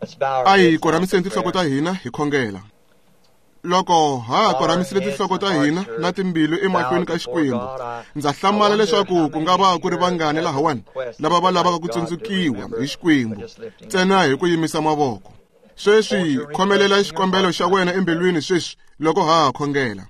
a hi koramiseni tinhloko ta hina hi khongela. Loko ha koramisile tinhloko ta hina na timbilu emahlweni ka Xikwembu, ndza hlamala leswaku ku nga va ku ri vangane lahawani lava va lavaka ku tsundzukiwa hi Xikwembu ntsena hi ku yimisa mavoko. Sweswi khomelela xikombelo xa wena embilwini sweswi loko ha khongela.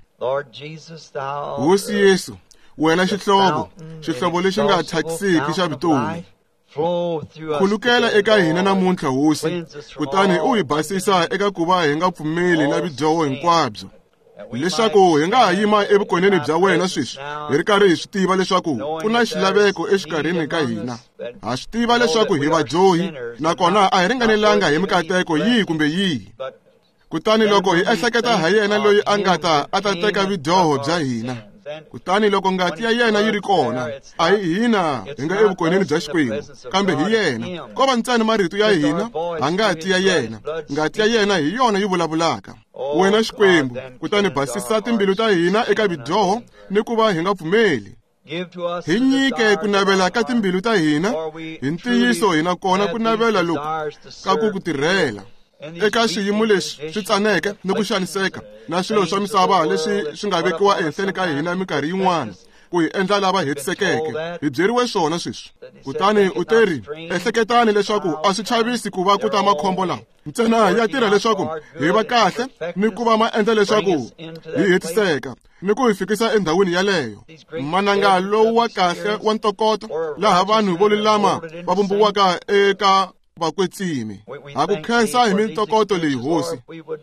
Hosi Yesu, wena xihlovo lexi nga thyakisiki xa vutomi, khulukela eka hina namuntlha Hosi, kutani u hi basisa eka ku va hi nga pfumeli na vidyoho hinkwabyo, leswaku hi nga ha yima evukoneni bya wena sweswi hi ri karhi hi swi tiva leswaku ku na xilaveko exikarhini ka hina. Ha swi tiva leswaku hi vadyohi, nakona a hi ringanelanga hi mikateko yihi kumbe yihi. Kutani loko hi ehleketa ha yena loyi a nga ta teka vidyoho bya hina, kutani loko ngati ya yena yi ri kona, a hi hina hi nga evukoneni bya Xikwembu, kambe hi yena. Ko va ntsena marito ya hina, ha ngati ya yena. Ngati ya yena hi yona yi vulavulaka. Wena Xikwembu, kutani basisa timbilu ta hina eka vidyoho ni ku va hi nga pfumeli. Hi nyike ku navela ka timbilu ta hina, hi ntiyiso hi na kona ku navela loku ka ku tirhela eka swiyimo leswi swi tsaneke ni ku xaniseka na swilo swa misava leswi swi nga vekiwa ehenhleni ka hina minkarhi yin'wana ku hi endla lava hetisekeke. Hi byeriwe swona sweswi. Kutani u teri, ehleketani leswaku a swi chavisi ku va ku ta makhombo lawa, ntsena ya tirha leswaku hi va kahle ni ku va ma endla leswaku hi hetiseka ni ku hi fikisa endhawini yaleyo. Mananga lowu wa kahle wa ntokoto laha vanhu vo lulama va vumbiwaka eka vakwetsimi. Ha ku khensa hi mintokoto leyi Hosi.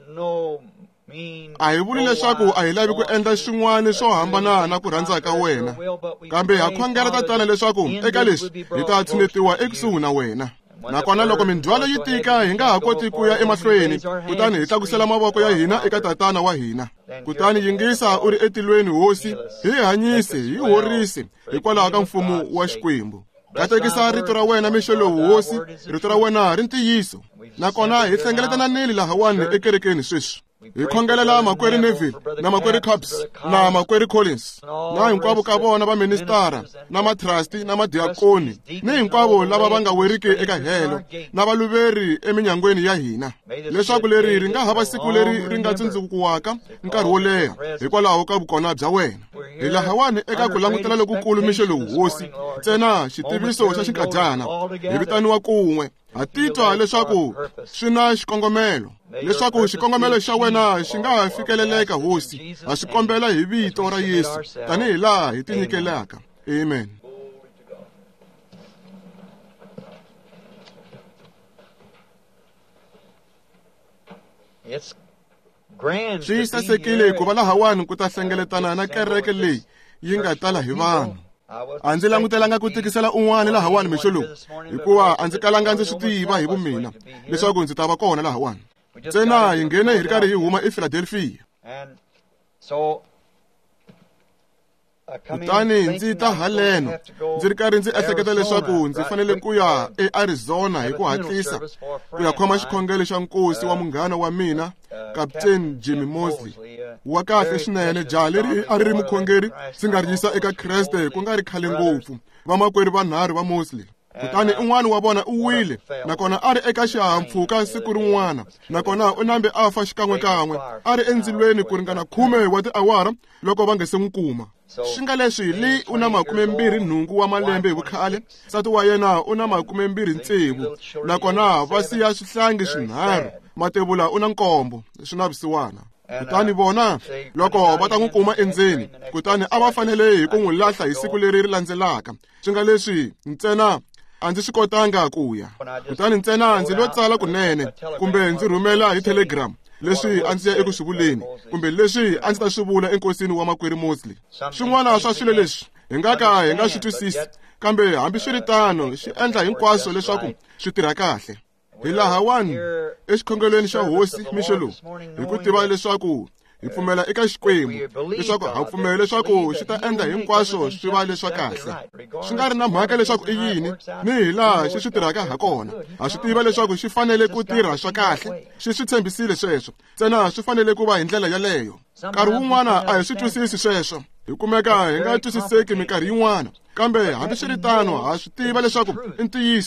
A hi vuli leswaku a hi lavi ku endla xin'wana swo hambana na ku rhandza ka wena, kambe ha khongela tatana leswaku eka leswi hi ta tshunetiwa ekusuhi na wena. Nakona loko mindzwalo yi tika hi nga ha koti ku ya emahlweni, kutani hi tlakusela mavoko ya hina eka tatana wa hina. Kutani yingisa u ri etilweni Hosi, hi hanyise, hi horise hikwalaho ka mfumo wa Xikwembu. Katekisa rito ra wena mixo lowu Hosi, rito ra wena ri ntiyiso. Nakona hi hlengeletananile lahawani ekerekeni sweswi. Hi khongelela makwerhu Neville na makwerhu Cubs na makwerhu Collins na hinkwavo ka vona va ministara na matrusti na madiakoni ni hinkwavo lava va nga weriki eka helo na valuveri eminyangweni ya hina, leswaku leri ri nga hava siku leri ri nga tsundzukiwaka nkarhi wo leha hikwalaho ka vukona bya wena. Hi lahawani eka ku langutela lokukulu mixo lowu Hosi, ntsena xitiviso xa xinkadyana hi vitaniwa kun'we. Ha titwa leswaku swi na xikongomelo, leswaku xikongomelo xa wena xi nga ha fikeleleka Hosi. Ha swi kombela hi vito ra Yesu tanihi laha hi tinyikelaka. Amen. Swi sasekile ku va lahawani ku ta hlengeletana na kereke leyi yi nga tala hi vanhu. A ndzi langutelanga ku tikisela un'wana lahawani mixo lowu, hikuva a ndzi kalanga ndzi swi tiva hi vumina leswaku ndzi ta va kona lahawani. Ntsena hi nghene hi ri karhi hi huma ePhiladelphia. Kutani ndzi ta haleno ndzi ri karhi ndzi ehleketa leswaku ndzi fanele ku ya eArizona hi ku hatlisa ku ya khoma xikhongelo xa nkosi wa munghana wa mina, Captain Jimmy Mosley. Wa kahle swinene, jaha leri a ri ri mukhongeri ndzi nga ri yisa eka Kreste ku nga ri khale ngopfu, vamakwerhu vanharhu va Mosley. Kutani un'wana wa vona u wile, nakona a ri eka xihahampfhuka siku rin'wana, nakona u nambe a fa xikan'wekan'we. A ri endzilweni ku ringana 10 wa tiawara loko va nga se n'wi kuma. Swi nga leswi Lee u na 28 wa malembe hi vukhale, nsati wa yena u na 26, nakona va siya swihlangi swinharhu, matebula u na 7 swi na vusiwana. Kutani vona loko va ta n'wi kuma endzeni, kutani a va fanele hi ku n'wi lahla hi siku leri ri landzelaka. Swi nga leswi ntsena a ndzi swi kotanga ku ya. Kutani ntsena ndzi lo tsala kunene, kumbe ndzi rhumela hi telegram leswi a ndzi ya eku swi vuleni, kumbe leswi a ndzi ta swi vula enkosini wa makwerhu Mosley. Swin'wana swa swilo leswi hi nga swi twisisi, kambe hambi swi ri tano xi endla hinkwaswo leswaku swi tirha kahle. Hi lahawani exikhongelweni xa Hosi mixo lowu, hi ku tiva leswaku hi pfumela eka Xikwembu, leswaku ha pfumela leswaku xi ta endla hinkwaswo swi va leswa kahle. Swi nga ri na mhaka leswaku i yini ni hi laha xi swi tirhaka ha kona. Ha swi tiva leswaku xi fanele ku tirha swa kahle, xi swi tshembisile sweswo, ntsena swi fanele ku va hi ndlela yaleyo. Nkarhi wun'wana a hi swi twisisi sweswo, hi kumeka hi nga twisiseki minkarhi yin'wana, kambe hambi swi ri tano ha swi tiva leswaku i ntiyiso.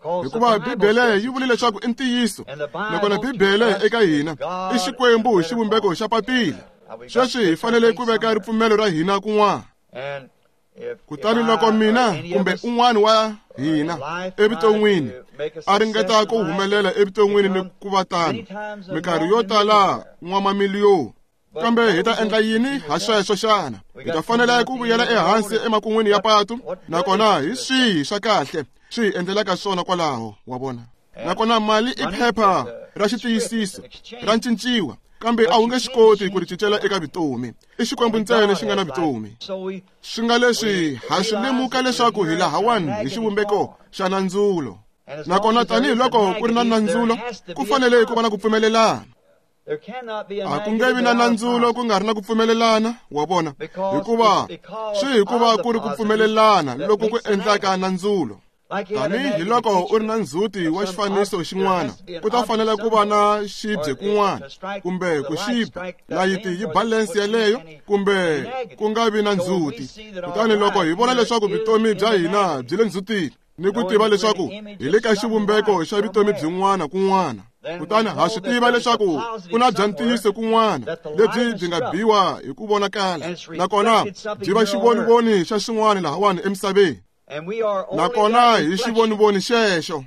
hikuva Bibele yi vule leswaku i ntiyiso, nakona Bibele eka hina i Xikwembu hi xivumbeko xa papila. Sweswi hi fanele ku veka ripfumelo ra hina kun'wana. Kutani loko mina kumbe un'wana wa hina evuton'wini a ringeta ku humelela evuton'wini ni ku va tano minkarhi yo tala n'wamamiliyoni, kambe hi ta endla yini ha sweswo xana? Hi ta fanele ku vuyela ehansi emakun'wini ya patu, nakona hi swihi swa kahle swi hi endlelaka swona kwalaho, wa vona. Nakona mali i phepha ra xitiyisiso ra cinciwa, kambe a wu nge swi koti ku ri cincela eka vutomi. I Xikwembu ntsena xi nga na vutomi. Swi nga leswi ha swi lemuka leswaku hi laha wani hi xivumbeko xa nandzulo, nakona tanihiloko ku ri na nandzulo ku fanele ku va na ku pfumelelana. A ku nge vi na nandzulo ku nga ri na ku pfumelelana, wa vona, hikuva hikuva ku ri ku pfumelelana loko ku endlaka nandzulo. Tanihiloko u ri na ndzhuti wa xifaniso xin'wana, ku ta fanele ku va na xibye kun'wana, kumbe ku xiba layiti yi balensi yaleyo, kumbe ku nga vi na ndzhuti. Kutani loko hi vona leswaku vutomi bya hina byi le ndzhutini, ni ku tiva leswaku hi le ka xivumbeko xa vutomi byin'wana kun'wana, kutani ha swi tiva leswaku ku na bya ntiyiso kun'wana lebyi byi nga biwa hi ku vonakala, nakona byi va xivonivoni xa xin'wana lahawani emisaveni. Nakona hi xivonivoni xexo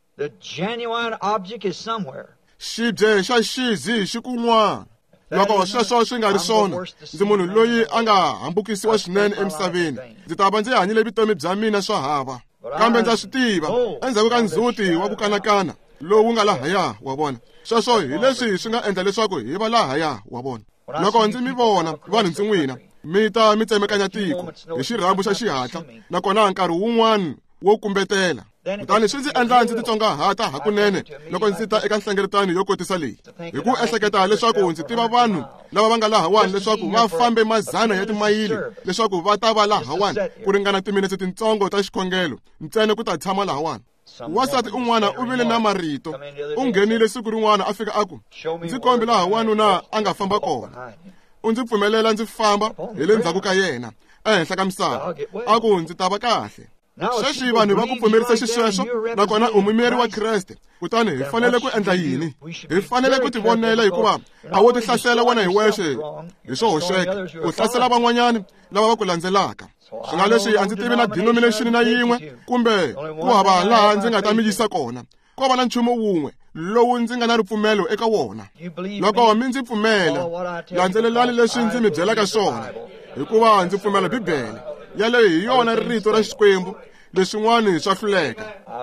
xibye xa xizi xi kun'wana. Loko sweswo swi nga ri swona, ndzi munhu loyi a nga hambukisiwa swinene emisaveni. Ndzi ta va ndzi hanyile vutomi bya mina swo hava, kambe ndza swi tiva endzhaku ka ndzhuti wa ku kanakana lowu nga lahaya, wa vona. Sweswo hi leswi swi nga endla leswaku hi va lahaya, wa vona. Loko ndzi mi vona vanhu ndzi n'wina mi ta mi tsemekanya tiko hi xirhambu xa xihatla, nakona nkarhi wun'wana wo kumbetela. Kutani swi ndzi endla ndzi titsongahata hakunene loko ndzi ta eka nhlengeletano yo kotisa leyi, hi ku ehleketa leswaku ndzi tiva vanhu lava va nga lahawani leswaku va fambe mazana ya timayili leswaku va ta va lahawani ku ringana timinetse tintsongo ta xikhongelo ntsena ku ta tshama lahawani. Wasati un'wana u vile na marito, u nghenile siku rin'wana a fika a ku, ndzi kombi laha wanuna a nga famba kona. U ndzi pfumelela ndzi famba hi le ndzhaku ka yena ehenhla ka misava. A ku ndzi ta va kahle. Sweswi vanhu va ku pfumerisa xisweswo, nakona u muyimeri wa Kreste. Kutani hi fanele ku endla yini? Hi fanele ku tivonela, hikuva a wo ti hlasela wena hi wexe hi swo hoxeka, u hlasela van'wanyani lava va ku landzelaka. Swi nga leswi a ndzi tivi na denomination na yin'we, kumbe ku hava laha ndzi nga ta mi yisa kona. Ko va na nchumu wun'we lowu ndzi nga na ripfumelo eka wona. Loko mi ndzi pfumela, landzelelani leswi ndzi mi byelaka swona, hikuva ndzi pfumela Bibele yaleyo hi yona rito ra Xikwembu. Leswin'wana swa hluleka.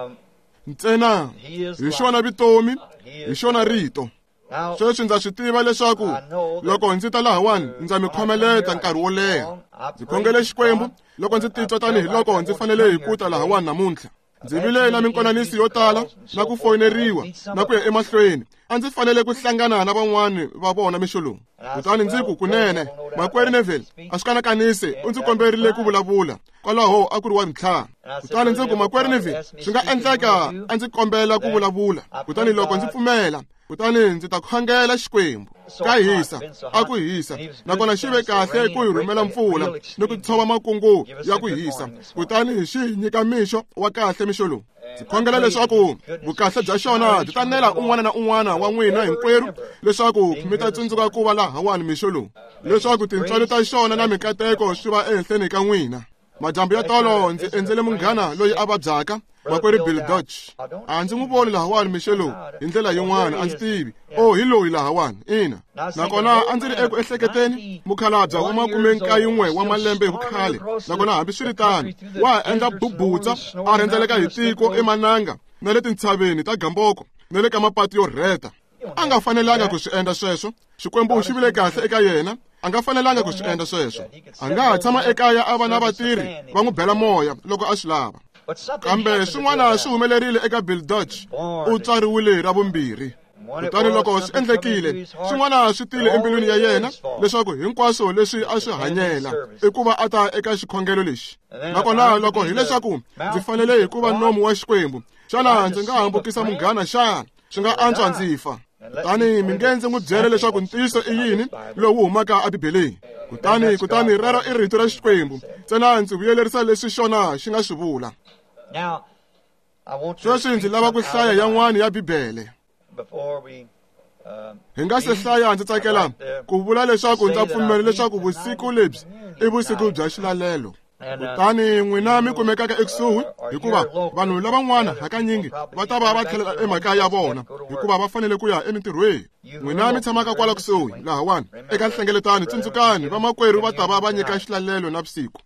Ntsena hi xona vutomi, hi xona rito. Sweswi ndza swi tiva leswaku loko ndzi ta lahawani ndza mi khomeleta nkarhi wo leha. Ndzi khongele Xikwembu loko ndzi titwa tanihiloko ndzi fanele hi ku ta lahawani namuntlha. Ndzi vile na minkonanisi yo tala na ku foyineriwa na ku ya emahlweni. A ndzi fanele ku hlangana na van'wani va vona mixolomu. Kutani ndzi ku kunene, makwerhu Neville a swi kanakanise u ndzi komberile ku vulavula kwalaho a ku ri wa ntlhanu. Kutani ndzi ku makwerhu Neville swi nga endleka a ndzi kombela ku vulavula. Kutani loko ndzi pfumela, kutani ndzi ta khongela Xikwembu. Ka hisa, a ku hisa, nakona xi ve kahle ku hi rhumela mpfula ni ku tshova makungu ya ku hisa. Kutani xi nyika mixo wa kahle mixo lowu. Ndzi khongela leswaku vukahle bya xona byi ta nela un'wana na un'wana wa n'wina hinkwerhu, leswaku mi ta tsundzuka ku va lahawani mixo lowu, leswaku tintswalo ta xona na mikateko swi va ehenhleni ka n'wina. Majambu ya tolo ndzi endzele munghana loyi a vabyaka, makwerhu Bill Dodge. A ndzi n'wi voni lahawani mixo lowu hi ndlela yin'wana, a ndzi tivi hi loyi lahawani, ina. Nakona a ndzi ri eku ehleketeni mukhalabya wa 91 wa malembe hi vukhale, nakona hambi swi ri tano wa ha endla bubutsa a rhendzeleka hi tiko emananga na le tintshaveni ta Gamboko na le ka mapatu yo rheta. A nga fanelanga ku swi endla sweswo. Xikwembu xi vile kahle eka yena, a nga fanelanga ku swi endla sweswo. A nga ha tshama ekaya a va na vatirhi va n'wi bela moya loko a swi lava. Kambe swin'wana swi humelerile eka Bill Dodge, u tswariwile ra vumbirhi. Kutani loko swi endlekile, swin'wana swi tile embilwini ya yena leswaku hinkwaswo leswi a swi hanyela i ku va a ta eka xikhongelo lexi. Nakona loko hileswaku ndzi fanele hi ku va nomu wa Xikwembu, xana ndzi nga hambukisa munghana xana? Swi nga antswa ndzi fa. Kutani mi nge ndzi n'wi byela leswaku ntiyiso i yini lowu humaka eBibeleni. Kutani rero i rito ra Xikwembu, ntsena ndzi vuyelerisa leswi xona xi nga swi vula. sweswi ndzi lava ku hlaya yan'wana ya Bibele. Hi nga se hlaya ndzi tsakela ku vula leswaku ndza pfumela leswaku vusiku lebyi i vusiku bya xilalelo. Kutani n'wina mi kumekaka ekusuhi hikuva vanhu lavan'wana hakanyingi va ta va va tlhelela emakaya ya vona hikuva va fanele ku ya emintirhweni. N'wina mi tshamaka kwala kusuhi lahawani eka nhlengeletano tsundzukani vamakwerhu va ta va nyika xilalelo na vusiku.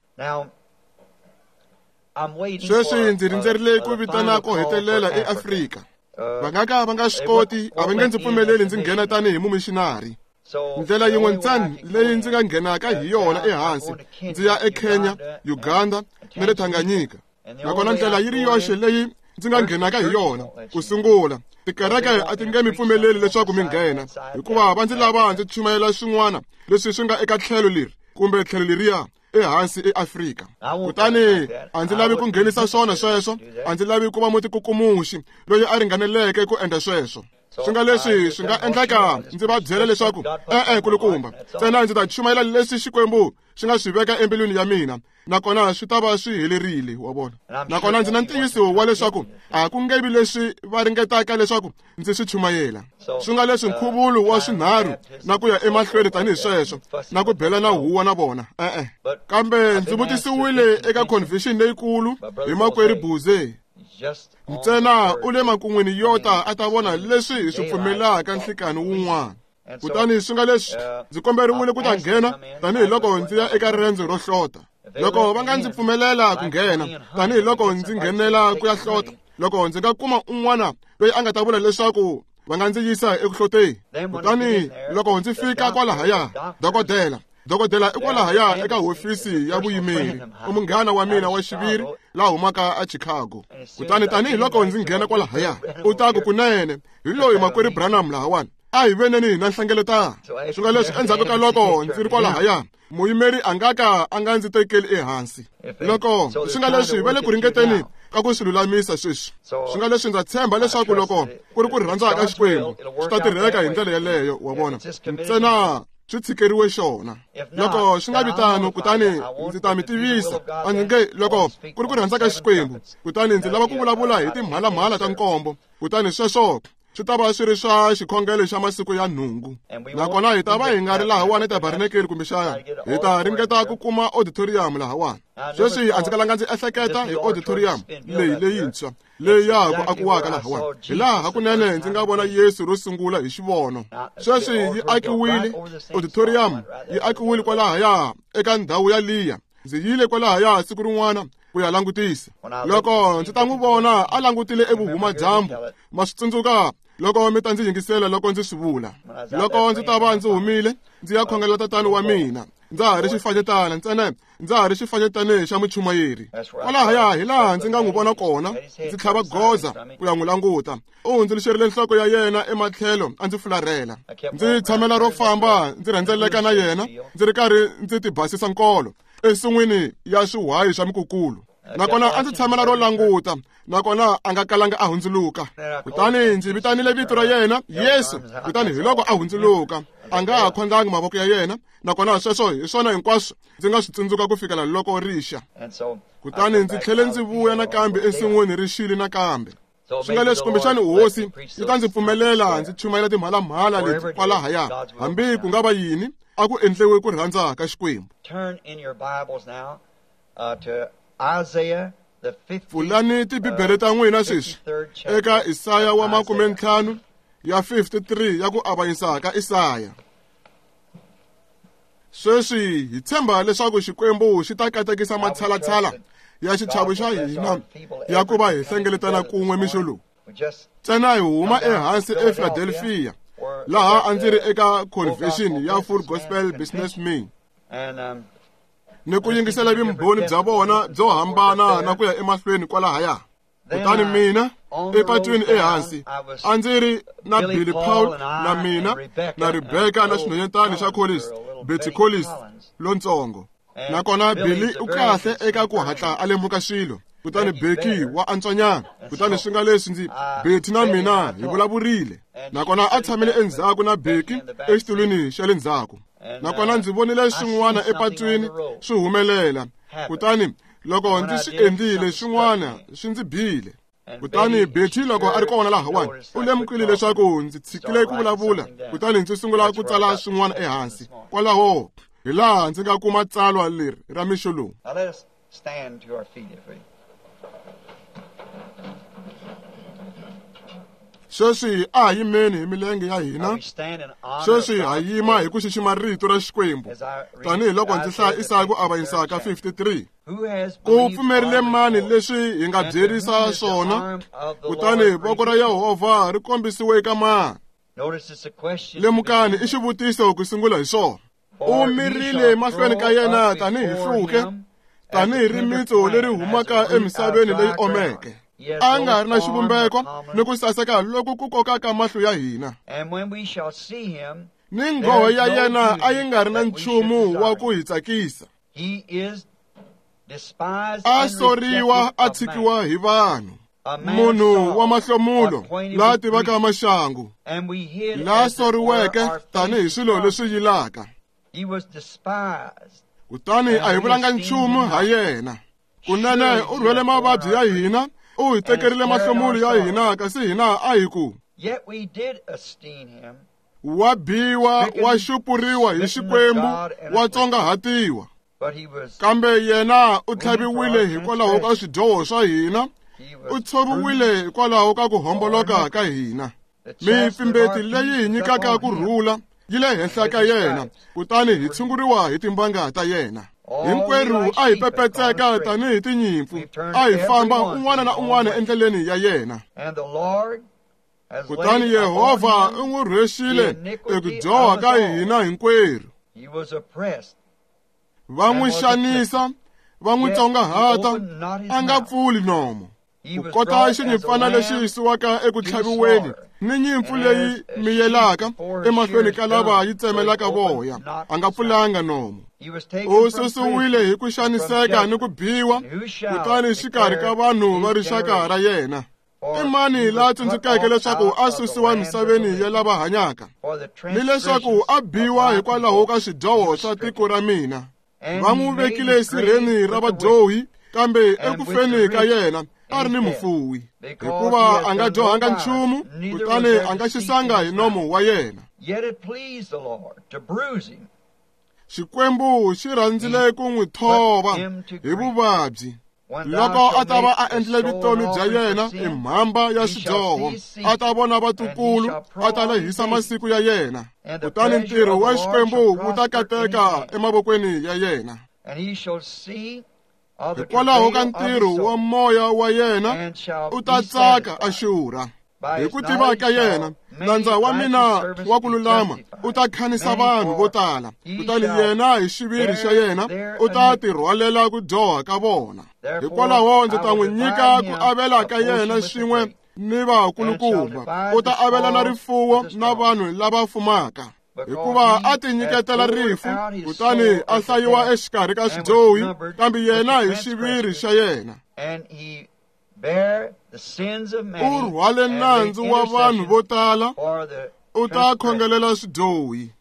Sweswi ndzi rindzerile ku vitana ko hetelela eAfrika. Va nga ka va nga swi koti a va nge ndzi pfumeleli ndzi nghena tanihi mumishinari. Ndlela yin'we ntsena leyi ndzi nga nghenaka hi yona ehansi ndzi ya eKenya, Uganda na le Tanganyika. Nakona ndlela yi ri yoxe leyi ndzi nga nghenaka hi yona ku sungula. Tikereke a ti nge mi pfumeleli leswaku mi nghena hikuva va ndzi lava ndzi chumayela swin'wana leswi swi nga eka tlhelo leri kumbe tlhelo leriya ehansi eAfrika. Kutani a ndzi lavi ku nghenisa swona sweswo, a ndzi lavi ku va mutikukumuxi loyi a ringaneleke ku endla sweswo. Swi nga leswi swi nga endleka ndzi va byela leswaku kulukumba ntsena ndzi ta chumayela leswi Xikwembu swi nga swi veka embilwini ya mina, nakona swi ta va swi helerile wa vona. Nakona ndzi na ntiyiso wa leswaku a ku nge vi leswi va ringetaka leswaku ndzi swi chumayela. Swi nga leswi nkhuvulo wa swinharhu na ku ya emahlweni tanihi sweswo na ku bela na huwa na vona. Kambe ndzi vutisiwile eka convention leyikulu hi makwerhu Buze. Ntsena u le makun'wini yo ta a ta vona leswi hi swi pfumelaka nhlikani wun'wana. Kutani swi nga leswi ndzi komberiwile ku ta nghena tanihiloko ndzi ya eka rendzo ro hlota. Loko va nga ndzi pfumelela ku nghena tanihiloko ndzi nghenela ku ya hlota, loko ndzi nga kuma un'wana loyi a nga ta vula leswaku va nga ndzi yisa eku hloteni. Kutani loko ndzi fika kwalahaya dokodela i kwalahaya eka hofisi ya vuyimeri, u munghana wa mina wa xiviri la humaka a Chicago. Kutani tanihiloko ndzi nghena kwalahaya u ta ku kunene hi loyi makwerhu Branham lahawani a hi veneni na nhlengeletano. Swi nga leswi endzhaku ka loko ndzi ri kwalahaya muyimeri a nga ndzi tekeli ehansi. Loko swi nga leswi va le ku ringeteni ka ku swi lulamisa sweswi. Swi nga leswi ndza tshemba leswaku loko ku ri ku rhandza ka Xikwembu swi ta tirheka hi ndlela yeleyo wa vona. Ntsena swi tshikeriwe xona. Loko swi nga vitano kutani ndzi ta mi tivisa. A ndzi nge loko ku ri ku rhandza ka Xikwembu kutani ndzi lava ku vulavula hi timhalamhala ta nkombo, kutani sweswo swi ta va swi ri swa xikhongelo xa masiku ya nhungu. Nakona hi ta va hi nga ri lahawani etabarinekeli kumbe xana hi ta ringeta ku kuma auditorium lahawani. Sweswi a ndzi kalanga ndzi ehleketa hi auditorium leyintshwa leyi ya ku akiwaka lahawani. Hi laha hakunene ndzi nga vona Yesu ro sungula hi xivono. Sweswi yi akiwile auditorium, yi akiwile kwalahaya eka ndhawu ya liya. Ndzi yile kwalahaya siku rin'wana ku ya langutisa. Loko ndzi ta n'wi vona a langutile evuhuma dyambu, ma swi tsundzuka loko mi ta ndzi yingisela loko ndzi swi vula. Loko ndzi ta va ndzi humile ndzi ya khongela tatani wa mina, ndza ha ri xifanyetana ntsena, ndza ha ri xifanyetane xa muchumayeri. Kwalahaya hi laha ndzi nga n'wi vona kona, ndzi tlhava goza ku ya n'wi languta. U hundzuluxerile nhloko ya yena ematlhelo a ndzi fularhela. Ndzi tshamela ro famba ndzi rhendzeleka na yena, ndzi ri karhi ndzi ti basisa nkolo esun'wini ya swiwayi swa mikukulu. Nakona a ndzi tshamela ro languta, nakona a nga kalanga a hundzuluka. Kutani ndzi vitanile vito ra yena Yesu. Kutani hi loko a hundzuluka a nga ha khondlangi mavoko ya yena, nakona sweswo hi swona hinkwaswo ndzi nga swi tsundzuka ku fikela loko rixa. Kutani ndzi tlhele ndzi vuya nakambe ensin'wini ri xile nakambe. Swi nga leswi kumbexani hosi yi ta ndzi pfumelela ndzi chumayela timhalamhala leti kwalahaya hambi ku nga va yini a ku endliwe ku rhandza ka Xikwembu. Pfulani tibibele ta n'wina sweswi eka Isaya wa 50 ya 53 ya ku avanyisa ka Isaya. Sweswi hi tshemba leswaku Xikwembu xi ta katekisa matshalatshala ya xichavo xa hina ya ku va hi hlengeletana kun'we mixo lowu. Ntsena hi huma ehansi ePhiladelphia laha a ndzi ri eka convention ya Full Gospel Businessmen ni ku yingisela vumbhoni bya vona byo hambana na ku ya emahlweni kwalahaya. Kutani mina epatwini ehansi a ndzi ri na Billy Paul na mina na Rebecca na xinhonyetani xa Collis, Betty Collis lontsongo. Nakona Billy u kahle eka ku hatla a lemuka swilo. Kutani Becky wa antswanyana. Kutani swi nga leswi ndzi Betty na mina hi vulavurile. Nakona a tshamile endzhaku na Becky exitulwini xa le ndzhaku. Nakona ndzi vonile swin'wana epatwini swi humelela. Kutani loko ndzi swi endlile swin'wana swi ndzi bile. kutani Betty loko a ri kona lahawani u lemukile leswaku ndzi tshikile ku vulavula kutani ndzi sungula ku tsala swin'wana ehansi kwalaho hi laha ndzi nga kuma tsalwa leri ra mixo lowu. Sweswi a hi yimeni hi milenge ya hina. Sweswi ha yima hi ku xixima rito ra Xikwembu tanihiloko ndzi hlaya Isaya ku avanyisa ka 53. Ku pfumerile mani leswi hi nga byerisa swona kutani voko ra Yehovha ri kombisiwe eka mani? Lemukani i xivutiso ku sungula hi swona. U mirile mahlweni ka yena tanihi hluke, tanihi rimitsu leri humaka emisaveni leyi omeke. A nga ri na xivumbeko ni ku saseka loko ku kokaka mahlo ya hina. Ni nghohe ya yena a yi nga ri na nchumu wa ku hi tsakisa. A soriwa a tshikiwa hi vanhu, munhu wa mahlomulo la tivaka maxangu, la soriweke tanihi swilo leswi yilaka. Kutani a hi vulanga nchumu ha yena. Kunene u rhwele mavabyi ya hina, u hi tekerile mahlomulo ya hina, kasi hina a hi ku wa biwa, wa xupuriwa hi Xikwembu, wa tsongahatiwa. Kambe yena u tlhaviwile hikwalaho ka swidyoho swa hina, u tshoviwile hikwalaho ka ku homboloka ka hina. Mipfimbeti leyi hi nyikaka kurhula yi le henhla ka yena, kutani hi tshunguriwa hi timbanga ta yena. Hinkwerhu a hi pepetseka tanihi tinyimpfu, a hi famba un'wana na un'wana endleleni ya yena. Kutani Yehovha u n'wi rhwexile eku dyoha ka hina hinkwerhu. Va n'wi xanisa, va n'wi tsongahata, a nga pfuli nomo. Ku kota xinyipfana lexi yisiwaka eku tlhaviweni ni nyimpfu leyi miyelaka emahlweni ka lava yi tsemelaka voya, a nga pfulanga nomo. U susiwile hi ku xaniseka ni ku biwa, kutani xikarhi ka vanhu va rixaka ra yena. I mani la tsundzukeke leswaku a susiwa misaveni ya lava hanyaka, ni leswaku a biwa hikwalaho ka swidyoho swa tiko ra mina. Va n'wi vekile esirheni ra vadyohi, kambe ekufeni ka yena a ri ni mufuwi, hikuva a nga dyohanga nchumu, kutani a nga xisanga hi nomo wa yena. Xikwembu xi rhandzile ku n'wi thova hi vuvabyi. Loko a ta va a endlile vutomi bya yena emhamba ya swidyoho, a ta vona vatukulu, a ta lehisa masiku ya yena, kutani ntirho wa Xikwembu wu ta kateka emavokweni ya yena. Hikwalaho ka ntirho wa moya wa yena u ta tsaka a xurha. Hi ku tiva ka yena, nandza wa mina wa ku lulama u ta khanisa vanhu vo tala, kutani yena hi xiviri xa yena u ta tirhwalela ku dyoha ka vona. Hikwalaho ndzi ta n'wi nyika ku avela ka yena swin'we ni vakulukumba. U ta avela na rifuwo na vanhu lava fumaka, hikuva a ti nyiketela rifu, kutani a hlayiwa exikarhi ka swidyohi, kambe yena hi xiviri xa yena u rhwale nandzu wa vanhu vo tala, u ta khongelela swidyohi.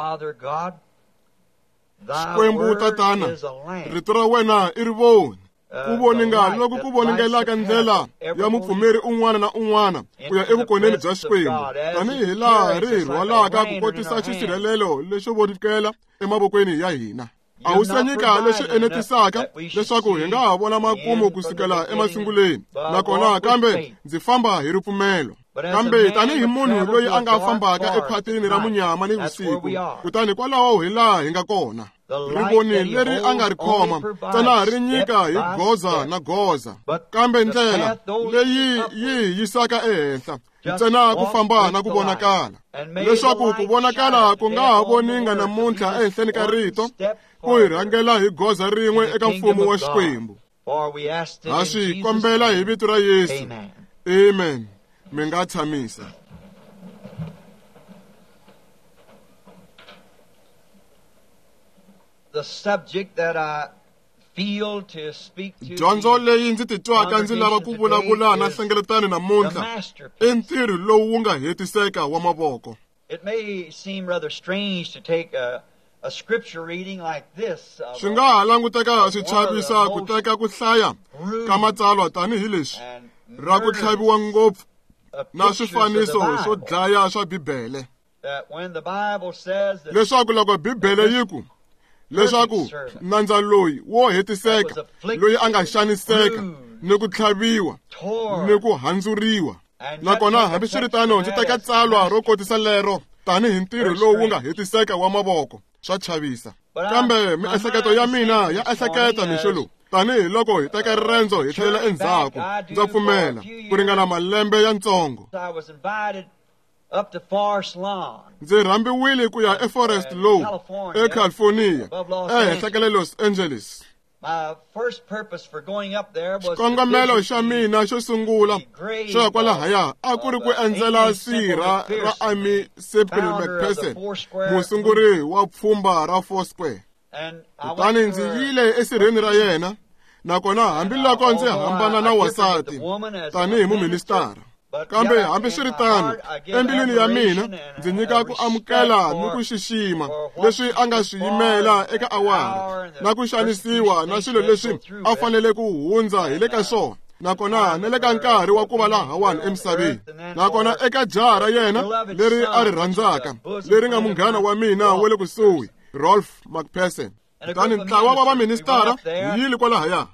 Xikwembu tatana, rito ra wena i rivoni. Ku voninga loko ku voningelaka ndlela ya mupfumeri un'wana na un'wana ku ya evukoneni bya Xikwembu, tanihi laha ri hi rhwalaka ku kotisa xisirhelelo lexo vonikela emavokweni ya hina. A wu se nyika leswi enetisaka leswaku hi nga ha vona makumu kusukela emasunguleni, nakona kambe ndzi famba hi ripfumelo. Kambe tanihi munhu loyi a nga fambaka ekhwatini ra munyama ni vusiku, kutani kwalaho hi laha hi nga kona. Rivoni leri a nga ri khoma tsana ri nyika hi goza na goza, kambe ndlela leyi yi hi yisaka ehenhla ntsena ku famba na ku vonakala, leswaku ku vonakala ku nga ha voninga namuntlha ehenhleni ka rito, ku hi rhangela hi goza rin'we eka mfumo wa Xikwembu. Ha swi kombela hi vito ra Yesu. Amen. Mi nga tshamisa. The subject that I feel to speak to dyondzo leyi ndzi titwaka ndzi lava ku vulavula na nhlengeletano namuntlha i ntirho lowu wu nga hetiseka wa mavoko. It may seem rather strange to take a scripture reading like this. Swi nga ha languteka swi chavisa ku teka ku hlaya ka matsalwa tanihi leswi ra ku tlhaviwa ngopfu na swifaniso swo dlaya swa Bibele. Leswaku loko Bibele yi ku leswaku nandza loyi wo hetiseka loyi a nga xaniseka ni ku tlhaviwa ni ku handzuriwa, nakona hambiswiritano ndzi teka tsalwa ro kotisa lero tanihi ntirho lowu wu nga hetiseka wa mavoko, swa chavisa. Kambe miehleketo ya mina ya ehleketa mixo lowu tanihi loko hi teka riendzo hi tlhelela endzhaku. Ndza pfumela ku ringana malembe ya ntsongo ndzi rhambiwile ku ya eForest Lawn eCalifornia ehenhla ka le Los Angeles. Xikongomelo xa mina xo sungula xo ya kwalahaya a ku ri ku endzela sirha ra Amy Sepil McPherson, musunguri wa pfhumba ra Foursquare. Kutani ndzi yile esirheni ra yena, nakona hambiloko ndzi hambana na wasati tanihi muministara, kambe hambiswiritano embilwini ya mina ndzi nyika ku amukela ni ku xixima leswi a nga swi yimela eka awara, na ku xanisiwa na swilo leswi a fanele ku hundza hi le ka swona, nakona na le ka nkarhi wa ku va lahawani emisaveni. Nakona eka jaha ra yena leri a ri rhandzaka, leri nga munghana wa mina wa le kusuhi, Rolf McPherson. Kutani ntlawa wa vaministara hi yile kwalahaya,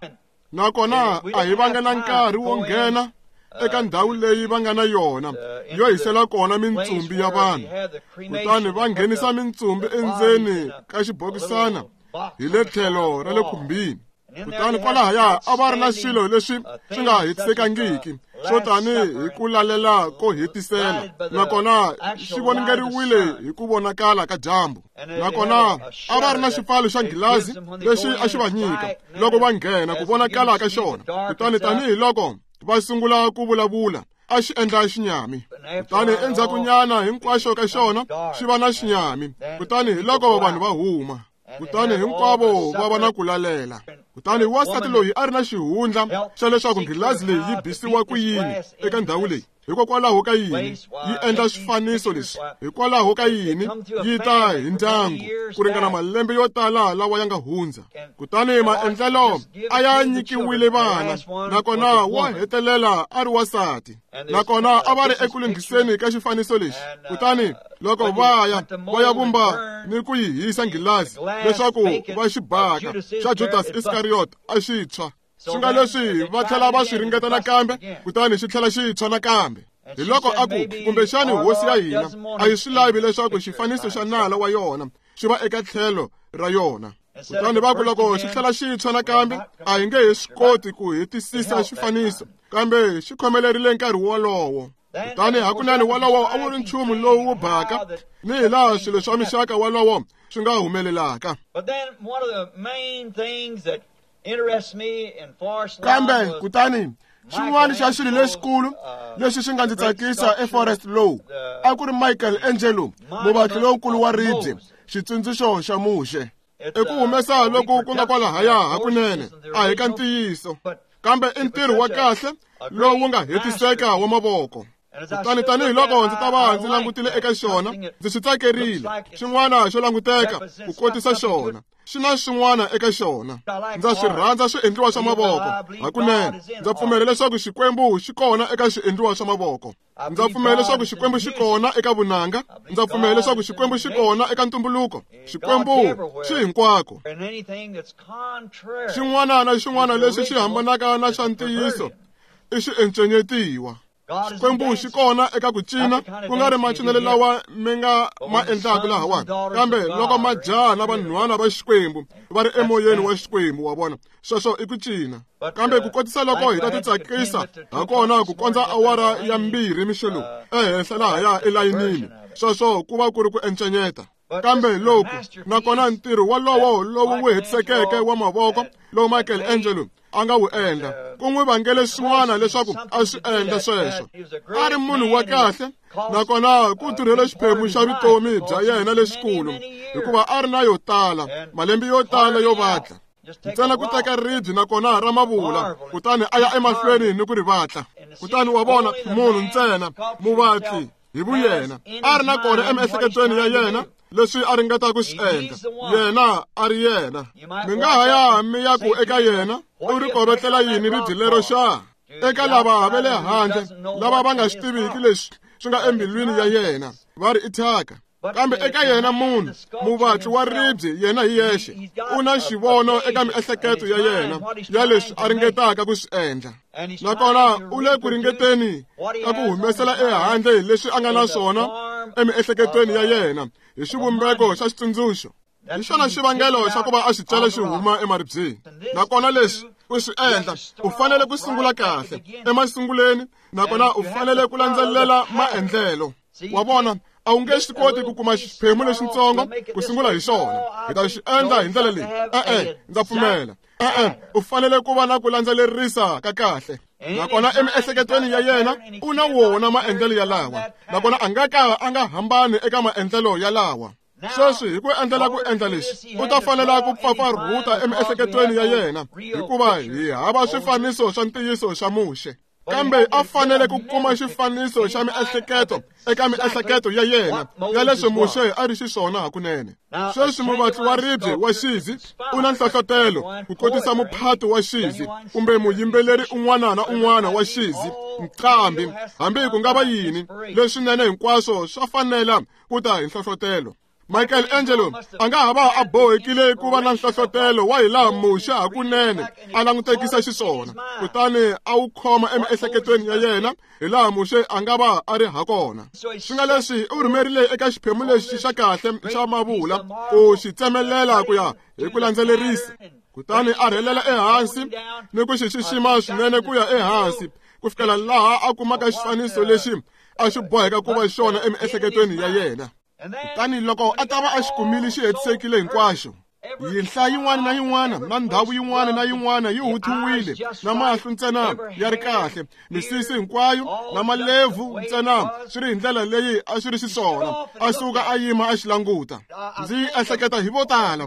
nakona a hi vanga na nkarhi wo nghena eka ndhawu leyi va nga na yona yo hisela kona mintsumbi ya vanhu. Kutani va nghenisa mintsumbi endzeni ka xibokisana hi le tlhelo ra le khumbini. Kutani kwalahaya a va ri na swilo leswi swi nga hetisekangiki swo tanihi ku lalela ko hetisela, nakona xi voningeriwile hi ku vonakala ka dyambu. Nakona a va ri na xipfalo xa nghilazi lexi a xi va nyika loko va nghena ku vonakala ka xona. Kutani tanihi loko va sungula ku vulavula a xi endla xinyami. Kutani endzhakunyana hinkwaxo ka xona xi va na xinyami. Kutani hi loko vanhu va huma, kutani hinkwavo va va na ku lalela. Kutani wasati loyi a ri na xihundla xa leswaku nghilazi leyi yi bisiwa ku yini eka ndhawu leyi, hikokwalaho ka yini yi endla swifaniso leswi, hikwalaho ka yini yi ta hi ndyangu ku ringana malembe yo tala lawa ya nga hundza. Kutani maendlelo a ya nyikiwile vana, nakona wo hetelela a ri wasati, nakona a va ri eku lunghiseni ka xifaniso lexi. Kutani loko va ya vumba ni ku yi hisa nghilazi leswaku va xi baka xa Judas Iscariot a xi tshwa, swi nga leswi va tlhela va swi ringeta nakambe, kutani xi tlhela xi tshwa nakambe. Hi loko a ku kumbexani hosi ya hina a yi swi lavi leswaku xifaniso xa nala wa yona xi va eka tlhelo ra yona. Kutani va ku loko xi tlhela xi tshwa nakambe a hi nge he swi koti ku hetisisa xifaniso, kambe xi khomelerile nkarhi wolowo. Kutani hakunene wolowo a wu ri nchumu lowu wu baka ni hi laha swilo swa mixaka wolowo swi nga humelelaka. Kambe kutani xin'wana xa swilo leswikulu leswi swi nga ndzi tsakisa eForest Lawn a ku ri Michelangelo, muvatli lowukulu wa ribye, xitsundzuxo xa muxe. Eku humesa loko ku nga kwalahaya hakunene a hi ka ntiyiso, kambe i ntirho wa kahle lowu nga hetiseka wa mavoko. Kutani tanihi loko ndzi ta va ndzi langutile eka xona ndzi swi tsakerile. Xin'wana xo languteka ku kotisa xona xi na swin'wana eka xona. Ndza swi rhandza swiendliwa swa mavoko hakunene. Ndza pfumela leswaku Xikwembu xi kona eka swiendliwa swa mavoko. Ndza pfumela leswaku Xikwembu xi kona eka vunanga. Ndza pfumela leswaku Xikwembu xi kona eka ntumbuluko. Xikwembu xi hinkwako. Xin'wana na xin'wana leswi xi hambanaka na xa ntiyiso i xiencenyetiwa. Xikwembu xi kona eka ku cina, ku nga ri macinelo lawa mi nga ma endlaka lahawani, kambe loko majaha na vanhwana va Xikwembu va ri emoyeni wa Xikwembu, wa vona sweswo i ku cina. Kambe ku kotisa loko hi ta titsakisa hakona ku kondza awara ya 2 mixelo ehenhla lahaya elayinini, sweswo ku va ku ri ku encenyeta. Kambe loku nakona ntirho walowo lowu wu hetisekeke wa mavoko lowu Michelangelo a nga wu endla ku n'wi vangele swin'wana leswaku a swi endla sweswo. A ri munhu wa kahle, nakona ku tirhele xiphemu xa vutomi bya yena lexikulu, hikuva a ri na yo tala, malembe yo tala yo vatla. Ntsena ku teka ribye nakona ra mavula, kutani a ya emahlweni ni ku ri vatla. Kutani wa vona munhu ntsena muvatli hi vuyena a ri na kona emiehleketweni ya yena leswi a ringeta ku swi endla. Yena a ri yena. Mi nga ha ya mi ya ku eka yena u ri kovetlela yini ribye lero xa? eka lava va le handle lava va nga swi tiviki leswi swi nga embilwini ya yena va ri i thyaka. Kambe eka yena munhu muvatli wa ribye yena hi yexe u na xivono eka miehleketo ya yena ya leswi a ringetaka ku swi endla, nakona u le ku ringeteni ka ku humesela ehandle hi leswi a nga na swona emiehleketweni ya yena hi xivumbeko xa xitsundzuxo. Hi xona xivangelo xa ku va a swi cela xi huma emaribyeni, nakona leswi ku swi endla u fanele ku sungula kahle emasunguleni, nakona u fanele ku landzelela maendlelo. Wa vona a wu nge swi koti ku kuma xiphemu lexitsongo ku sungula hi xona hi ta xi endla hi ndlela leyi. Ndza pfumela. U fanele ku va na ku landzelerisa ka kahle, nakona emiehleketweni ya yena u na wona maendlelo ya lawa, nakona a nga hambani eka maendlelo ya lawa. Sweswi hi ku endlela ku endla leswi u ta fanela ku pfapfarhuta emiehleketweni ya yena, hikuva hi hava swifaniso swa ntiyiso xa muxe. Kambe a fanele ku kuma xifaniso xa miehleketo eka miehleketo ya yena ya leswi muxe a ri xiswona hakunene. Sweswi muvatli wa ribye wa xizi u na nhlohlotelo ku kotisa muphato wa xizi kumbe muyimbeleri un'wana na un'wana wa xizi, nqambi, hambi ku nga va yini, leswinene hinkwaswo swa fanela ku ta hi nhlohlotelo. Michelangelo a nga ha va a bohekile ku va na nhlohlotelo wa hi laha muxe hakunene a langutekisa xiswona, kutani a wu khoma emiehleketweni ya yena hi laha muxe a nga va a ri hakona. Swi nga leswi u rhumerile eka xiphemu lexi xa kahle xa mavula ku xi tsemelela ku ya hi ku landzelerisa, kutani a rhelela ehansi ni ku xi xixima swinene ku ya ehansi ku fikela laha a kumaka xifaniso lexi a xi boheka ku va xona emiehleketweni ya yena. Kutani loko a ta va a xi kumile xi hetisekile hinkwaxo, yinhla yin'wana na yin'wana na ndhawu yin'wana na yin'wana yi huthiwile na mahlo ntsena ya ri kahle, misisi hinkwayo na malevhu ntsena swi ri hi ndlela leyi a swi ri xiswona, a suka a yima a xi languta. Ndzi ehleketa hi vo tala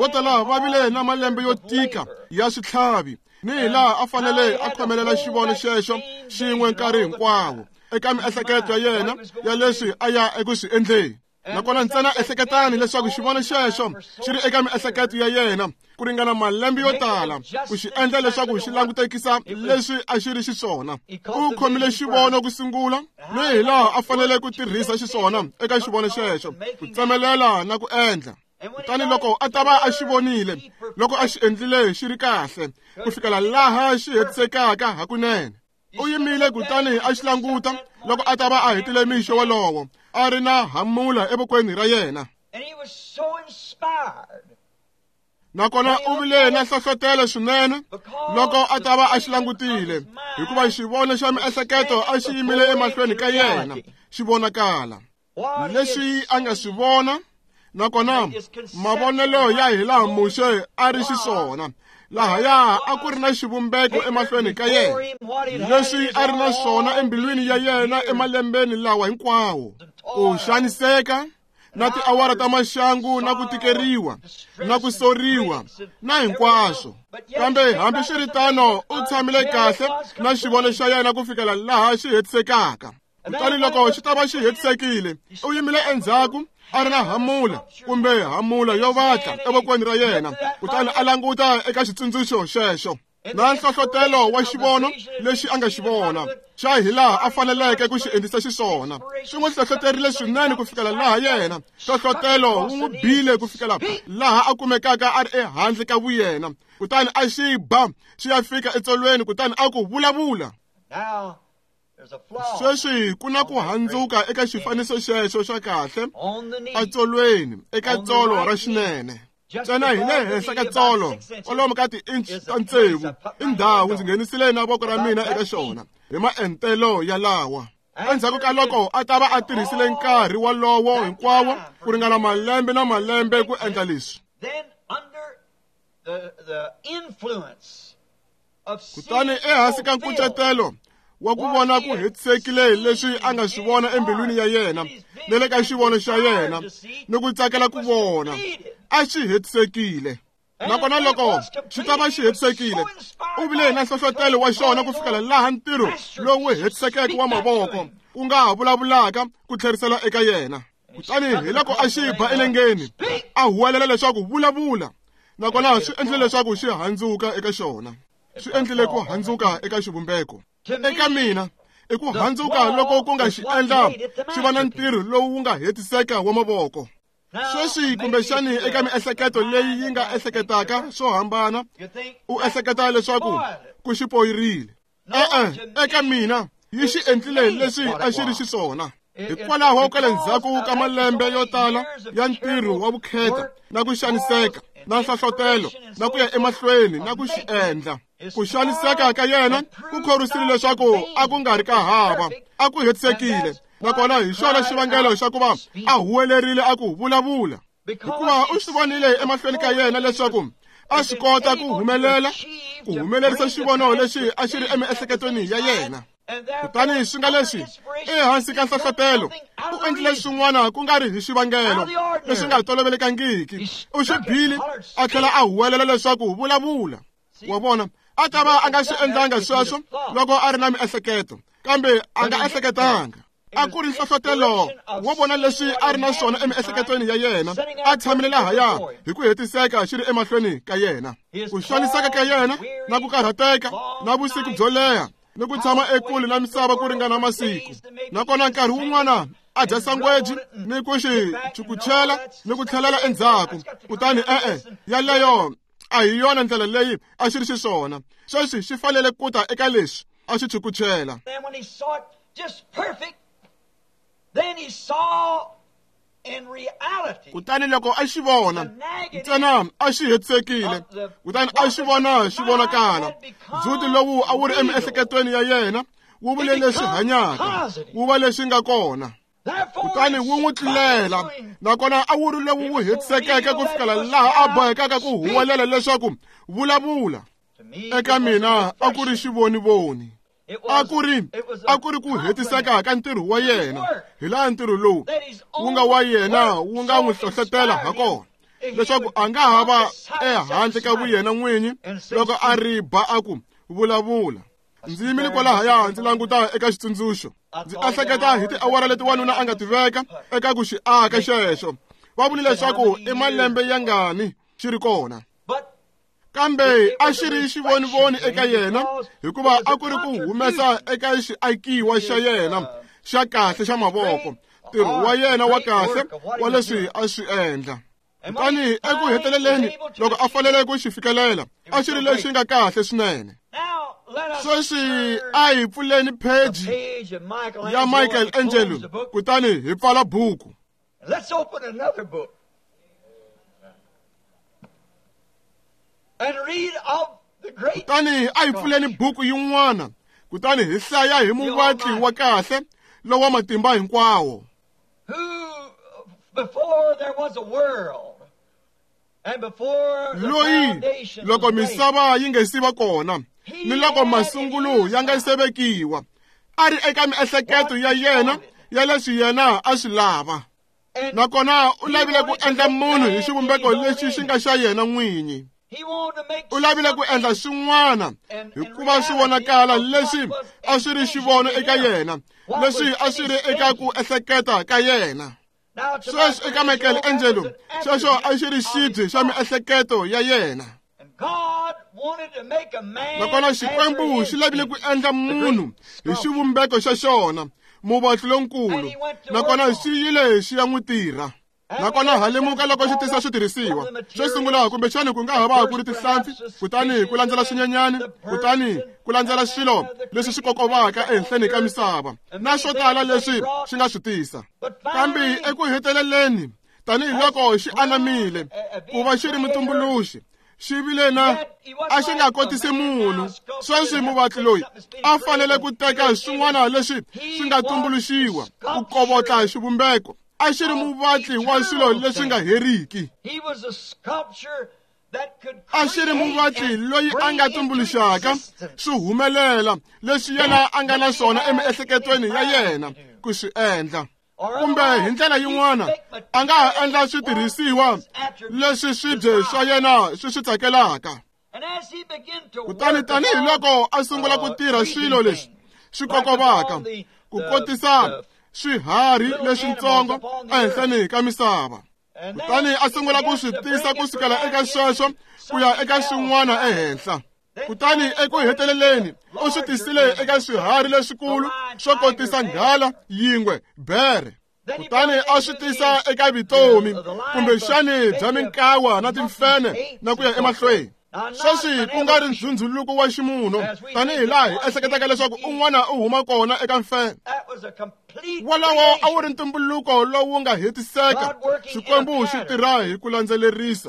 va vile na malembe yo tika ya switlhavi, ni hi laha a fanele a khomelela xivono xexo xin'we nkarhi hinkwawo eka miehleketo ya yena ya leswi a ya eku swi endleni. Nakona ntsena ehleketani leswaku xivono xexo xi ri eka miehleketo ya yena ku ringana malembe yo tala ku xi endla leswaku xi langutekisa leswi a xi ri xiswona. U khomile xivono ku sungula, ni hi laha a fanele ku tirhisa xiswona eka xivono xexo, ku tsemelela na ku endla. Kutani loko a ta va a xi vonile, loko a xi endlile xi ri kahle ku fikela laha xi hetisekaka hakunene, u yimile kutani a xi languta. Loko a ta va a hetile mixo wolowo, a ri na hamula evokweni ra yena, nakona u vile na nhlohlotelo swinene loko a ta va a xi langutile, hikuva xivono xa miehleketo a xi yimile emahlweni ka yena xi vonakala leswi a nga swi vona, nakona mavonelo ya hi laha muxe a ri xiswona, lahaya a ku ri na xivumbeko emahlweni ka yena leswi a ri na swona embilwini ya yena emalembeni lawa hinkwawo: ku xaniseka na tiawara ta maxangu na ku tikeriwa na ku soriwa na hinkwaswo. Kambe hambi swi ri tano u tshamile kahle na xivono xa yena ku fikela laha xi hetisekaka. Kutani loko xi ta va xi hetisekile, u yimile endzhaku a ri na hamula kumbe hamula yo vatla evokweni ra yena, kutani a languta eka xitsundzuxo xexo na nhlohlotelo wa xivono lexi a nga xi vona xa hi laha a faneleke ku xi endlisa xiswona. Swi n'wi hlohloterile swinene ku fikela laha yena nhlohlotelo wu n'wi bile ku fikela laha a kumekaka a ri ehandle ka vuyena, kutani a xi ba xi ya fika etsolweni, kutani a ku vulavula. Sweswi ku na ku handzuka eka xifaniso xexo xa kahle atsolweni eka tsolo ra xinene. Ntsena hi le henhla ka tsolo kwalomu ka ti-inch ta 6 i ndhawu ndzi nghenisile na voko ra mina eka xona hi maentelo ya lawa. Endzhaku ka loko a ta va a tirhisile nkarhi walowo hinkwawo ku ringana malembe na malembe ku endla leswi, kutani ehansi ka nkucetelo wa ku vona ku hetisekile leswi a nga swi vona embilwini ya yena ni le ka xivono xa yena ni ku tsakela ku vona, a xi hetisekile. Nakona loko xi ta va xi hetisekile, u vile na nhlohlotelo wa xona ku fikela laha ntirho lowu hetisekeke wa mavoko ku nga ha vulavulaka ku tlherisela eka yena. Kutani hi loko a xi ba elengeni, a huwelela leswaku vulavula, nakona swi endlile leswaku xi handzuka eka xona. Swi endlile ku handzuka eka xivumbeko. eka mina i ku handzuka loko ku nga xi endla xi va na ntirho lowu nga hetiseka wa mavoko. Sweswi kumbexani eka miehleketo leyi yi nga ehleketaka swo hambana u ehleketa leswaku ku xi poyirile. Eka mina yi xi endlile leswi a xi ri xiswona. Hikwalaho ka le ndzhaku ka malembe yo tala ya ntirho wa vukheta na ku xaniseka na nhlohlotelo na ku ya emahlweni na ku xi endla. Ku xaniseka ka yena ku khorisile leswaku a ku nga ri ka hava, a ku hetisekile, nakona hi xona xivangelo xa ku va a huwelerile a ku vulavula. Hikuva u swi vonile emahlweni ka yena leswaku a swi kota ku humelerisa xivono lexi a xi ri emiehleketweni ya yena. Kutani swi nga leswi ehansi ka nhlohlotelo u endlile swin'wana ku nga ri hi xivangelo leswi nga tolovelekangiki. U xi bile a tlhela a huwelela leswaku vulavula. Wa vona a ta va a nga swi endlanga sweswo loko a ri na miehleketo, kambe a nga ehleketanga. A ku ri nhlohlotelo wo vona leswi a ri na swona emiehleketweni ya yena, a tshamile lahaya hi ku hetiseka xi ri emahlweni ka yena. Ku xaniseka ka yena na ku karhateka na vusiku byo leha ni ku tshama ekule na misava ku ringana masiku, nakona nkarhi wun'wana a dya sangweji ni ku xi chukuchela ni ku tlhelela endzhaku. Kutani yaleyo a hi yona ndlela leyi a xi ri xiswona. Sweswi xi fanele ku ta eka leswi a xi chukuchela. Kutani loko a xi vona ntsena a xi hetisekile, kutani a xi vona xi vonakala. Ndzhuti lowu a wu ri emiehleketweni ya yena wu vule leswi hanyaka, wu va leswi nga kona. Kutani wu n'wi tlulela, nakona a wu ri lowu wu hetisekeke ku fikela laha a bohekaka ku huwelela leswaku vulavula. Eka mina a ku ri xivonivoni. A ku ri ku hetiseka ka ntirho wa yena, hi laha ntirho lowu wu nga wa yena wu nga n'wi hlohlotela ha kona, leswaku a nga ha va ehandle ka vuyena n'winyi loko a riba a ku vulavula. Ndzi yimile kwalahaya ndzi languta eka xitsundzuxo. Ndzi ehleketa hi tiawara leti wanuna a nga ti veka eka ku xi aka xexo. Va vule leswaku i malembe yangani xi ri kona, kambe a xi ri xivonivoni eka yena hikuva a ku ri ku humesa eka xiakiwa xa yena xa kahle xa mavoko, ntirho wa yena wa kahle wa leswi a swi endla. Kutani eku heteleleni loko a fanele ku xi fikelela a xi ri lexi nga kahle swinene. Sweswi a hi pfuleni pheji ya Michelangelo kutani hi pfala buku. Kutani a hi pfuleni buku yin'wana kutani hi hlaya hi muvatli wa kahle lowa matimba hinkwawo. Loyi loko misava yi nga siva kona ni loko masungulo ya nga se vekiwa a ri eka miehleketo ya yena ya leswi yena a swi lava, nakona u lavile ku endla munhu hi xivumbeko lexi xi nga xa yena n'winyi. U lavile ku endla swin'wana hikuva swi vonakala leswi a swi ri xivono eka yena, leswi a swi ri eka ku ehleketa ka yena. Sweswi eka Michelangelo xexo a xi ri xidzi xa miehleketo ya yena. Nakona Xikwembu xi lavile ku endla munhu hi xivumbeko xa xona, muvatli lonkulu, nakona xi yile xi ya n'wi tirha. Nakona halemuka loko xi tisa switirhisiwa. Xo sungula kumbexani ku nga ha va ku ri tihlampfi, kutani ku landzela swinyenyani, kutani ku landzela swilo leswi swi kokovaka ehenhleni ka misava na swo tala leswi xi nga swi tisa. Kambe eku heteleleni tanihiloko xi anamile ku va xi ri mutumbuluxi, xi vile na a xi nga kotisi munhu. Sweswi muvatli loyi a fanele ku teka swin'wana leswi swi nga tumbuluxiwa ku kovotla xivumbeko. A xi ri muvatli wa swilo leswi nga heriki. A xi ri muvatli loyi a nga tumbuluxaka swi humelela leswi yena a nga na swona emiehleketweni ya yena ku swi endla. Kumbe hi ndlela yin'wana a nga ha endla switirhisiwa leswi swibye swa yena swi tsakelaka. Kutani tanihiloko a sungula ku tirha swilo leswi swi kokovaka, ku kotisa swiharhi leswintsongo ehenhleni ka misava, kutani a sungula ku swi tisa kusukela eka sweswo ku ya eka swin'wana ehenhla. kutani eku heteleleni u swi tisile eka swiharhi leswikulu swo kotisa nghala yingwe bere, kutani a swi tisa eka vutomi kumbe xani bya minkawa na timfene na ku ya emahlweni. Sweswi ku nga ri ndzundzuluko wa ximunhu tanihi laha hi ehleketaka leswaku un'wana u huma kona eka mfene. Walawo a wu ri ntumbuluko lowu nga hetiseka, Xikwembu xi tirha hi ku landzelerisa.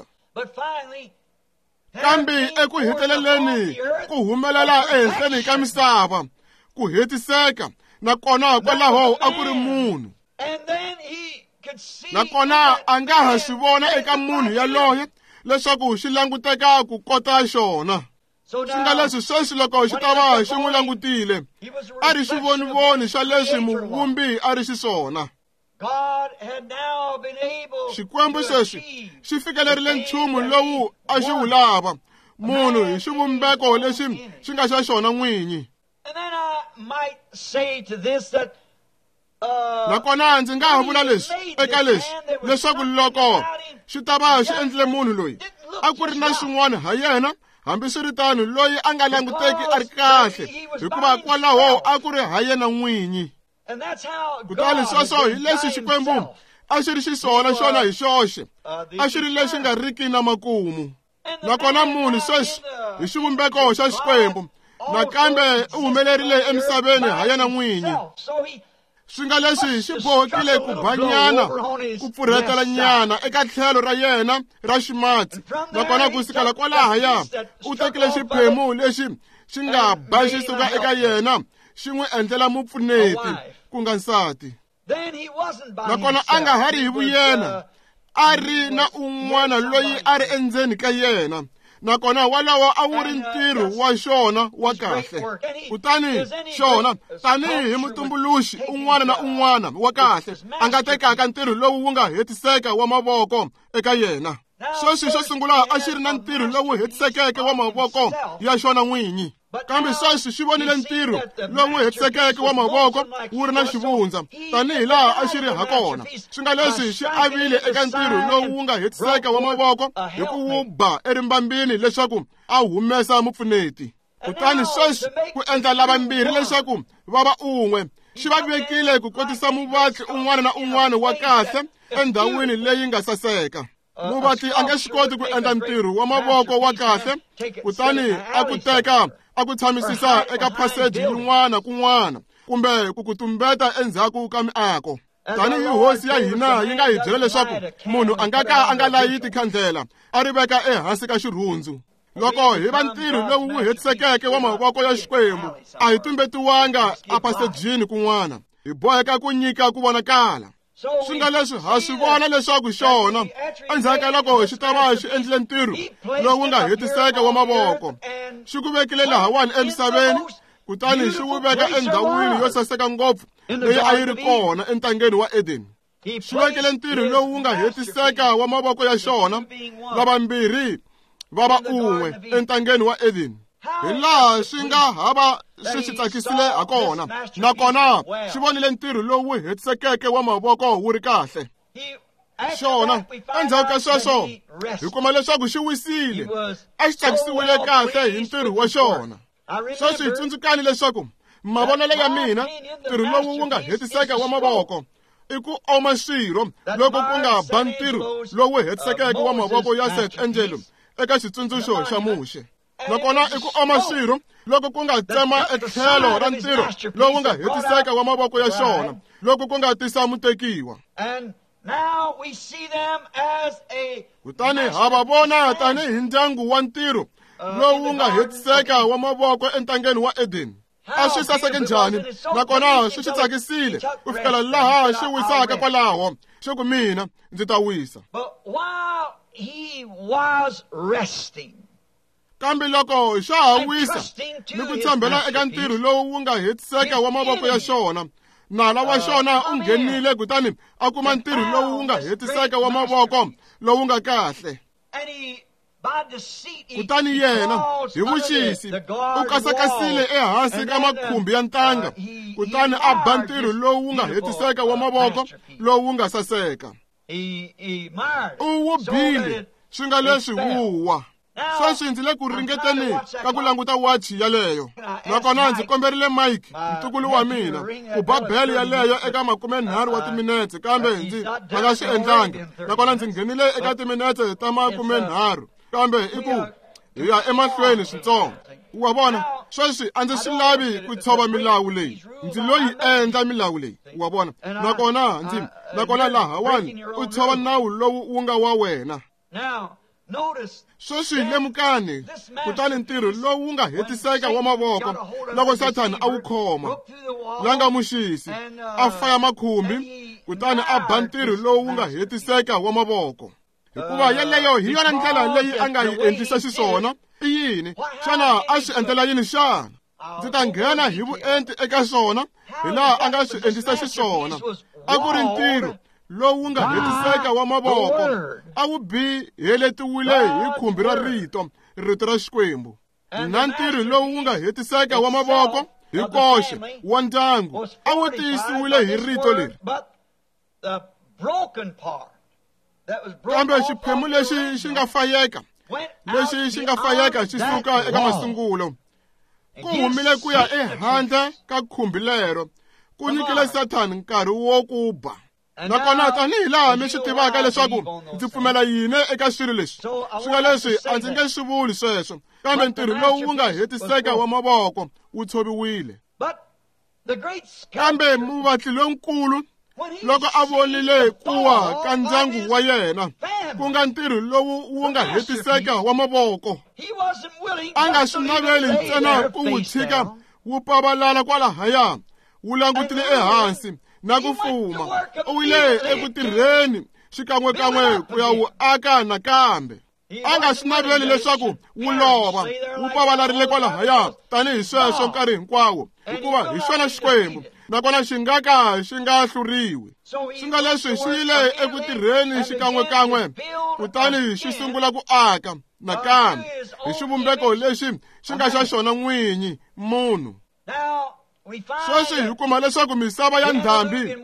Kambe eku heteleleni ku humelela ehenhleni ka misava, ku hetiseka, nakona kwalaho a ku ri munhu. Nakona a nga ha swi vona eka munhu yaloye leswaku xi languteka ku kota xona. Swi nga leswi sweswi loko xi ta va xi n'wi langutile, a ri xivonivoni xa leswi muvumbi a ri xiswona. Xikwembu sweswi xi fikelerile nchumu lowu a xi wu lava, munhu hi xivumbeko lexi xi nga xa xona n'winyi. Nakona ndzi nga ha vula leswi eka leswi, leswaku loko xi ta va xi endlile munhu loyi a ku ri na swin'wana ha yena, hambi swi ri tano loyi a nga languteki a ri kahle, hikuva kwalaho a ku ri ha yena n'winyi. Kutani sweswo hi leswi Xikwembu a xi ri xiswona xona hi xoxe, a xi ri lexi nga riki na makumu. Nakona munhu sweswi hi xivumbeko xa Xikwembu, nakambe u humelerile emisaveni ha yena n'winyi. Swi nga leswi xi bohekile ku banyana, ku pfurhetela nyana eka tlhelo ra yena ra ximati, nakona ku sukela kwalahaya u tekile xiphemu lexi xi nga ba xi suka eka yena xi n'wi endlela mupfuneti, ku nga nsati. Nakona a nga ha ri hi vuyena, a ri na un'wana loyi a ri endzeni ka yena, nakona walawo a wu ri ntirho wa xona wa kahle. Kutani xona tanihi mutumbuluxi un'wana na un'wana wa kahle a nga tekaka ntirho lowu wu nga hetiseka wa mavoko eka yena. Sweswi xo sungula a xi ri na ntirho lowu hetisekeke wa mavoko ya xona n'winyi, kambe sweswi xi vonile ntirho lowu hetisekeke wa mavoko wu ri na xivundza tanihi laha a xi ri ha kona. Swi nga leswi xi avile eka ntirho lowu wu nga hetiseka wa mavoko hi ku wu ba erimbambini leswaku a humesa mupfuneti. Kutani sweswi ku endla lavambirhi leswaku va va un'we, xi va vekile ku kotisa muvatli un'wana na un'wana wa kahle endhawini leyi nga saseka. Muvatli a nge swi koti ku endla ntirho wa mavoko wa kahle, kutani a ku teka a ku tshamisisa eka passage yin'wana kun'wana, kumbe ku ku tumbeta endzhaku ka miako. Tanihi hosi ya hina yi nga hi byela leswaku munhu a nga ka a nga layiti khandlela a ri veka ehansi ka xirhundzu. Loko hi va ntirho lowu wu hetisekeke wa mavoko ya Xikwembu, a hi tumbetiwanga a passagini kun'wana, hi boheka ku nyika ku vonakala. Swi nga leswi ha swi vona leswaku xona endzhaku ka loko xi ta va xi endlile ntirho lowu nga hetiseka wa mavoko, xi ku vekile lahawani emisaveni, kutani xi wu veka endhawini yo saseka ngopfu leyi a yi ri kona entangeni wa Edeni. Xi vekile ntirho lowu nga hetiseka wa mavoko ya xona, lavambirhi va va un'we entangeni wa Edeni. Hi laha swi nga hava swi xi tsakisile ha kona, nakona xi vonile ntirho lowu hetisekeke wa mavoko wu ri kahle. Xona endzhaku ka sweswo hi kuma leswaku xi wisile, a xi tsakisiwile kahle hi ntirho wa xona. Sweswi hi tsundzukani leswaku mavonelo ya mina, ntirho lowu wu nga hetiseka wa mavoko i ku oma swirho loko ku nga ba ntirho lowu hetisekeke wa mavoko ya Seth Angelo eka xitsundzuxo xa muxe. Nakona i ku oma swirho loko ku nga tsema etlhelo ra ntirho lowu nga hetiseka wa mavoko ya xona, loko ku nga tisa mutekiwa. Kutani ha va vona tanihi ndyangu wa ntirho lowu nga hetiseka wa mavoko entangeni wa Edeni. A swi saseke njhani, nakona swi tsakisile ku fikela laha xi wisaka kwalaho xi ku mina ndzi ta wisa. Kambe loko xa ha wisa ni ku tshembela eka ntirho lowu wu nga hetiseka wa mavoko ya xona, nala wa xona u nghenile kutani a kuma ntirho lowu wu nga hetiseka wa mavoko lowu nga kahle. Kutani yena hi vuxisi u kasakasile ehansi ka makhumbi ya ntanga, kutani a ba ntirho lowu nga hetiseka wa mavoko lowu nga saseka. U wu bile, swi nga leswi wuwa. sweswi ndzi le ku ringeteni ka ku languta wachi yaleyo, nakona ndzi komberile Mike ntukulu wa mina ku ba beli yaleyo eka 30 wa timinetse, kambe a nga swi endlanga. Nakona ndzi nghenile eka timinetse ta 30, kambe i ku hi ya emahlweni swintsongo. Wa vona, sweswi a ndzi swi lavi ku tshova milawu leyi, ndzi lo yi endla milawu leyi. Wa vona, nakona lahawani u tshova nawu lowu wu nga wa wena. Sweswi lemukani, kutani ntirho lowu wu nga hetiseka wa mavoko loko Sathana a wu khoma, langa muxisi, a faya makhumbi, kutani a ba ntirho lowu wu nga hetiseka wa mavoko. Hikuva yeleyo hi yona ndlela leyi a nga yi endlisa xiswona. I yini? Xana a swi endlela yini xana? Ndzi ta nghena hi vuenti eka swona hi laha a nga swi endlisa xiswona. A ku ri ntirho lowu nga hetiseka wa mavoko, a wu biheletiwile hi khumbi ra rito ra Xikwembu. Na ntirho lowu nga hetiseka wa mavoko hi koxe wa ndyangu a wu tiyisiwile hi rito leri. Kambe xiphemu lexi xi nga fayeka, xi suka eka masungulo, ku humile ku ya ehandle ka khumbi lero, ku nyikile Sathana nkarhi wo ku ba. Nakona tanihi laha mi swi tivaka leswaku ndzi pfumela yini eka swilo leswi, swi nga leswi a ndzi nge swi vuli sweswo, kambe ntirho lowu wu nga hetiseka wa mavoko wu tshoviwile. Kambe muvatli lonkulu loko a vonile kuwa ka ndyangu wa yena, ku nga ntirho lowu wu nga hetiseka wa mavoko, a nga swi naveli ntsena ku wu tshika wu pavalala kwalahaya wu langutile ehansi na ku fuma. U wile eku tirheni xikan'wekan'we ku ya wu aka nakambe. A nga swi naveli leswaku wu lova wu pavalarile kwalahaya tanihi sweswo nkarhi hinkwawo, hikuva hi xona Xikwembu, nakona xi nga ka xi nga hluriwi. Swi nga leswi xi yile eku tirheni xikan'wekan'we, kutani xi sungula ku aka nakambe hi xivumbeko lexi xi nga xa xona n'winyi, munhu. Sweswi hi kuma leswaku misava ya ndhambi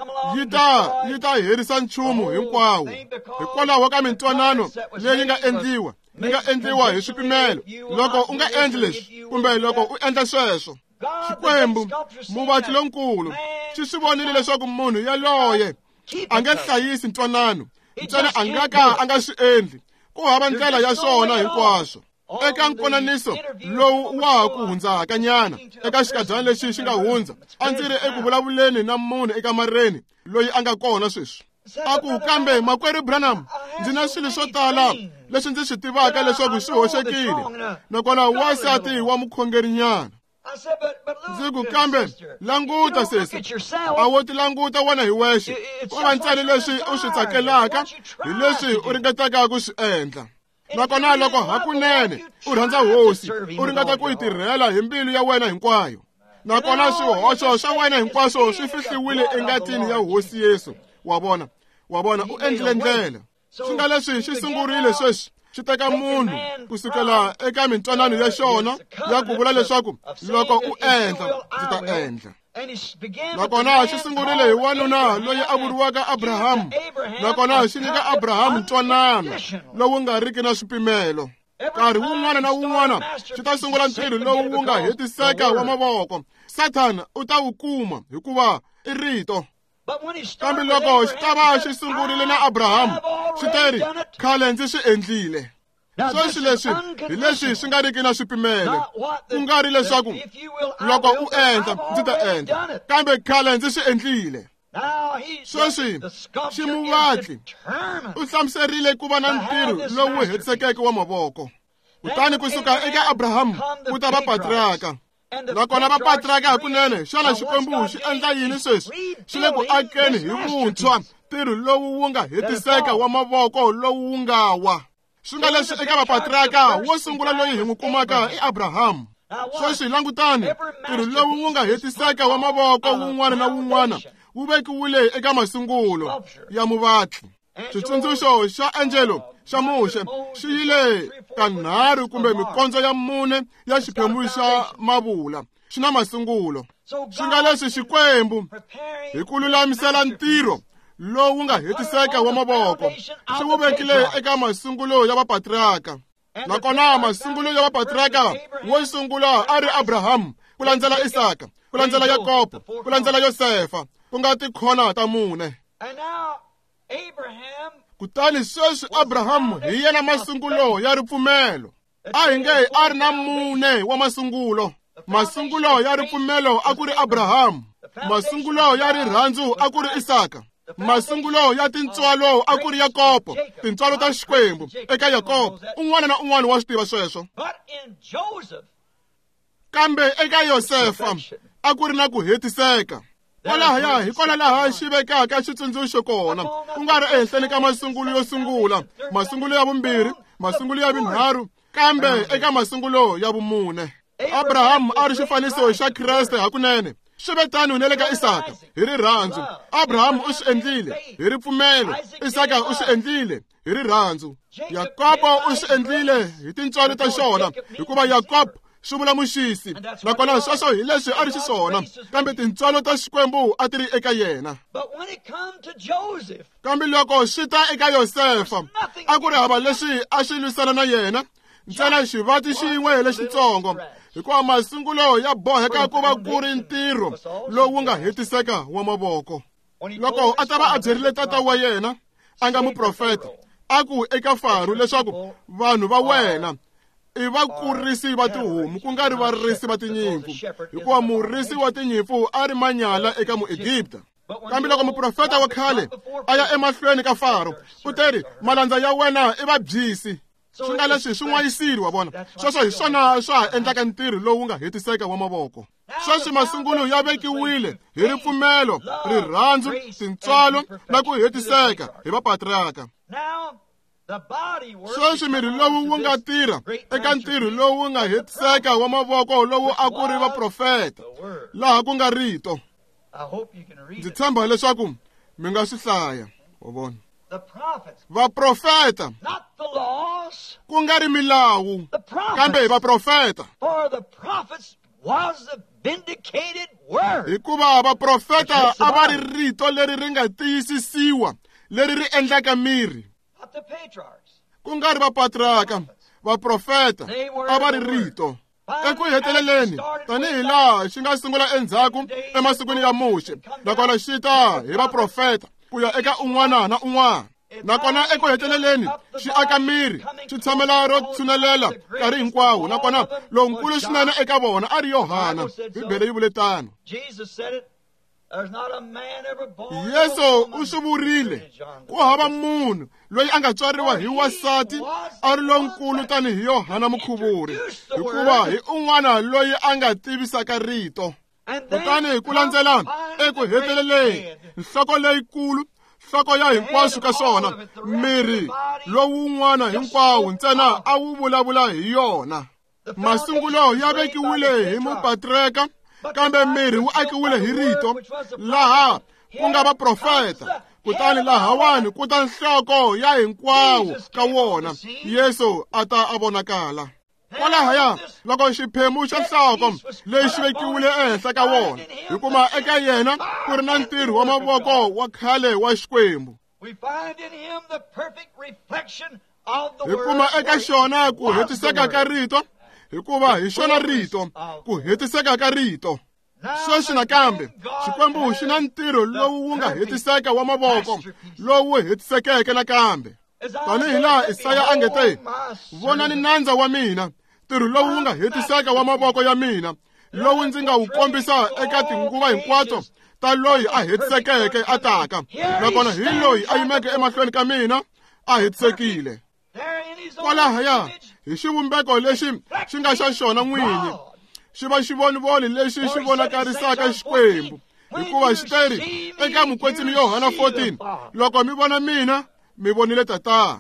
yi ta herisa nchumu hinkwawo hikwalaho ka mintwanano leyi nga endliwa hi swipimelo. Loko u nga endli leswi, kumbe loko u endla sweswo, Xikwembu, muvatli lonkulu, xi swi vonile leswaku munhu yaloye a nge hlayisi ntwanano, ntsena a nga swi endli. Ku hava ndlela ya swona hinkwaswo. Eka nkonaniso lowu wa ha ku hundzaka nyana, eka xikadyana lexi xi nga hundza, a ndzi ri eku vulavuleni na munhu eka mareni loyi a nga kona sweswi. A ku, kambe makwerhu Branham, ndzi na swilo swo tala leswi ndzi swi tivaka leswaku swi hoxekile, nakona wasati wa mukhongeri nyana. Ndzi ku, kambe languta sesi, a wo ti languta wena hi wexe, ku va ntsena leswi u swi tsakelaka hi leswi u ringetaka ku swi endla. Nakona loko hakunene u rhandza hosi, u ringeta ku yi tirhela hi mbilu ya wena hinkwayo, nakona swihoxo swa wena hinkwaswo swi fihliwile engatini ya hosi Yesu. Wa vona, u endlile ndlela. Swi nga leswi xi sungurile sweswi, xi teka munhu kusukela eka mintwanano ya xona ya ku vula leswaku loko u endla, ndzi ta endla. Nakona xi sungurile hi wanuna loyi a vuriwaka Abrahamu, nakona xi nyika Abrahamu ntwanano lowu nga riki na swipimelo. Nkarhi wun'wana na wun'wana xi ta sungula ntirho lowu wu nga hetiseka wa mavoko. Sathana u ta wu kuma hikuva i rito. Kambe loko xi ta va xi sungurile na Abrahamu, xi teri, khale ndzi swi endlile. Sweswi leswi hi leswi swi nga riki na swipimelo. Ku nga ri leswaku loko u endla, ndzi ta endla, kambe khale ndzi swi endlile. Sweswi ximuvatli u hlamuserile ku va na ntirho lowu hetisekeke wa mavoko. Kutani kusuka eka Abrahamu ku ta va patriarka. Nakona va patriarka hakunene, xana Xikwembu xi endla yini sweswi? Xi le ku akeni hi vuntshwa ntirho lowu wu nga hetiseka wa mavoko lowu nga wa. Swi nga leswi eka vapatriarka wo sungula loyi hi n'wi kumaka i Abrahamu. Sweswi langutani, ntirho lowu wu nga hetiseka wa mavoko wun'wana na wun'wana wu vekiwile eka masungulo ya muvatli. Xitsundzuxo xa Angelo xa Muxe xi yile kanharhu kumbe mikondzo ya mune ya xiphemu xa mavula. Xi na masungulo. Swi nga leswi Xikwembu hi ku lulamisela ntirho lowu nga hetiseka wa mavoko xi wu vekile eka masungulo ya vapatriarka. nakona masungulo ya vapatriarka wo sungula a ri Abrahamu, ku landzela Isaka, ku landzela Yakobo, ku landzela Yosefa, ku nga tikhona ta mune. Kutani sweswi Abrahamu hi yena masungulo ya ripfumelo. A hi nge a ri na mune wa masungulo. Masungulo ya ripfumelo a ku ri Abrahamu, masungulo ya rirhandzu a ku ri Isaka, masungulo ya tintswalo a ku ri Yakobo, tintswalo ta Xikwembu eka Yakobo. Un'wana na un'wana wa swi tiva sweswo. Kambe eka Yosefa a ku ri na ku hetiseka. Kwalahaya hi kona laha xi vekaka xitsundzuxo kona, ku nga ri ehenhleni ka masungulo yo sungula, masungulo ya vumbirhi, masungulo ya vunharhu, kambe eka masungulo ya vumune. Abrahamu a ri xifaniso xa Kreste hakunene. Swi ve tani na le ka Isaka hi rirhandzu. Abrahamu u swi endlile hi ripfumelo, Isaka u swi endlile hi rirhandzu, Yakobo u swi endlile hi tintswalo ta xona, hikuva Yakobo swi vula muxisi, nakona sweswo hi leswi a ri xiswona, kambe tintswalo ta Xikwembu a ti ri eka yena. Kambe loko swi ta eka Yosefa, a ku ri hava leswi a xi lwisana na yena, ntsena xivati xin'we lexitsongo, hikuva masungulo ya boheka ku va ku ri ntirho lowu nga hetiseka wa mavoko. Loko a ta va a byerile tata wa yena, a nga muprofeta, a ku eka Faro leswaku vanhu va wena i vakurisi va tihomu, ku nga ri varisi va tinyimpfu, hikuva murisi wa tinyimpfu a ri manyala eka muEgipta. Kambe loko muprofeta wa khale a ya emahlweni ka Faro, u teri malandza ya wena i vabyisi. Swi nga leswi swi n'wayisile, wa vona. Sweswo hi swona swa ha endlaka ntirho lowu nga hetiseka wa mavoko. Sweswi masungulo ya vekiwile hi ripfumelo, rirhandzu, tintswalo na ku hetiseka hi vapatriarka. Sweswi miri lowu wu nga tirha eka ntirho lowu nga hetiseka wa mavoko lowu a ku ri vaprofeta, laha ku nga rito. Ndzi tshemba leswaku mi nga swi hlaya, wa vona. Vaprofeta, ku nga ri milawu, kambe vaprofeta. Hikuva vaprofeta a va ri rito leri ri nga tiyisisiwa, leri ri endlaka miri. Ku nga ri vapatriarka, vaprofeta a va ri rito. Eku heteleleni, tanihi laha xi nga sungula endzhaku emasikwini ya Muxe, nakona xi ta hi vaprofeta ku ya eka un'wana na un'wana. Nakona eku heteleleni xi aka miri, xi tshamela ro tshunelel nkarhi hinkwawo, nakona lonkulu swinene eka vona a ri Yohana. Bibele yi vule tano. Yesu u swi vurile, ku hava munhu loyi a nga tswariwa hi wasati a ri lonkulu tanihi Yohana Mukhuvuri, hikuva hi un'wana loyi a nga tivisaka rito. Kutani hi ku landzelana eku heteleleni, nhloko leyikulu, nhloko ya hinkwaswo ka swona, miri lowun'wana hinkwawo ntsena a wu vulavula hi yona. Masungulo ya vekiwile hi mupatriarka, kambe miri wu akiwile hi rito, laha ku nga vaprofeta. Kutani lahawani ku ta nhloko ya hinkwawo ka wona, Yesu a ta a vonakala. Kwalahaya loko xiphemu xa nhloko lexi vekiwile ehenhla ka wona, hikuva eka yena ku ri na ntirho wa mavoko wa khale wa Xikwembu. Hikuva eka xona ku hetiseka ka rito, hikuva hi xona rito, ku hetiseka ka rito. Sweswi nakambe Xikwembu xi na ntirho lowu wu nga hetiseka wa mavoko, lowu hetisekeke nakambe. Tanihi laha Isaya a nge te, vonani nandza wa mina, ntirho lowu wu nga hetiseka wa mavoko ya mina, lowu ndzi nga wu kombisa eka tinguva hinkwato ta loyi a hetisekeke a taka, nakona hi loyi a yimeke emahlweni ka mina a hetisekile. Kwalahaya hi xivumbeko lexi xi nga xa xona n'winyi, xi va xivonivoni lexi xi vonakarisaka Xikwembu, hikuva xi teri eka mukwetsini Yohana 14, loko mi vona mina mi vonile Tata.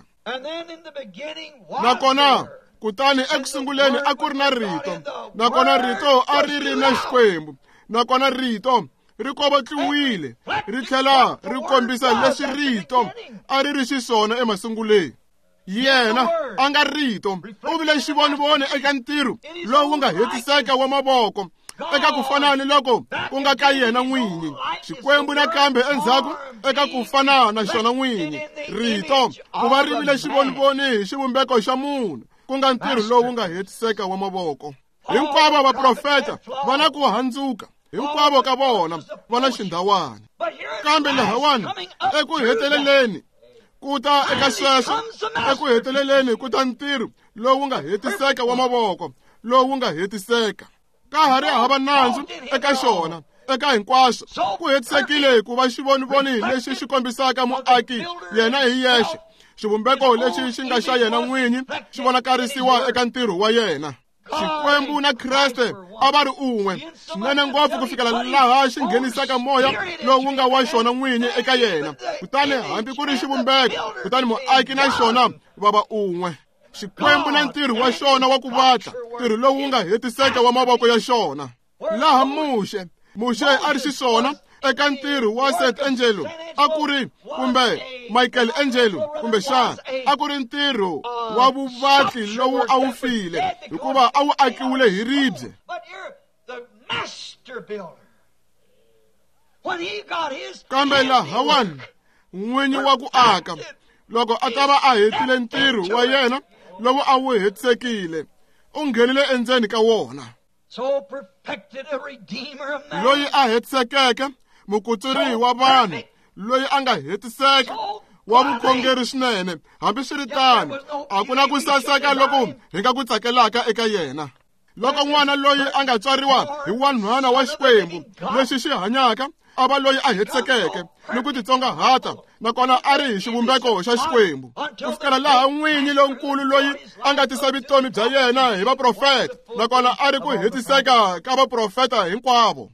Nakona kutani ekusunguleni a ku ri na rito, nakona rito a ri ri na Xikwembu, nakona rito ri kovotliwile, ri tlhela ri kombisa leswi rito a ri ri xiswona emasunguleni. Yena a nga rito u vile xivonivoni eka ntirho lowu nga hetiseka wa mavoko, eka ku fana ni loko ku nga ka yena n'winyi, Xikwembu nakambe endzhaku eka ku fana na xona n'winyi. Rito ku va ri vile xivonivoni hi xivumbeko xa munhu, ku nga ntirho lowu nga hetiseka wa mavoko. Hinkwavo vaprofeta va na ku handzuka, hinkwavo ka vona va na xindhawana. Kambe lahawani eku heteleleni ku ta eka sweswo, eku heteleleni ku ta ntirho lowu nga hetiseka wa mavoko, lowu nga hetiseka. Ka ha ri hava nandzu eka xona, eka hinkwaswo ku hetisekile ku va xivonivoni lexi xi kombisaka muaki yena hi yexe, xivumbeko lexi xi nga xa yena n'winyi xi vonakarisiwa eka ntirho wa yena. Xikwembu na Kriste a va ri un'we swinene ngopfu ku fikela laha xi nghenisaka moya lowu nga wa xona n'winyi eka yena, kutani hambi ku ri xivumbeko, kutani muaki na xona va va un'we. Xikwembu na ntirho wa xona wa ku vatla, ntirho lowu nga hetiseka wa mavoko ya xona. Laha Muxe a ri xiswona eka ntirho wa St. Angelo a ku ri, kumbe Michael Angelo, kumbe xana a ku ri ntirho wa vuvatli lowu a wu file hikuva a wu akiwile hi ribye. Kambe lahawani n'winyi wa ku aka, loko a ta va a hetile ntirho wa yena lowu a wu hetisekile, u nghenile endzeni ka wona. Loyi a hetisekeke, mukutsuri wa vanhu, loyi a nga hetiseka, wa vukhongeri swinene. Hambi swi ri tano, a ku na ku saseka loko hi nga ku tsakelaka eka yena. Loko n'wana loyi a nga tswariwa hi wanhwana wa Xikwembu lexi xi hanyaka a va loyi a hetisekeke ni ku titsongahata, nakona a ri hi xivumbeko xa Xikwembu, ku fikela laha n'winyi lonkulu loyi a nga tisa vutomi bya yena hi vaprofeta, nakona a ri ku hetiseka ka vaprofeta hinkwavo.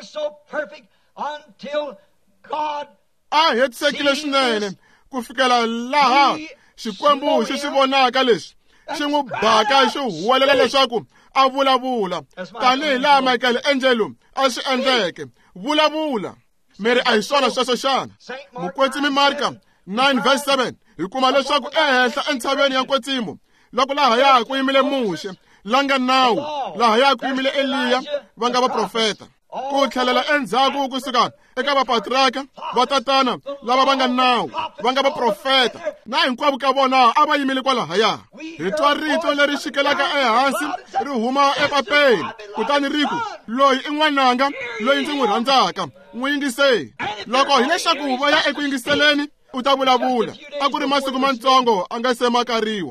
A hetisekile swinene ku fikela laha Xikwembu xi swi vonaka leswi, xi n'wi baka xi huwelela leswaku a vulavula, tanihi laha Michael Angelo a swi endleke. Vulavula. Miri a hi swona sweswo xana? Mukwetsimi Marka 9:7 hi kuma leswaku ehenhla entshaveni ya nkwetsimo, loko lahaya ku yimile Muxe langa nawu, lahaya ku yimile Eliya va nga vaprofeta, ku tlhelela endzhaku kusuka eka vapatriarka, vatatana lava va nga nawu, va nga vaprofeta, na hinkwavo ka vona a va yimile kwalahaya. Hi twa rito leri xikelaka ehansi ri huma epapeni, kutani riku, loyi i n'wananga loyi ndzi n'wi rhandzaka, n'wi yingiseni. Loko hi leswaku va ya eku yingiseleni u ta vulavula, a ku ri masiku mantsongo a nga se makariwa.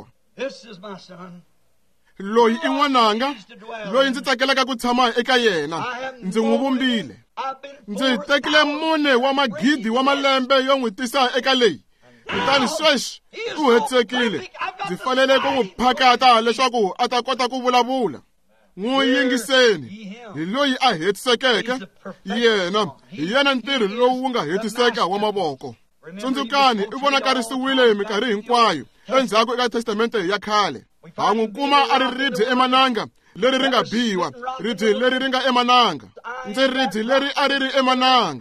Loyi i n'wananga loyi ndzi tsakelaka ku tshama eka yena, ndzi n'wi vumbile. Ndzi tekile mune wa magidi wa malembe yo n'wi tisa eka leyi, kutani sweswi u hetisekile. Ndzi fanele ku n'wi phakata leswaku a ta kota ku vulavula. N'wi yingiseni. Hi loyi a hetisekeke, yena hi yena ntirho lowu wu nga hetiseka wa mavoko. Tsundzukani i vonakarisiwile minkarhi hinkwayo endzhaku eka testamente ya khale. Ha n'wi kuma a ri ribye emananga leri ri nga biwa, ribye leri ri nga emananga, ndzi ribye leri a ri ri emananga.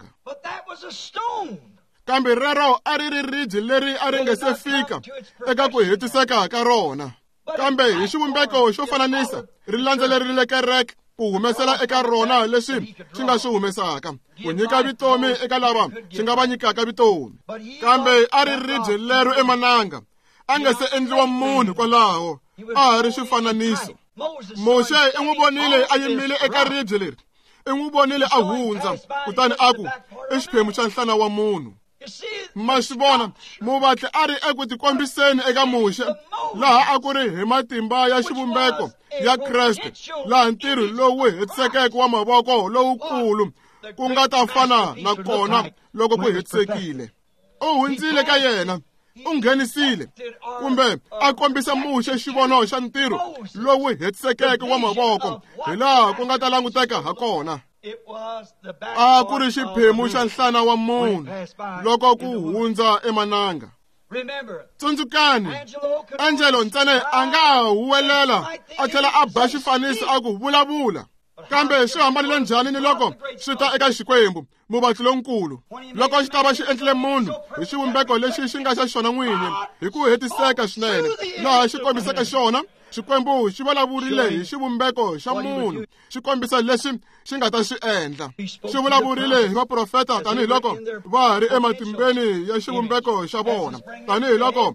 Kambe rero a ri ri ribye leri a ri nga se fika eka ku hetiseka ka rona. Kambe hi xivumbeko xo fananisa, ri landzelerile kereke ku humesela eka rona leswi xi nga swi humesaka, ku nyika vutomi eka lava xi nga va nyikaka vutomi. Kambe a ri ribye lero emananga, a nga se endliwa munhu kwalaho, a ha ri xifananiso. Moshe i n'wi vonile a yimile eka ribye leri, i n'wi vonile a hundza, kutani a ku i xiphemu xa nhlana wa munhu. Ma swi vona, muvatli a ri eku tikombiseni eka Moshe, laha a ku ri hi matimba ya xivumbeko ya Kriste, laha ntirho lowu hetisekeke wa mavoko lowukulu ku nga ta fana na kona loko ku hetisekile. U hundzile ka yena, u nghenisile, kumbe a kombisa Moshe xivono xa ntirho lowu hetisekeke wa mavoko, hi laha ku nga ta languteka ha kona. A ku ri xiphemu xa nhlana wa munhu loko ku hundza emananga. Tsundzukani, Angelo ntsena a nga huwelela a tlhela a ba xifaniso a ku vulavula. Kambe swi hambanile njhani ni loko swi ta eka Xikwembu, muvatli lonkulu, loko xi ta va xi endlile munhu hi xivumbeko lexi xi nga xa xona n'winyi, hi ku hetiseka swinene, laha xi kombisaka xona. Xikwembu xi vulavurile hi xivumbeko xa munhu, xi kombisa leswi xi nga ta swi endla. Xi vulavurile hi vaprofeta tanihiloko va ha ri ematimbeni ya xivumbeko xa vona, tanihiloko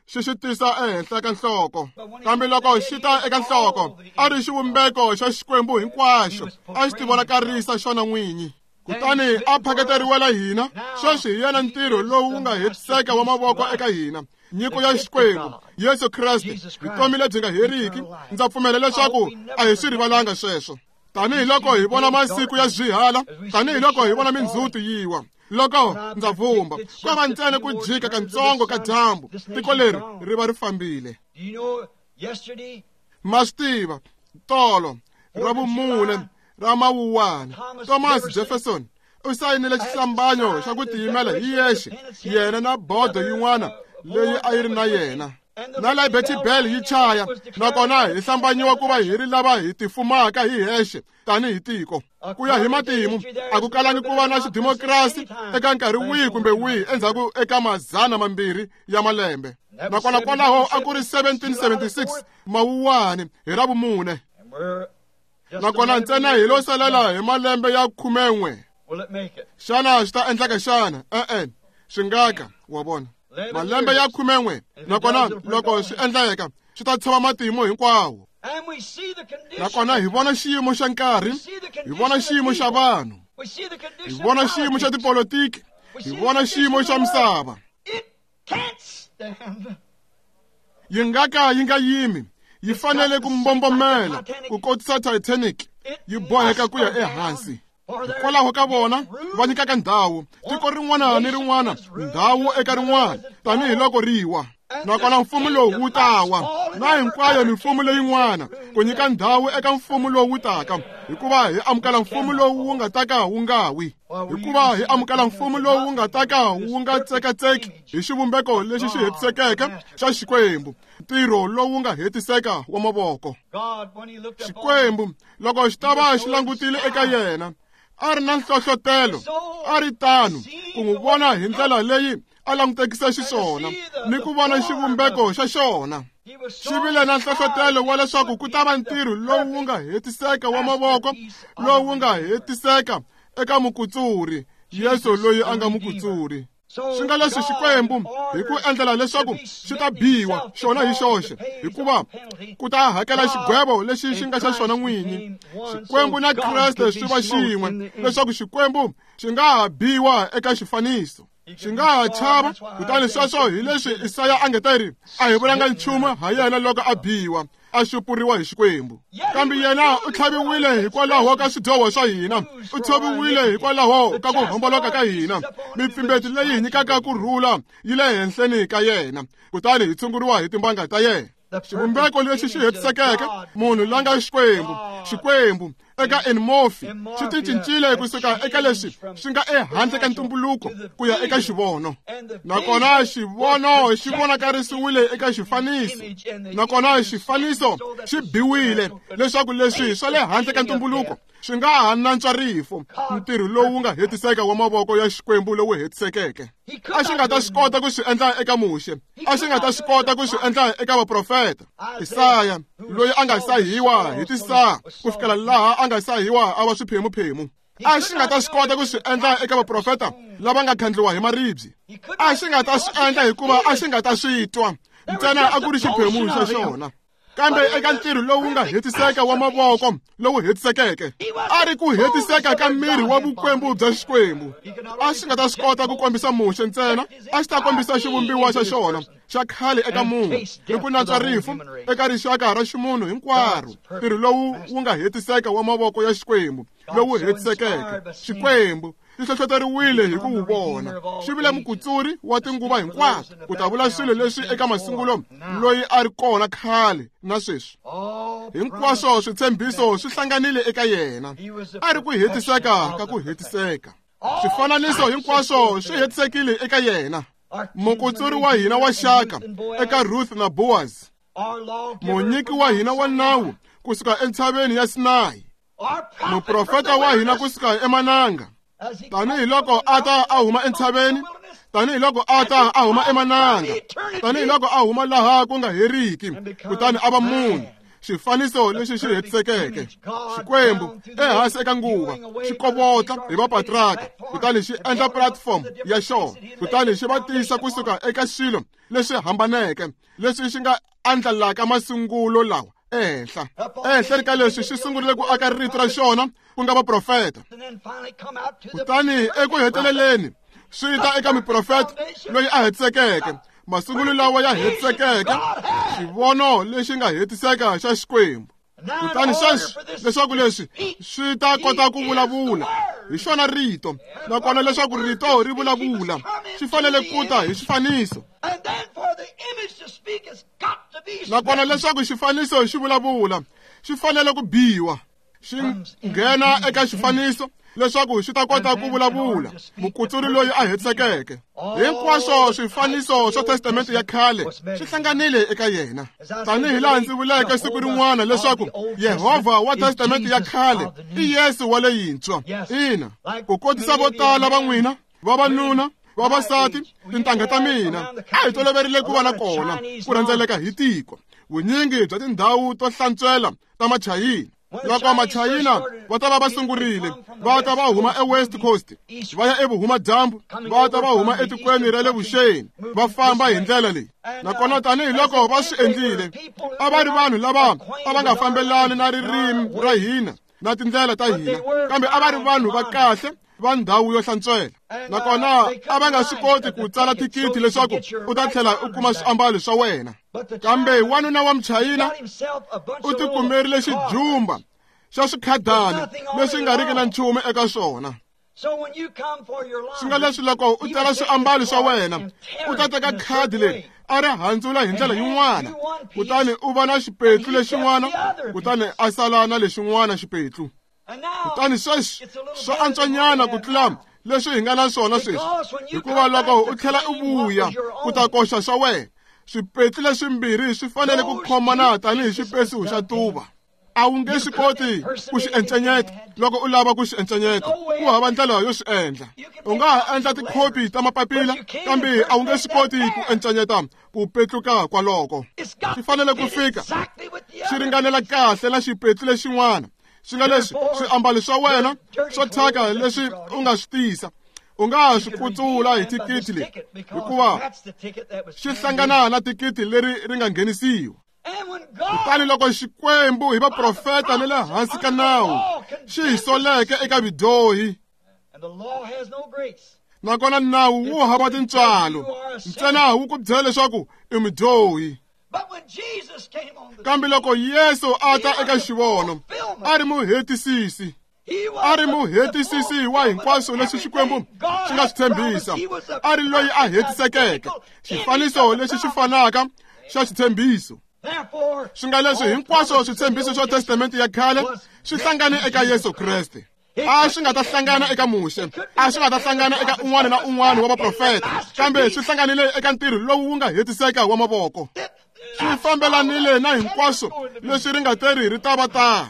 xi tisa ehenhla ka nhloko, kambe loko xi ta eka nhloko a ri xivumbeko xa Xikwembu hinkwaxo, a xi tivonakarisa xona n'winyi. Kutani a phaketeriwela hina, sweswi hi yena ntirho lowu wu nga hetiseka wa mavoko eka hina. Nyiko ya Xikwembu, Yesu Kriste, vutomi lebyi nga heriki. Ndza pfumela leswaku a hi swi rivalanga sweswo. Tanihiloko hi vona masiku ya zwihala, tanihiloko hi vona mindzhuti yiwa, loko ndza vumba ko va ntsena ku jika kantsongo ka dyambu, tiko leri ri va ri fambile. Ma swi tiva, tolo ra vumune ra Mawuwana, Thomas Jefferson u sayinile xihlambanyo xa ku tiyimela hi yexe, yena na bodo yin'wana leyi a yi ri na yena. Na Liberty Bell yi chaya, nakona hi hlambanyiwa ku va hi ri lava hi tifumaka hi hexe tanihi tiko. Ku ya hi matimu, a ku kalangi ku va na xidemokirasi eka nkarhi wihi kumbe wihi endzhaku eka 200 ya malembe. Nakona kwalaho a ku ri 1776 Mawuwani hi ra vumune. Nakona ntsena hi lo salela hi malembe ya 11. Xana swi ta endleka xana? Swi nga ka, wa vona. Malembe ya 11, nakona loko swi endleka swi ta tshova matimu hinkwawo. Nakona hi vona xiyimo xa nkarhi, hi vona xiyimo xa vanhu, hi vona xiyimo xa tipolitiki, hi vona xiyimo xa misava. Yi nga ka yi nga yimi, yi fanele ku mbombomela ku kotisa Titanic, yi boheka ku ya ehansi. Hikwalaho ka vona va nyikaka ndhawu tiko rin'wana ni rin'wana, ndhawu eka rin'wana tanihiloko riwa. Nakona mfumo lowu wu tawa, na hinkwayo mifumo leyin'wana ku nyika ndhawu eka mfumo lowu wu taka, hikuva hi amukela mfumo lowu wu nga taka wu nga wi, hikuva hi amukela mfumo lowu wu nga taka wu nga tsekatseki hi xivumbeko lexi xi hetisekeke xa Xikwembu, ntirho lowu nga hetiseka wa mavoko. Xikwembu loko xi ta va xi langutile eka yena, a ri na nhlohlotelo, a ri tano ku n'wi vona hi ndlela leyi a langutekisa xiswona ni ku vona xivumbeko xa xona. Xi vile na nhlohlotelo wa leswaku ku ta va ntirho lowu wu nga hetiseka wa mavoko, lowu wu nga hetiseka eka mukutsuri, Yesu loyi a nga mukutsuri. Swi nga leswi Xikwembu hi ku endlela leswaku xi ta biwa xona hi xoxe, hikuva ku ta hakela xigwebo lexi xi nga xa xona n'winyi. Xikwembu na Kriste swi va xin'we, leswaku Xikwembu xi nga ha biwa eka xifaniso, xi nga ha chava. Kutani sweswo hi leswi Isaya a nga ta ri a hi vulanga nchumu ha yena loko a biwa, a xupuriwa hi Xikwembu. Kambe yena u tlhaviwile hikwalaho ka swidyoho swa hina, u tshoviwile hikwalaho ka ku homboloka ka hina. Mipfimbeti leyi hi nyikaka kurhula yi le henhleni ka yena, kutani hi tshunguriwa hi timbanga ta yena. Xivumbeko lexi xi hetisekeke, munhu la nga Xikwembu eka Enmorphy, xi tincincile kusuka eka leswi swi nga ehandle ka ntumbuluko ku ya eka xivono. Nakona xivono xi vonakarisiwile eka xifaniso, nakona xifaniso xi biwile leswaku leswi swa le handle ka ntumbuluko swi nga ha nantswa rifo, ntirho lowu nga hetiseka wa mavoko ya Xikwembu lowu hetisekeke. A xi nga ta swi kota ku swi endla eka Muxe, a xi nga ta swi kota ku swi endla eka vaprofeta. Isaya loyi a nga sahiwa hi tisaha ku fikela laha a nga sahiwa a va swiphemuphemu, a xi nga ta swi kota ku swi endla eka vaprofeta lava nga khandliwa hi maribye. A xi nga ta swi endla hikuva a xi nga ta swi twa, ntsena a ku ri xiphemu xa xona. Kambe eka ntirho lowu nga hetiseka wa mavoko lowu hetisekeke, a ri ku hetiseka ka miri wa vukwembu bya Xikwembu. A xi nga ta swi kota ku kombisa Muxe ntsena, a xi ta kombisa xivumbiwa xa xona xa khale eka munhu, ni ku nantswa rifu eka rixaka ra ximunhu hinkwaro. Ntirho lowu wu nga hetiseka wa mavoko ya Xikwembu lowu hetisekeke. Xikwembu xi hlohloteriwile hi ku wu vona, xi vile mukutsuri wa tinguva hinkwato, ku ta vula swilo leswi eka masungulo loyi a ri kona khale na sweswi. Hinkwaswo switshembiso swi hlanganile eka yena, a ri ku hetiseka ka ku hetiseka. Swifananiso hinkwaswo swi hetisekile eka yena. Mukutsuri wa hina wa xaka eka Ruth na Boaz, munyiki wa hina wa nawu kusuka entshaveni ya Sinai, muprofeta wa hina kusuka emananga. Tanihiloko a ta a huma entshaveni, tanihiloko a ta a huma emananga, tanihiloko a huma laha ku nga heriki, kutani a va munhu, xifaniso lexi xi hetisekeke, Xikwembu ehansi eka nguva xi kovotla hi vapatraka, kutani xi endla platform ya xona, kutani xi va tisa kusuka eka swilo leswi hambaneke leswi xi nga andlalaka masungulo lawa ehenhla ka leswi xi sungurile ku aka rito ra xona ku nga vaprofeta, kutani eku heteleleni swi ta eka miprofeta loyi a hetisekeke. Masungulo lawa ya hetisekeke, xivono lexi nga hetiseka xa Xikwembu. Kutani sweswi leswaku leswi swi ta kota ku vulavula hi xona rito, nakona leswaku rito ri vulavula swi fanele ku ta hi xifaniso, nakona leswaku xifaniso xi vulavula xi fanele ku biwa xi nghena eka xifaniso leswaku xi ta kota ku vulavula. Mukutsuri loyi a hetisekeke, hinkwaswo swifaniso swa testamenti ya khale swi hlanganile eka yena. Tanihi laha ndzi vuleke siku rin'wana leswaku Yehovha wa testamenti ya khale i Yesu wa le yintshwa. Ina, ku kotisa vo tala va n'wina, vavanuna, vavasati, tintangha ta mina, a hi toloverile ku va na kona ku rhendzeleka hi tiko, vunyingi bya tindhawu to hlantswela ta machayina. Loko machayina va ta va sungurile, va ta va huma eWest Coast, va ya evuhumadyambu, va ta va huma etikweni ra le vuxeni, va famba hi ndlela leyi. Nakona tanihi loko va swi endlile, a va ri vanhu lava a va nga fambelani na ririmi ra hina na tindlela ta hina, kambe a va ri vanhu va kahle va ndhawu yo hlantswela. Nakona a va nga swi koti ku tsala thikithi leswaku u ta tlhela u kuma swiambalo swa wena, kambe wanuna wa muchayina u tikumerile xijumba xa swikhadani leswi nga riki na nchumu eka swona. Swi nga leswi loko u tsala swiambalo swa wena, u ta teka khadi leri a ri handzula hi ndlela yin'wana, kutani u va na xipetlu lexin'wana, kutani a sala na lexin'wana xipetlu. Kutani sweswi swo antswanyana ku tlula leswi hi nga na swona sweswi, hikuva loko u tlhela u vuya u ta koxa swa wena, swipetlu leswimbirhi swi fanele ku khomana tanihi xipesiwo xa tuva. A wu nge swi koti ku xi encenyeta loko u lava ku xi encenyeta, ku hava ndlela yo swi endla. U nga ha endla tikhopi ta mapapila, kambe a wu nge swi koti ku encenyeta ku petluka kwaloko. Swi fanele ku fika swi ringanela kahle na xipetlu lexin'wana. Swi nga leswi swiambalo swa wena swo thyaka leswi u nga swi tisa, u nga ha swi kutsula hi thikithi leri, hikuva xi hlangana na thikithi leri ri nga nghenisiwa. Kutani loko Xikwembu hi vaprofeta ni le hansi ka nawu xi hi soleke eka vidyohi, nakona nawu wu hava tintswalo, ntsena wu ku byela leswaku i mudyohi. Kambe loko Yesu a ta eka xivono, a ri muhetisisi, a ri muhetisisi wa hinkwaswo leswi Xikwembu xi nga swi tshembisa, a ri loyi a hetisekeke, xifaniso lexi xi fanaka xa xitshembiso. Swi nga leswi hinkwaswo switshembiso swa testamenti ya khale swi hlangane eka Yesu Kreste. A swi nga ta hlangana eka Muxe, a swi nga ta hlangana eka un'wana na un'wana wa vaprofeta, kambe swi hlanganile eka ntirho lowu wu nga hetiseka wa mavoko. Swi fambelanile na hinkwaswo leswi ri nga teri ri ta va tano.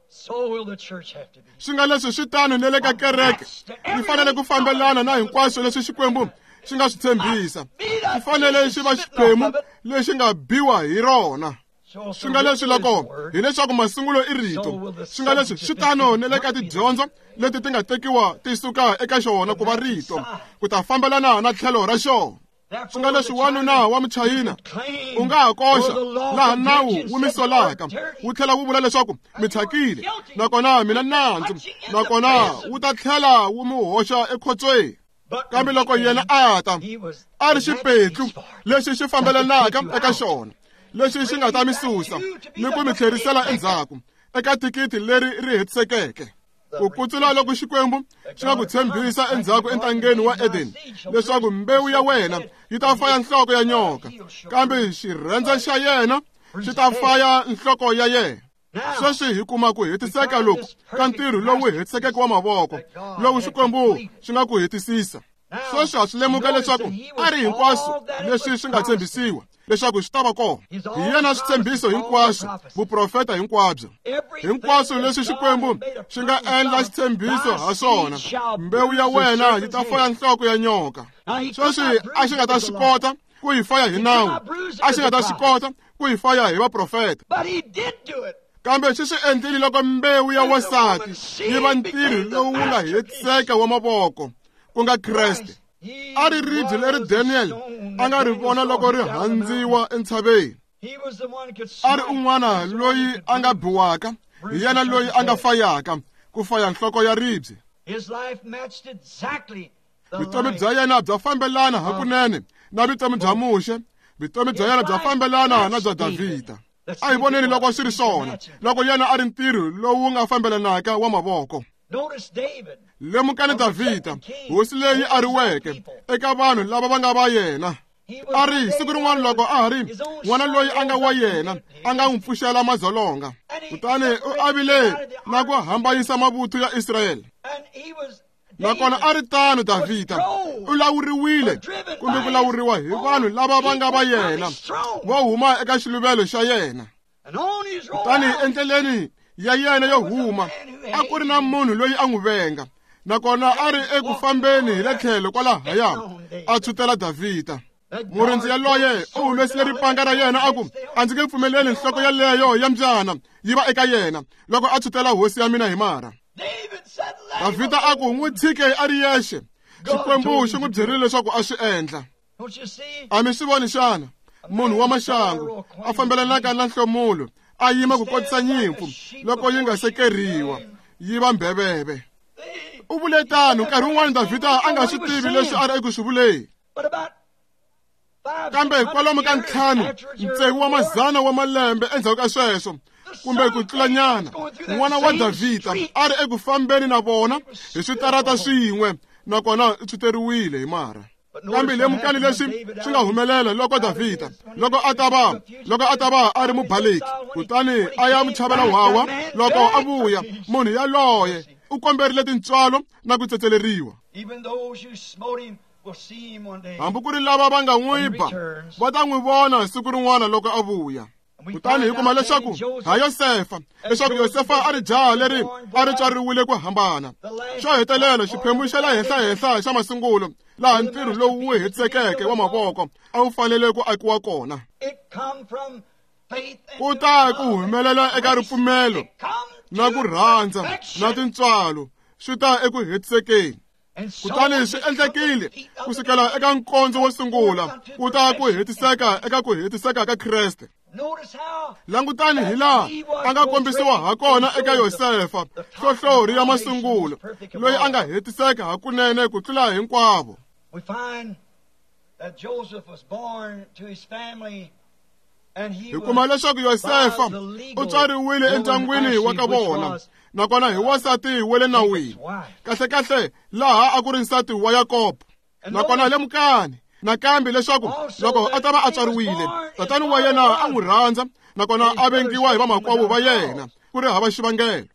Swi nga leswi swi tano ne le ka kereke, yi fanele ku fambelana na hinkwaswo leswi Xikwembu xi nga swi tshembisa. Swi fanele xi va xiphemu lexi nga biwa hi rona. Swi nga leswi loko hileswaku masungulo i rito, swi nga leswi swi tano ne le ka tidyondzo leti ti nga tekiwa ti suka eka xona ku va rito, ku ta fambelana na tlhelo ra xona. Swi nga leswi wanuna wa muchayina u nga ha koxa laha nawu wu mi solaka, wu tlhela wu vula leswaku mi thyakile, nakona mina nandzu, nakona wu ta tlhela wu mi hoxa ekhotsweni. Kambe loko yena a ta a ri xipetlu lexi xi fambelanaka eka xona, lexi xi nga ta mi susa ni ku mi tlherisela endzhaku eka thikithi leri ri hetisekeke. Ku kutsula loko Xikwembu xi nga ku tshembisa endzhaku entangeni wa Edeni leswaku mbewu ya wena yi ta faya nhloko ya nyoka, kambe xirhendze xa yena xi ta faya nhloko ya yena. Sweswi hi kuma ku hetiseka loku ka ntirho lowu hetisekeke wa mavoko lowu Xikwembu xi nga ku hetisisa. Sweswi ha swi lemuka leswaku a ri hinkwaswo leswi swi nga tshembisiwa leswaku swi ta va kona. Hi yena switshembiso hinkwaswo, vuprofeta hinkwabyo, hinkwaswo leswi Xikwembu xi nga endla xitshembiso ha swona. Mbewu ya wena yi ta faya nhloko ya nyoka. Sweswi a xi nga ta swi kota ku yi faya hi nawu, a xi nga ta swi kota ku hi faya hi vaprofeta. But he did do it. Kambe swi endlile loko mbewu ya wasati yi va ntirho lowu nga hetiseka wa mavoko ku nga Kreste. A ri ribye leri Daniel a nga ri vona loko ri handziwa entshaveni. A ri un'wana loyi a nga biwaka, hi yena loyi a nga fayaka ku faya nhloko ya ribye. Vutomi bya yena bya fambelana hakunene na vutomi bya Muxe. Vutomi bya yena bya fambelana na bya Davhida. A hi voneni loko swi ri swona, loko yena a ri ntirho lowu nga fambelanaka wa mavoko. Lemukani Davhida, hosi leyi a riweke eka vanhu lava va nga va yena. A ri siku rin'wana loko a ha ri n'wana loyi a nga wa yena a nga n'wi pfuxela madzolonga, kutani u avile na ku hambanyisa mavuthu ya Israyele. Nakona a ri tano Davhida u lawuriwile kumbe ku lawuriwa hi vanhu lava va nga va yena vo huma eka xiluvelo xa yena. Kutani endleleni ya yena yo huma a ku ri na munhu loyi a n'wi venga, nakona a ri eku fambeni hi le tlhelo kwalahaya a tshutela Davhida. Murindzi yaloye u humesile ripanga ra yena a ku, a ndzi nge pfumeleli nhloko yaleyo ya mbyana yi va eka yena loko a tshutela hosi ya mina hi mara. Davhida a ku n'wi tshike a ri yexe, Xikwembu xi n'wi byerile leswaku a swi endla. A mi swi voni xana munhu wa maxangu a fambelanaka na nhlomulo a yima ku kotisa nyimpfu loko yi nga sekeriwa yi va mbheveve. U vule tano nkarhi wun'wana Davhida a nga swi tivi leswi a ri eku swi vuleni. Kambe kwalomu ka 500 wa malembe endzhaku ka sweswo, kumbe ku tlulanyana, n'wana wa Davhida a ri eku fambeni na vona hi switarata swin'we, nakona u tshuteriwile hi mara. Kambe lemukani leswi swi nga humelela loko Davhida loko a ta va a ri mubaleki, kutani a ya muchavela wawa. Loko a vuya, munhu yaloye u komberile tintswalo na ku tsetseleriwa. Hambi ku ri lava va nga n'wi ba, va ta n'wi vona siku rin'wana loko a vuya. Kutani hi kuma leswaku ha Yosefa, leswaku Yosefa a ri jaha leri a ri tswariwile ku hambana. Xo hetelela xiphemu xa le henhla xa masungulo, laha ntirho lowu wu hetisekeke wa mavoko a wu fanele ku akiwa kona. Ku ta ku humelela eka ripfumelo na ku rhandza na tintswalo swi ta eku hetisekeni. Kutani swi endlekile kusukela eka nkondzo wo sungula ku ta ku hetiseka eka ku hetiseka ka Kreste. Langutani hi laha a nga kombisiwa ha kona eka Yosefa, hlohlori ya masungulo loyi a nga hetiseka hakunene ku tlula hinkwavo. Hi kuma leswaku Yosefa u tswariwile endyangwini wa ka vona, nakona hi wasati wa le nawini, kahlekahle laha a ku ri nsati wa Yakobo. Nakona lemukani nakambe leswaku loko a ta va a tswariwile, tatani wa yena a n'wi rhandza, nakona a vengiwa hi vamakwavo va yena ku ri hava xivangelo.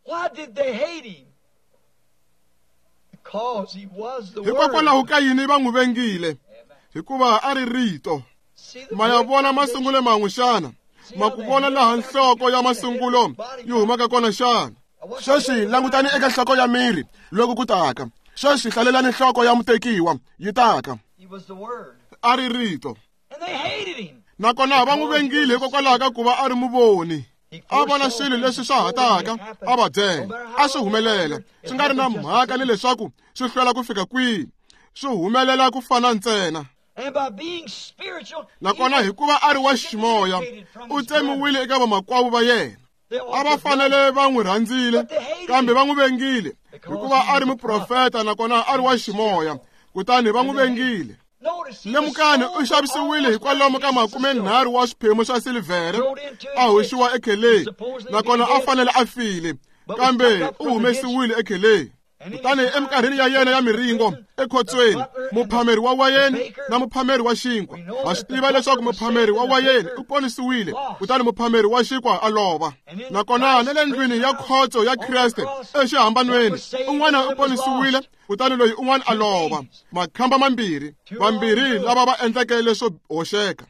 Hikokwalaho ka yini va n'wi vengile? Hikuva a ri rito. Ma ya vona masungulo man'we xana? Ma ku vona laha nhloko ya masungulo yi humaka kona xana? Sweswi langutani eka nhloko ya miri loko ku taka. Sweswi hlalelani nhloko ya mutekiwa yi taka. A ri rito. Nakona va n'wi vengile hikokwalaho ka ku va a ri muvoni. A vona swilo leswi swa hataka, a va byela. A swi humelela. Swi nga ri na mhaka ni leswaku swi hlwela ku fika kwihi. Swi humelela ku fana ntsena. Nakona hikuva a ri wa ximoya, u tsemiwile eka vamakwavo va yena. A va fanele va n'wi rhandzile, kambe va n'wi vengile hikuva a ri muprofeta, nakona a ri wa ximoya, kutani va n'wi vengile. Lemukani u xavisiwile hi kwalomu ka 30 wa swiphemu swa silivhere, a hoxiwa ekheleni, nakona a fanele a file, kambe u humesiwile ekheleni. Kutani eminkarhini ya yena ya miringo ekhotsweni, muphameri wa wayeni na muphameri wa xinkwa va swi tiva leswaku muphameri wa wayeni u ponisiwile, kutani muphameri wa xinkwa a lova. Nakona na le ndlwini ya khotso ya Kreste exihambanweni, un'wana u ponisiwile, kutani loyi un'wana a lova. Makhamba mambirhi, vambirhi lava va endleke leswo hoxeka.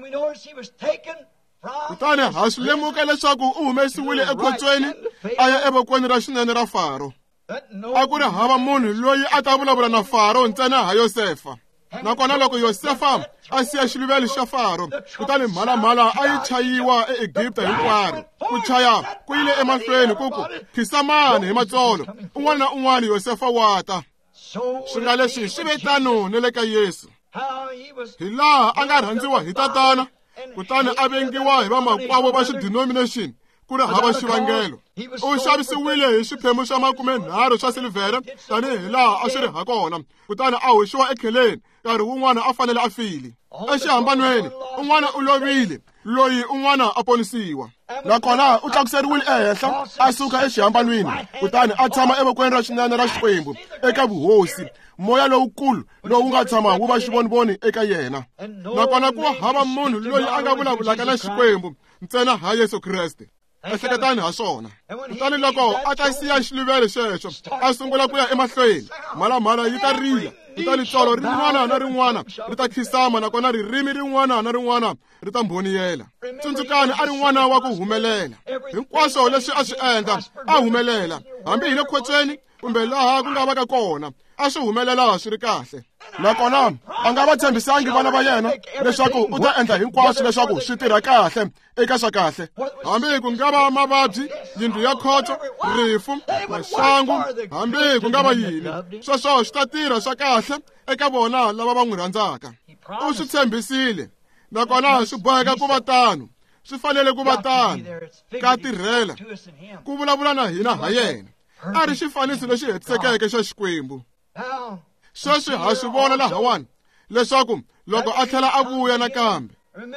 Kutani ha swi lemuka leswaku u humesiwile ekhotsweni a ya evokweni ra xinene ra Faro. A ku ri hava munhu loyi a ta vulavula na Faro ntsena ha Yosefa. nakona loko Yosefa a siya xiluvelo xa Faro kutani mhalamhala a yi chayiwa eEgipta hinkwaro ku chaya ku yile emahlweni ku khisamani hi matsolo un'wana na un'wana Yosefa wata swi nga leswi swi ve tano ni le ka Yesu hi laha a nga rhandziwa hi tatana kutani a vengiwa hi vamakwavo va xidenomination ku ri hava xivangelo u xavisiwile hi swiphemu swa 30 swa silivhere tanihi laha a swi ri hakona kutani a hoxiwa ekheleni nkarhi wun'wana a fanele a file exihambanweni un'wana u lovile loyi un'wana a ponisiwa nakona u tlakuseriwile ehenhla a suka exihambanweni kutani a tshama evokweni ra xinene ra Xikwembu eka vuhosi moya lowukulu lowu nga tshama wu va xivonivoni eka yena nakona ku hava munhu loyi a nga vulavulaka na Xikwembu ntsena ha Yesu Kriste ehleketani ha swona kutani loko a ta siya xiluvelo xexo a sungula ku ya emahlweni mhalamhala yi ta rila kutani tsolo rin'wana na rin'wana ri ta khisama nakona ririmi rin'wana na rin'wana ri ta mbhoniyela tsundzukani a ri n'wana wa ku humelela hinkwaswo leswi a swi endla a humelela hambi hi le khotsweni kumbe laha ku nga va ka kona a swi humelela swi ri kahle nakona a nga va tshembisangi vana va yena leswaku u ta endla hinkwaswo leswaku swi tirha kahle eka swa kahle hambi ku nga va mavabyi yindlu ya khoto rifu maxangu hambi ku nga va yini sweswo swi ta tirha swa kahle eka vona lava va n'wi rhandzaka u swi tshembisile nakona swi boheka ku va tano swi fanele ku va tano ka tirhela ku vulavula na hina ha yena a ri xifaniso lexi hetisekeke xa Xikwembu sweswi ha swi vona lahawani leswaku loko a tlhela a vuya nakambe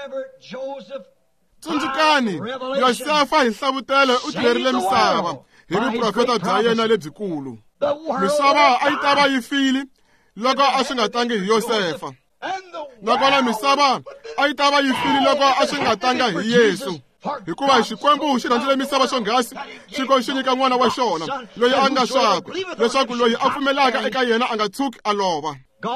tsundzukani Yosefa hi hlavutele u tilerile misava hi vuprofeta bya yena lebyikulu misava a yi ta va yi file loko a swi nga tangi hi Yosefa nakona misava a yi ta va yi file loko a swi nga tanga hi Yesu hikuva Xikwembu xi rhandzile misava swonghasi xi nyika n'wana wa xona loyi a nga swakwe leswaku loyi a pfumelaka eka yena a nga tshuki a lova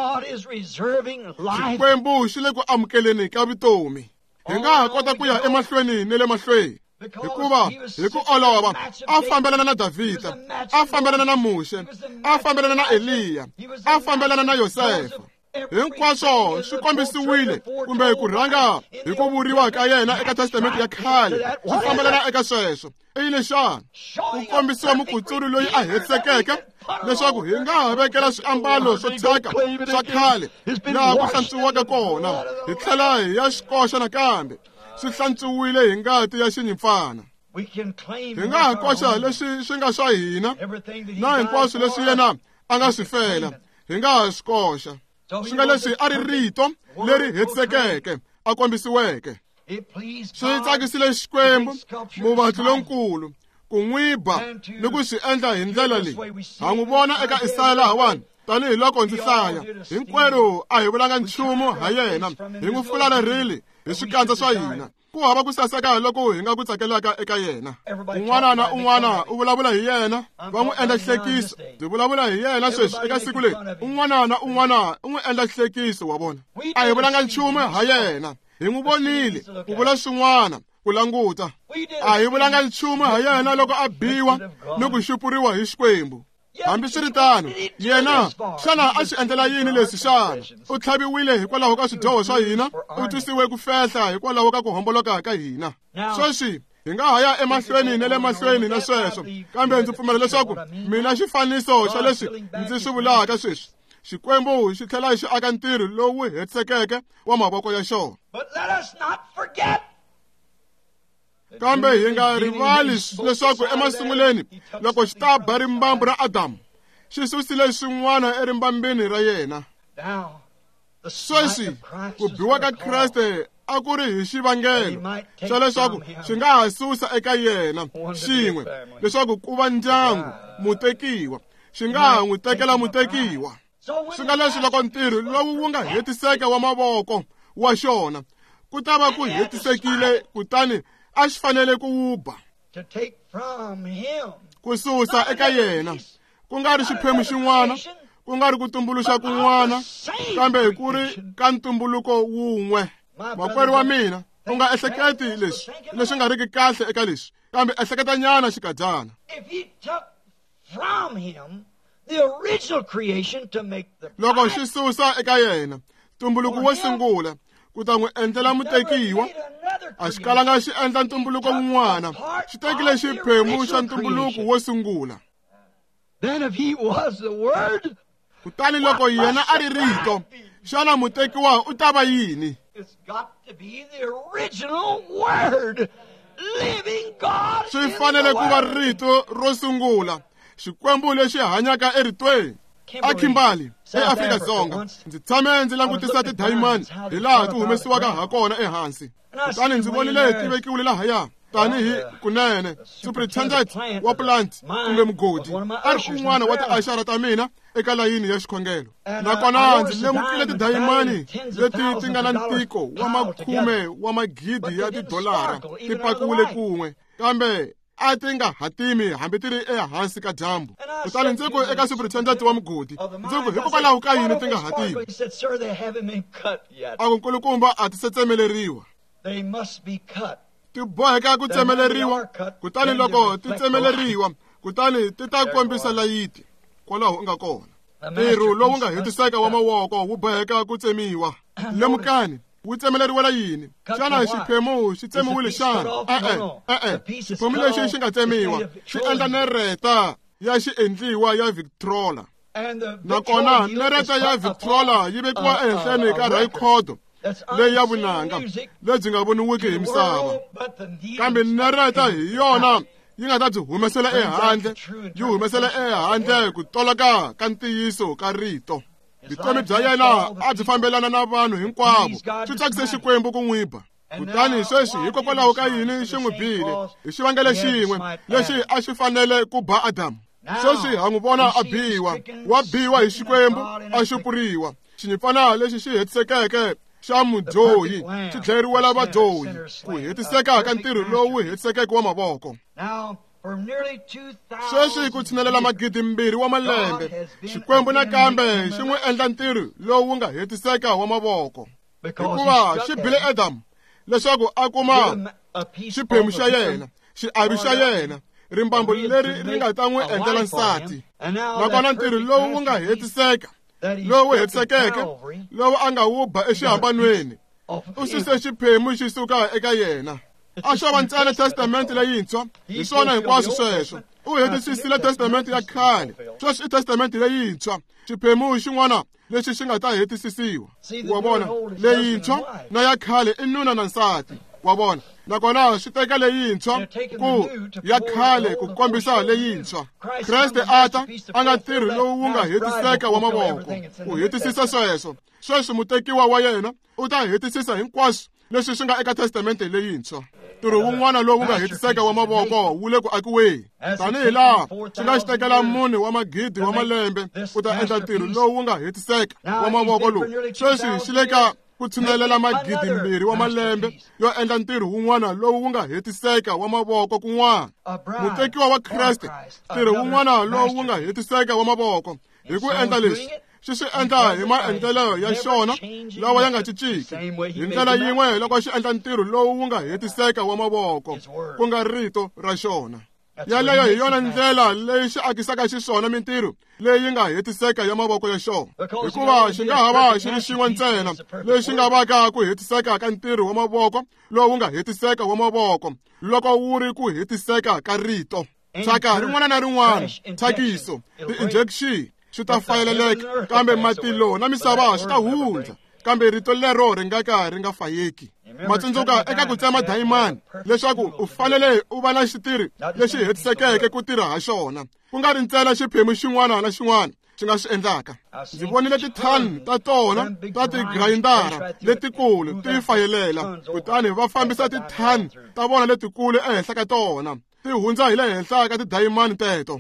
Xikwembu xi le ku amukeleni ka vutomi hi nga ha kota ku ya emahlweni ni le mahlweni hikuva hi ku olova a fambelana na Davhida a fambelana na Moshe a fambelana na Eliya a fambelana na Yosefa hinkwaswo swi kombisiwile kumbe ku rhanga hi ku vuriwa ka yena eka testamenti ya khale swi fambelana eka sweswo i yini xana ku kombisiwa mukutsuri loyi a hetisekeke leswaku hi nga ha vekela swiambalo swo thyaka swa khale laha ku hlantswiwaka kona hi tlhela hi ya xikoxa nakambe swi hlantswiwile hi ngati ya xinyimpfana hi nga ha koxa leswi swi nga swa hina na hinkwaswo leswi yena a nga swi fela hi nga ha swi koxa swi nga leswi a ri rito leri hetisekeke a kombisiweke swi tsakisile Xikwembu muvatli lonkulu ku n'wi ba ni ku swi endla hi ndlela leyi ha n'wi vona eka Isaya lahawani tanihiloko ndzi hlaya hinkwerhu a hi vulanga nchumu ha yena hi n'wi fularherile hi swikandza swa hina ku hava ku saseka loko hi nga ku tsakelaka eka yena un'wana na un'wana u vulavula hi yena va n'wi endla hlekiso byi vulavula hi yena sweswi eka siku leri un'wana na un'wana u n'wi endla hlekiso wa vona a hi vulanga nchumu ha yena hi n'wi vonile ku vula swin'wana ku languta a hi vulanga nchumu ha yena loko a biwa ni ku xupuriwa hi Xikwembu hambi swi ri tano yena xana a swi endlela yini leswi xana u tlhaviwile hikwalaho ka swidyoho swa hina u twisiwe ku fehla hikwalaho ka ku homboloka ka hina sweswi hi nga ha ya emahlweni na le mahlweni na sweswo kambe ndzi pfumela leswaku mina xifaniso xa leswi ndzi swi vulaka sweswi Xikwembu xi tlhela xi aka ntirho lowu hetisekeke wa mavoko ya xona kambe hi nga rivali leswaku emasunguleni loko xi ta ba rimbambu ra Adamu xi susile swin'wana erimbambini ra yena sweswi ku biwa ka Kriste a ku ri hi xivangelo xa leswaku swi nga ha susa eka yena xin'we leswaku ku va ndyangu mutekiwa xi nga ha n'wi tekela mutekiwa swi nga leswi loko ntirho lowu wu nga hetiseka wa mavoko wa xona ku ta va ku hetisekile kutani a xi fanele ku wuba ku susa eka yena ku nga ri xiphemu xin'wana ku nga ri ku tumbuluxa kun'wana kambe ku ri ka ntumbuluko wun'we makwerhu wa mina u nga ehleketi leswi nga riki kahle eka leswi kambe ehleketa nyana xikadyana loko xi susa eka yena ntumbuluko wo sungula ku ta n'wi endlela mutekiwa a xi kalanga xi endla ntumbuluko wun'wana xi tekile xiphemu xa ntumbuluko wo sungula. Kutani loko yena a ri rito xana mutekiwa u ta va yini? Swi fanele ku va rito ro sungula xikwembu lexi hanyaka eritweni. A Kimberley eAfrika-Dzonga ndzi tshame ndzi langutisa tidayimani hi laha ti humesiwaka ha kona ehansi. Kutani ndzi vonile ti vekiwile lahaya tanihi kunene superintendent wa plant kumbe mugodi a ri kun'wana wa tiaxara ta mina eka layini ya xikhongelo. Nakona ndzi lemukile tidayimani leti ti nga na ntiko wa makhume wa magidi ya tidolara ti pakiwile kun'we, kambe a ti nga hatimi hambi ti ri ehansi ka dyambu. Kutani ndzi ku eka superintendent wa mugodi ndzi ku hikokwalaho ka yini ti nga hatimi? A ku nkulukumba a ti se tsemeleriwa, ti boheka ku tsemeleriwa. Kutani loko ti tsemeleriwa kutani ti ta kombisa layiti kwalaho u nga kona. Ntirho lowu nga hetiseka wa mavoko wu boheka ku tsemiwa. Lemukani wu tsemeleriwela yini? Xana xiphemu xi tsemiwile xana? Xiphemu lexi xi nga tsemiwa xi endla nereta ya xiendliwa ya Victrola. Nakona nereta ya Victrola yi vekiwa ehenhleni ka rhayikhodo leyi ya vunanga lebyi nga voniwiki hi misava, kambe nereta hi yona yi nga ta byi humesela ehandle, yi humesela ehandle ku toloka ka ntiyiso ka rito. Vutomi bya yena a byi fambelana na vanhu hinkwavo, swi tsakise xikwembu ku n'wi ba. Kutani sweswi hikokwalaho ka yini xi n'wi bile hi xivangelo xin'we lexi a xi fanele ku ba Adamu. Sweswi ha n'wi vona a biwa, wa biwa hi xikwembu a xupuriwa. Xinyimpfana lexi xi hetisekeke xa mudyohi xi dlayeriwela vadyohi, ku hetiseka ka ntirho lowu hetisekeke wa mavoko. Sweswi ku tshinelela magidi 2 wa malembe xikwembu nakambe xi n'wi endla ntirho lowu nga hetiseka wa mavoko, hikuva xi bile Adamu leswaku a kuma xiphemu xa yena, xiavi xa yena, rimbambu leri ri nga ta n'wi endlela nsati. Nakona ntirho lowu nga hetiseka, lowu hetisekeke, lowu a nga wu ba exihambanweni, u suse xiphemu xi suka eka yena. A xova ntsena testamenti leyintshwa hi swona hinkwaswo sweswo. U hetisisile testamenti ya khale, sweswi i testamenti leyintshwa, xiphemu xin'wana lexi xi nga ta hetisisiwa. Wa vona, leyintshwa na ya khale i nuna na nsati, wa vona. Nakona swi teka leyintshwa ku ya khale ku kombisa leyintshwa. Kreste ata a nga ntirho lowu wu nga hetiseka wa mavoko, ku hetisisa sweswo. Sweswi mutekiwa wa yena u ta hetisisa hinkwaswo leswi swi nga eka testamenti leyintshwa. Ntirho wun'wana lowu nga hetiseka wa mavoko wu le ku akiweni. Tanihi laha swi nga xi tekela mune wa magidi wa malembe ku ta endla ntirho lowu nga hetiseka wa mavoko lowu, sweswi xi le ka ku tshinelela magidi 2 wa malembe yo endla ntirho wun'wana lowu nga hetiseka wa mavoko kun'wana. Mutekiwa wa Kreste, ntirho wun'wana lowu nga hetiseka wa mavoko, hi ku endla leswi xi swi endla hi maendlelo ya xona lawa ya nga cinciki. Hi ndlela yin'we loko xi endla ntirho lowu nga hetiseka wa mavoko, ku nga rito ra xona. Yaleyo hi yona ndlela leyi xi akisaka xiswona mintirho leyi nga hetiseka ya mavoko ya xona, hikuva xi nga hava xi ri xin'we ntsena lexi nga vaka ku hetiseka ka ntirho wa mavoko lowu nga hetiseka wa mavoko, loko wu ri ku hetiseka ka rito. Thyaka rin'wana na rin'wana, thakiso, ti-injection swi ta fayeleleka, kambe matilo na misava swi ta hundza, kambe rito lero ri nga ka ri nga fayeki. Matsundzuka eka ku tsema dayimani leswaku u fanele u va na xitirhi lexi hetisekeke ku tirha ha xona, ku nga ri ntsena xiphemu xin'wana na xin'wana xi nga swi endlaka. Ndzi vonile tithani ta tona ta tigrayindara letikulu ti fayelela, kutani va fambisa tithani ta vona letikulu ehenhla ka tona, ti hundza hi le henhla ka tidayimani teto.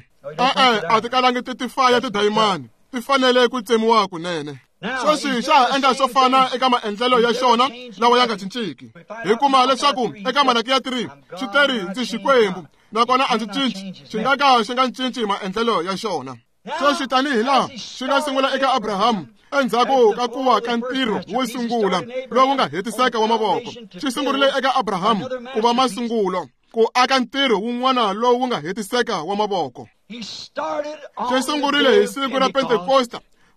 A ti kalangi ti faya tidayimani, ti fanele ku tsemiwa kunene. Sweswi xa ha endla swo fana eka maendlelo ya xona lawa ya nga cinciki. Hi kuma leswaku eka Malaki ya 3 xi teri ndzi xikwembu, nakona a ndzi cinci, xi nga ka xi nga cinci maendlelo ya xona. Sweswi tanihi laha xi nga sungula eka Abrahamu endzhaku ka ku va ka ntirho wo sungula lowu nga hetiseka wa mavoko. Xi sungurile eka Abrahamu ku va masungulo, ku aka ntirho wun'wana lowu nga hetiseka wa mavoko. Xi sungurile hi siku ra Pentekosta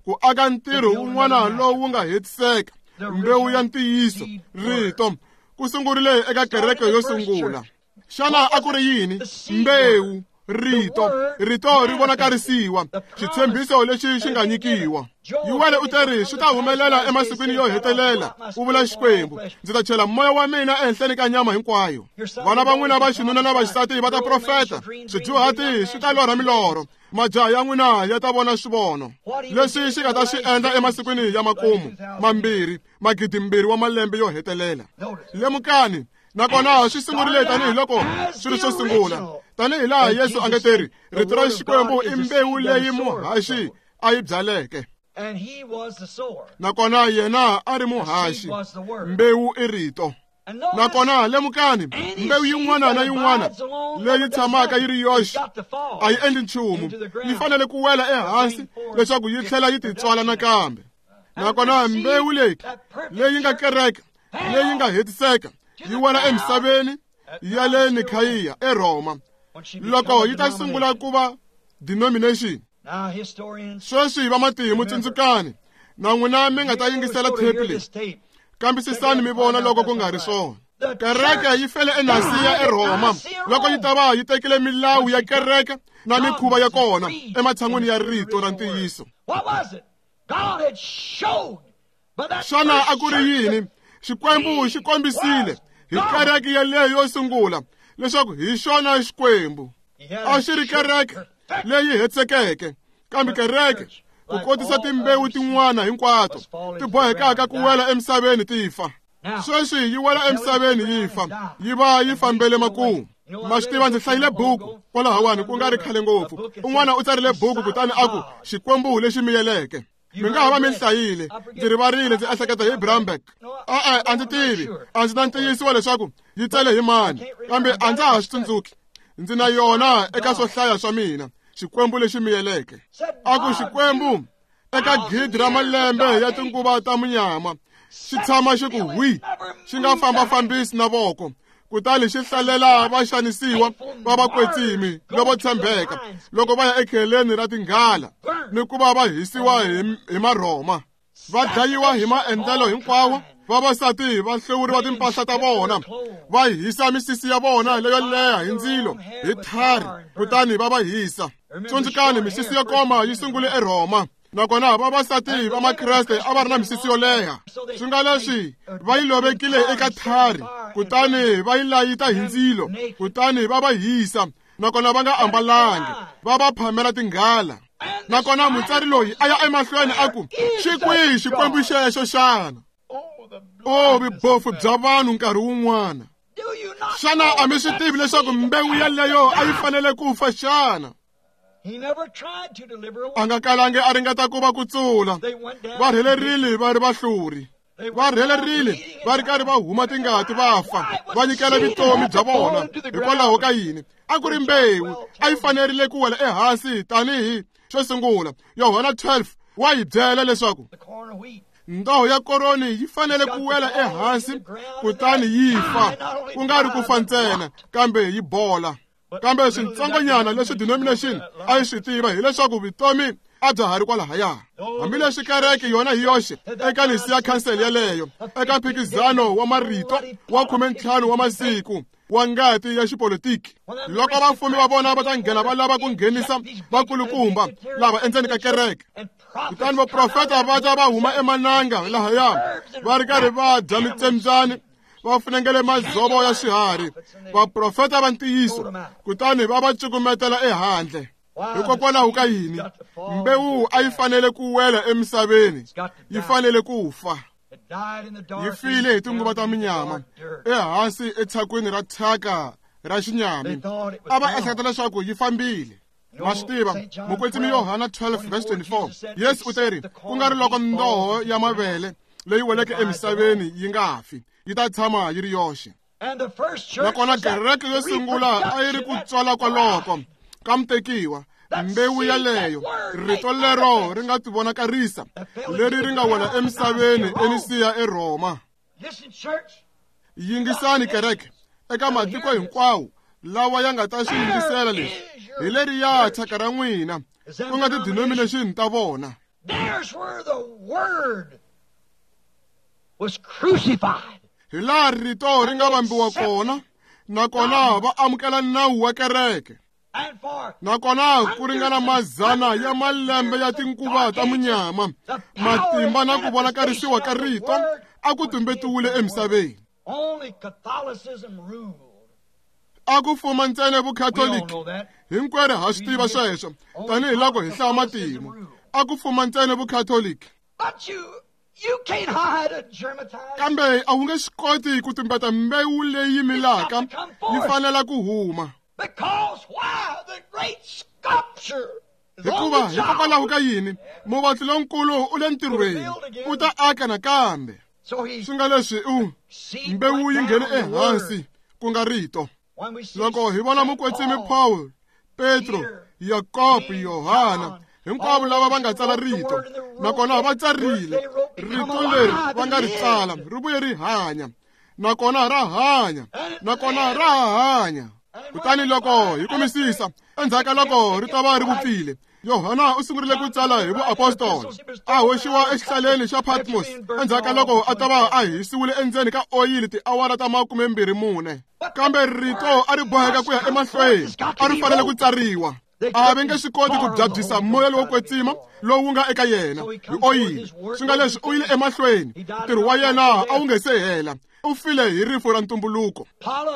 ku aka ntirho wun'wana lowu nga hetiseka, mbewu ya ntiyiso, rito, ku sungurile eka kereke yo sungula. Xana a ku ri yini? Mbewu, rito ri vonakarisiwa, xitshembiso lexi xi nga nyikiwa. Yuwele u teri swi ta humelela emasikwini yo hetelela, u vula Xikwembu. Ndzi ta chela moya wa mina ehenhleni ka nyama hinkwayo. Vana va n'wina va xinuna na vaxisati va ta profeta, swidyuhati swi ta lorha milorho, majaha ya n'wina ya ta vona swivono. Leswi xi nga ta swi endla emasikwini ya 2,200 wa malembe yo hetelela. Lemukani, nakona swi sungurile tanihiloko swi ri swo sungula. Tanihi laha Yesu a nga teri, rito ra Xikwembu i mbewu leyi muhaxi a yi byaleke. Nakona yena a ri muhaxi, mbewu i rito. Nakona lemukani, mbewu yin'wana na yin'wana leyi tshamaka yi ri yoxe a yi endli nchumu, yi fanele ku wela ehansi leswaku yi tlhela yi titswala nakambe. Nakona mbewu leyi nga kereke, leyi nga hetiseka, yi wela emisaveni ya le Nikhayiya eRoma, loko yi ta sungula ku va denomination. Sweswi va matimu tsindzukani, na n'wina mi nga ta yingisela tape leyi. Kambisisani mi vona loko ku nga ri swona. Kereke yi fele eNasiya eRoma loko yi ta va yi tekile milawu ya kereke na mikhuva ya kona ematshan'wini ya rito ra ntiyiso. Xana a ku ri yini? Xikwembu xi kombisile hi kereke yaleyo yo sungula leswaku hi xona Xikwembu. A xi ri kereke leyi hetsekeke, kambe kereke ku kotisa timbewu tin'wana hinkwato ti bohekaka ku wela emisaveni ti fa. Sweswi yi wela emisaveni yi fa, yi va yi fambele makumu. Ma swi tiva ndzi hlayile buku kwalahawani ku nga ri khale ngopfu. Un'wana u tsarile buku kutani a ku Xikwembu lexi miyeleke. Mi nga ha va mi hlayile, ndzi rivarile, ndzi ehleketa hi Brambeck. A ndzi tivi, a ndzi na ntiyisiwa leswaku yi tsale hi mani, kambe a ndza ha swi tsundzuki. Ndzi na yona eka swo hlaya swa mina, Xikwembu lexi miyeleke. A ku Xikwembu eka gidi ra malembe ya tinguva ta munyama xi tshama xi ku hwi, xi nga fambafambisi na voko, kutani xi hlalela vaxanisiwa va vakwetsimi lovo tshembeka loko va ya ekheleni ra tinghala ni ku va va hisiwa hi marhoma. Va dlayiwa hi maendlelo hinkwawo. Vavasati va hlewuriwa timpahla ta vona, va hisa misisi ya vona leyo leha hi ndzilo, hi thari, kutani va va hisa. Tsundzukani, misisi yo koma yi sungule eRoma, nakona vavasati va makreste a va ri na misisi yo leha. Swi nga leswi va yi lovekile eka thari, kutani va yi layita hi ndzilo, kutani va va hisa, nakona va nga ambalangi, va va phamela tinghala. Nakona mutsari loyi a ya emahlweni a ku, xi kwihi Xikwembu xexo xana? Vubofu bya vanhu nkarhi wun'wana. Xana a mi swi tivi leswaku mbewu yaleyo a yi fanele ku fa xana? A nga kalangi a ringeta ku va kutsula. Va rhelerile va ri vahluri. Va rhelerile va ri karhi va huma tingati va fa, va nyikela vutomi bya vona. Hikwalaho ka yini? A ku ri mbewu a yi fanerile ku wela ehansi tanihi xo sungula. Yohana 12 wa yi byela leswaku ndoho ya koroni yi fanele ku wela ehansi kutani yi fa, ku nga ri ku fa ntsena kambe yi bola. Kambe swintsongonyana leswi denomination a yi swi tiva hileswaku vutomi a bya ha ri kwalahaya. Hambileswi kereke yona hi yoxe eka Nisiya khansele yaleyo, eka mphikizano wa marito wa 15 wa masiku wa ngati ya xipolitiki, loko vafumi va vona va ta nghena va lava ku nghenisa vakulukumba lava endzeni ka kereke, kutani vaprofeta va ta va huma emananga lahaya va ri karhi va dya mitsembyani, va funengele madzovo ya swiharhi, vaprofeta va ntiyiso, kutani va va cukumetela ehandle. Hikokwalaho ka yini? Mbewu a yi fanele ku wela emisaveni, yi fanele ku fa. Yi file hi tinguva ta munyama ehansi etshakwini ra thyaka ra xinyami. A va ehleketa leswaku yi fambile. Ma swi tiva, mukwetsimi Yohana 12:24, Yesu u teri, ku nga ri loko ndoho ya mavele leyi weleke emisaveni yi nga fi, yi ta tshama yi ri yoxe. Nakona kereke yo sungula a yi ri ku tswala kwaloko ka mutekiwa, mbewu yaleyo, rito lero ri nga tivonakarisa, leri ri nga wela emisaveni eNisiya eRoma. Yingisani kereke, eka matiko hinkwawo lawa ya nga ta swi yingisela leswi, hi leriya thyaka ra n'wina, ku nga ti-denomination ta vona. There's where the Word was crucified. hi laha rito ri nga vambiwa kona, nakona va amukela nawu wa kereke. Nakona ku ringana mazana ya malembe ya tinkuva ta munyama, matimba na ku vonakarisiwa ka rito a ku tumbetiwile emisaveni. A ku fuma ntsena vukhatoliki, hinkwerhu ha swi tiva sweswo tanihi loko hi hlaya matimu. A ku fuma ntsena vukhatoliki. Kambe a wu nge swi koti ku tumbeta mbewu leyi milaka yi fanela ku huma. Hikuva hikokwalaho ka yini muvatli lonkulu u le ntirhweni u ta aka nakambe. Swi nga leswi mbewu yi nghene ehansi ku nga rito. Loko hi vona mukwetsimi Paul, Petro, Yakobo, Yohana, hinkwavo lava va nga tsala rito, nakona va tsarile rito leri va nga ri tsala ri vuye ri hanya, nakona ra hanya, nakona ra hanya. Kutani loko hi kumisisa endzhaku loko ri ta va ri vupfile, Yohana u sungurile ku tsala hi vuapostoli. A hoxiwa exihlaleni xa Patmos endzhaku loko a ta va a hisiwile endzeni ka oyili tiawara ta 24. Kambe rito a ri boheka ku ya emahlweni, a ri fanele ku tsariwa. A va nge swi koti ku byabyisa moya lowo kwetsima lowu nga eka yena hi oyili. Swi nga leswi u yile emahlweni, ntirho wa yena a wu nge se hela, u file hi rifu ra ntumbuluko.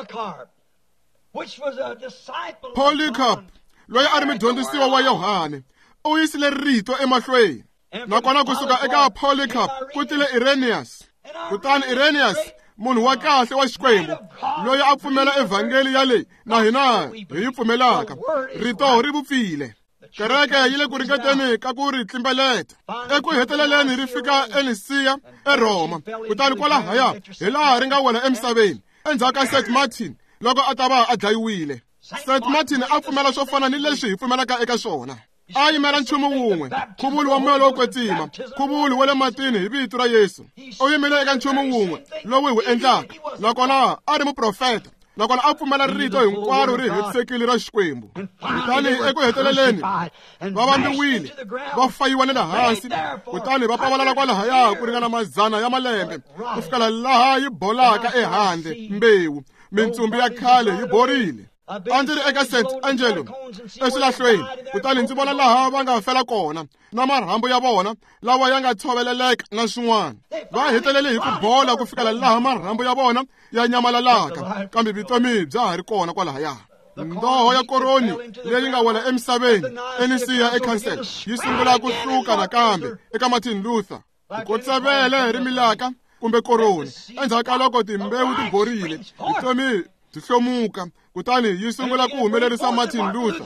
Polycarp, loyi a ri mudyondzisiwa wa Yohane, u yisile rito emahlweni. Nakona kusuka eka Polycarp ku tile Irenaeus. Kutani Irenaeus, munhu wa kahle wa Xikwembu, loyi a pfumela evhangeli ya leyi na hina hi yi pfumelaka, rito ri vupfile. Kereke yi le ku ringeteni ka ku ri tlimbeleta. Eku heteleleni ri fika eNisiya eRoma. Kutani kwalahaya hi laha ri nga wela emisaveni endzhaku ka St. Martin loko a ta va a dlayiwile. St. Martin a pfumela swo fana ni leswi hi pfumelaka eka swona. A yimela nchumu wun'we, nkhuvulo wa moya lowo kwetsima, nkhuvulo wa le matini hi vito ra Yesu. U yimile eka nchumu wun'we lowu hi wu endlaka, nakona a ri muprofeta, nakona a pfumela rito hinkwaro ri hetisekile ra Xikwembu. Kutani eku heteleleni va vambiwile, va fayiwa ni le hansi, kutani va pavalala kwalahaya ku ringana mazana ya malembe ku fikela laha yi bolaka ehandle mbewu, mintsumbu ya khale yi borile. A ndzi ri eka St. Angelo eswilahlweni, kutani ndzi vona laha va nga fela kona na marhambu ya vona lawa ya nga tshoveleleka na swin'wana. Va hetelele hi ku bola ku fikela laha marhambu ya vona ya nyamalalaka, kambe vutomi bya ha ri kona kwalahaya. Ndoho ya koroni leyi nga wela emisaveni eNisiya eKhansel yi sungula ku hluka nakambe eka Martin Luther. Ku tsavele ri milaka kumbe koroni endzhaku ka loko timbewu ti borile, vutomi byi hlomuka, kutani yi sungula ku humelerisa Martin Luther.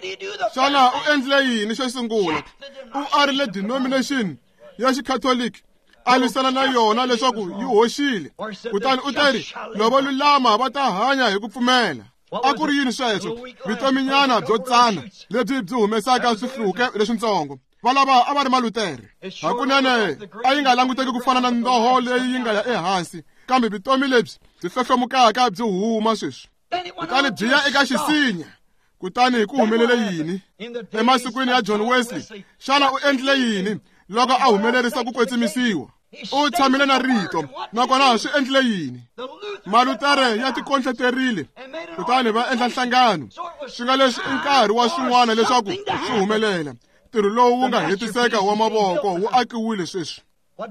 Xana u endle yini xo sungula? U arile denomination ya xikhatoliki, a lwisana na yona leswaku yi hoxile. Kutani u teri loko lulama va ta hanya hi ku pfumela. A ku ri yini sweswo? Vitominyana byo tsana lebyi byi humesaka swihluke leswintsongo. Valava a va ri Malutere. Hakunene a yi nga languteki ku fana na ndoho leyi yi nga ya ehansi, kambe vutomi lebyi byi hlohlomukaka byi huma sweswi. Kutani byi ya eka xisinya. Kutani ku humelele yini? Emasikwini ya John Wesley, xana u endle yini loko a humelerisa ku kwetsimisiwa? U tshamile na rito, nakona swi endle yini? Malutere ya tikonhleterile, kutani va endla nhlangano. Swi nga leswi i nkarhi wa swin'wana leswaku swi humelela. Ntirho lowu wu nga hetiseka wa mavoko wu akiwile sweswi.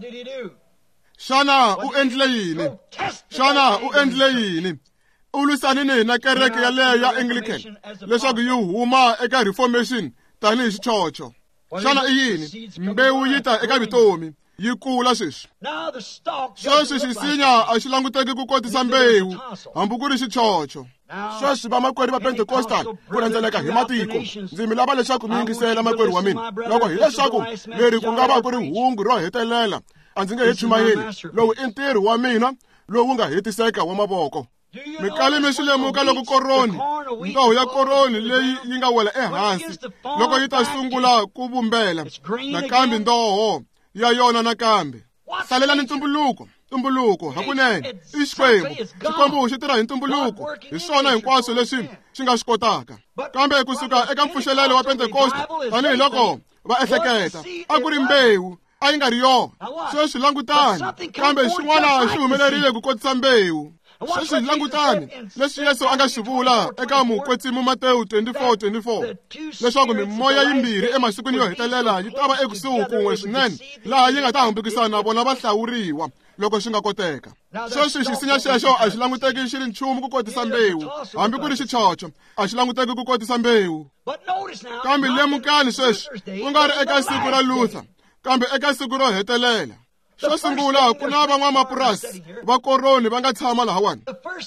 Xana u endle yini? Xana u endle yini? U lwisanini na kereke yaleyo ya Anglican leswaku yi huma eka Reformation tanihi xichocho. Xana i yini? Mbewu yi ta eka vutomi, yi kula sweswi. Sweswi xisinya a xi languteki ku kotisa mbewu, hambi ku ri xichocho. Sweswi vamakwerhu va Pentecostal ku rhendzeleka hi matiko, ndzi mi lava leswaku mi yingisela makwerhu wa mina. Loko hi leswaku leri ku nga va ku ri hungu ro hetelela, a ndzi nge he chumayeli. Lowu i ntirho wa mina lowu nga hetiseka wa mavoko. Mikali mi swi lemuka loko koroni, ndoho ya koroni leyi yi nga wela ehansi, loko yi ta sungula ku vumbela nakambe ndoho ya yona nakambe. Hlalelani ntumbuluko. ntumbuluko hakunene i Xikwembu xi tirha hi ntumbuluko hi swona hinkwaswo leswi xi nga swi kotaka. Kambe kusuka eka mpfuxelelo wa Pentekoste tanihiloko va ehleketa a ku ri mbewu a yi nga ri yona. Sweswi langutani, kambe xin'wana xi humelerile ku kotisa mbewu. Sweswi langutani leswi Yesu a nga swi vula eka Mukwetsimi Matewu 24:24 leswaku mimoya yimbirhi emasikwini yo hetelela yi ta va ekusuhi kun'we swinene laha yi nga ta hambukisana na vona vahlawuriwa loko swi nga koteka. Sweswi xisinya xexo a xi languteki xi ri nchumu ku kotisa mbewu, hambi ku ri xichocho a xi languteki ku kotisa mbewu. Kambe lemukani sweswi ku nga ri eka siku ra Luther, kambe eka siku ro hetelela. Xo sungula ku na van'wamapurasi va koroni va nga tshama lahawani.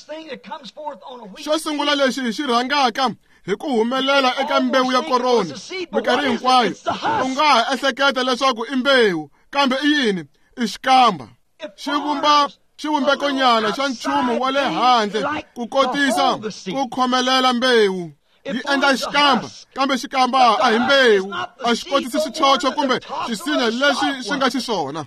Xo sungula lexi xi rhangaka hi ku humelela eka mbewu ya koroni. Mikarhi hinkwayo u nga ha ehleketa leswaku i mbewu, kambe i yini? I xikamba. Xi vumba xivumbekonyana xa nchumu wa le handle ku kotisa ku khomelela mbewu. Yi endla xikamba, kambe xikamba a hi mbewu, a xi kotisi xichocho kumbe xisinya lexi xi nga xiswona.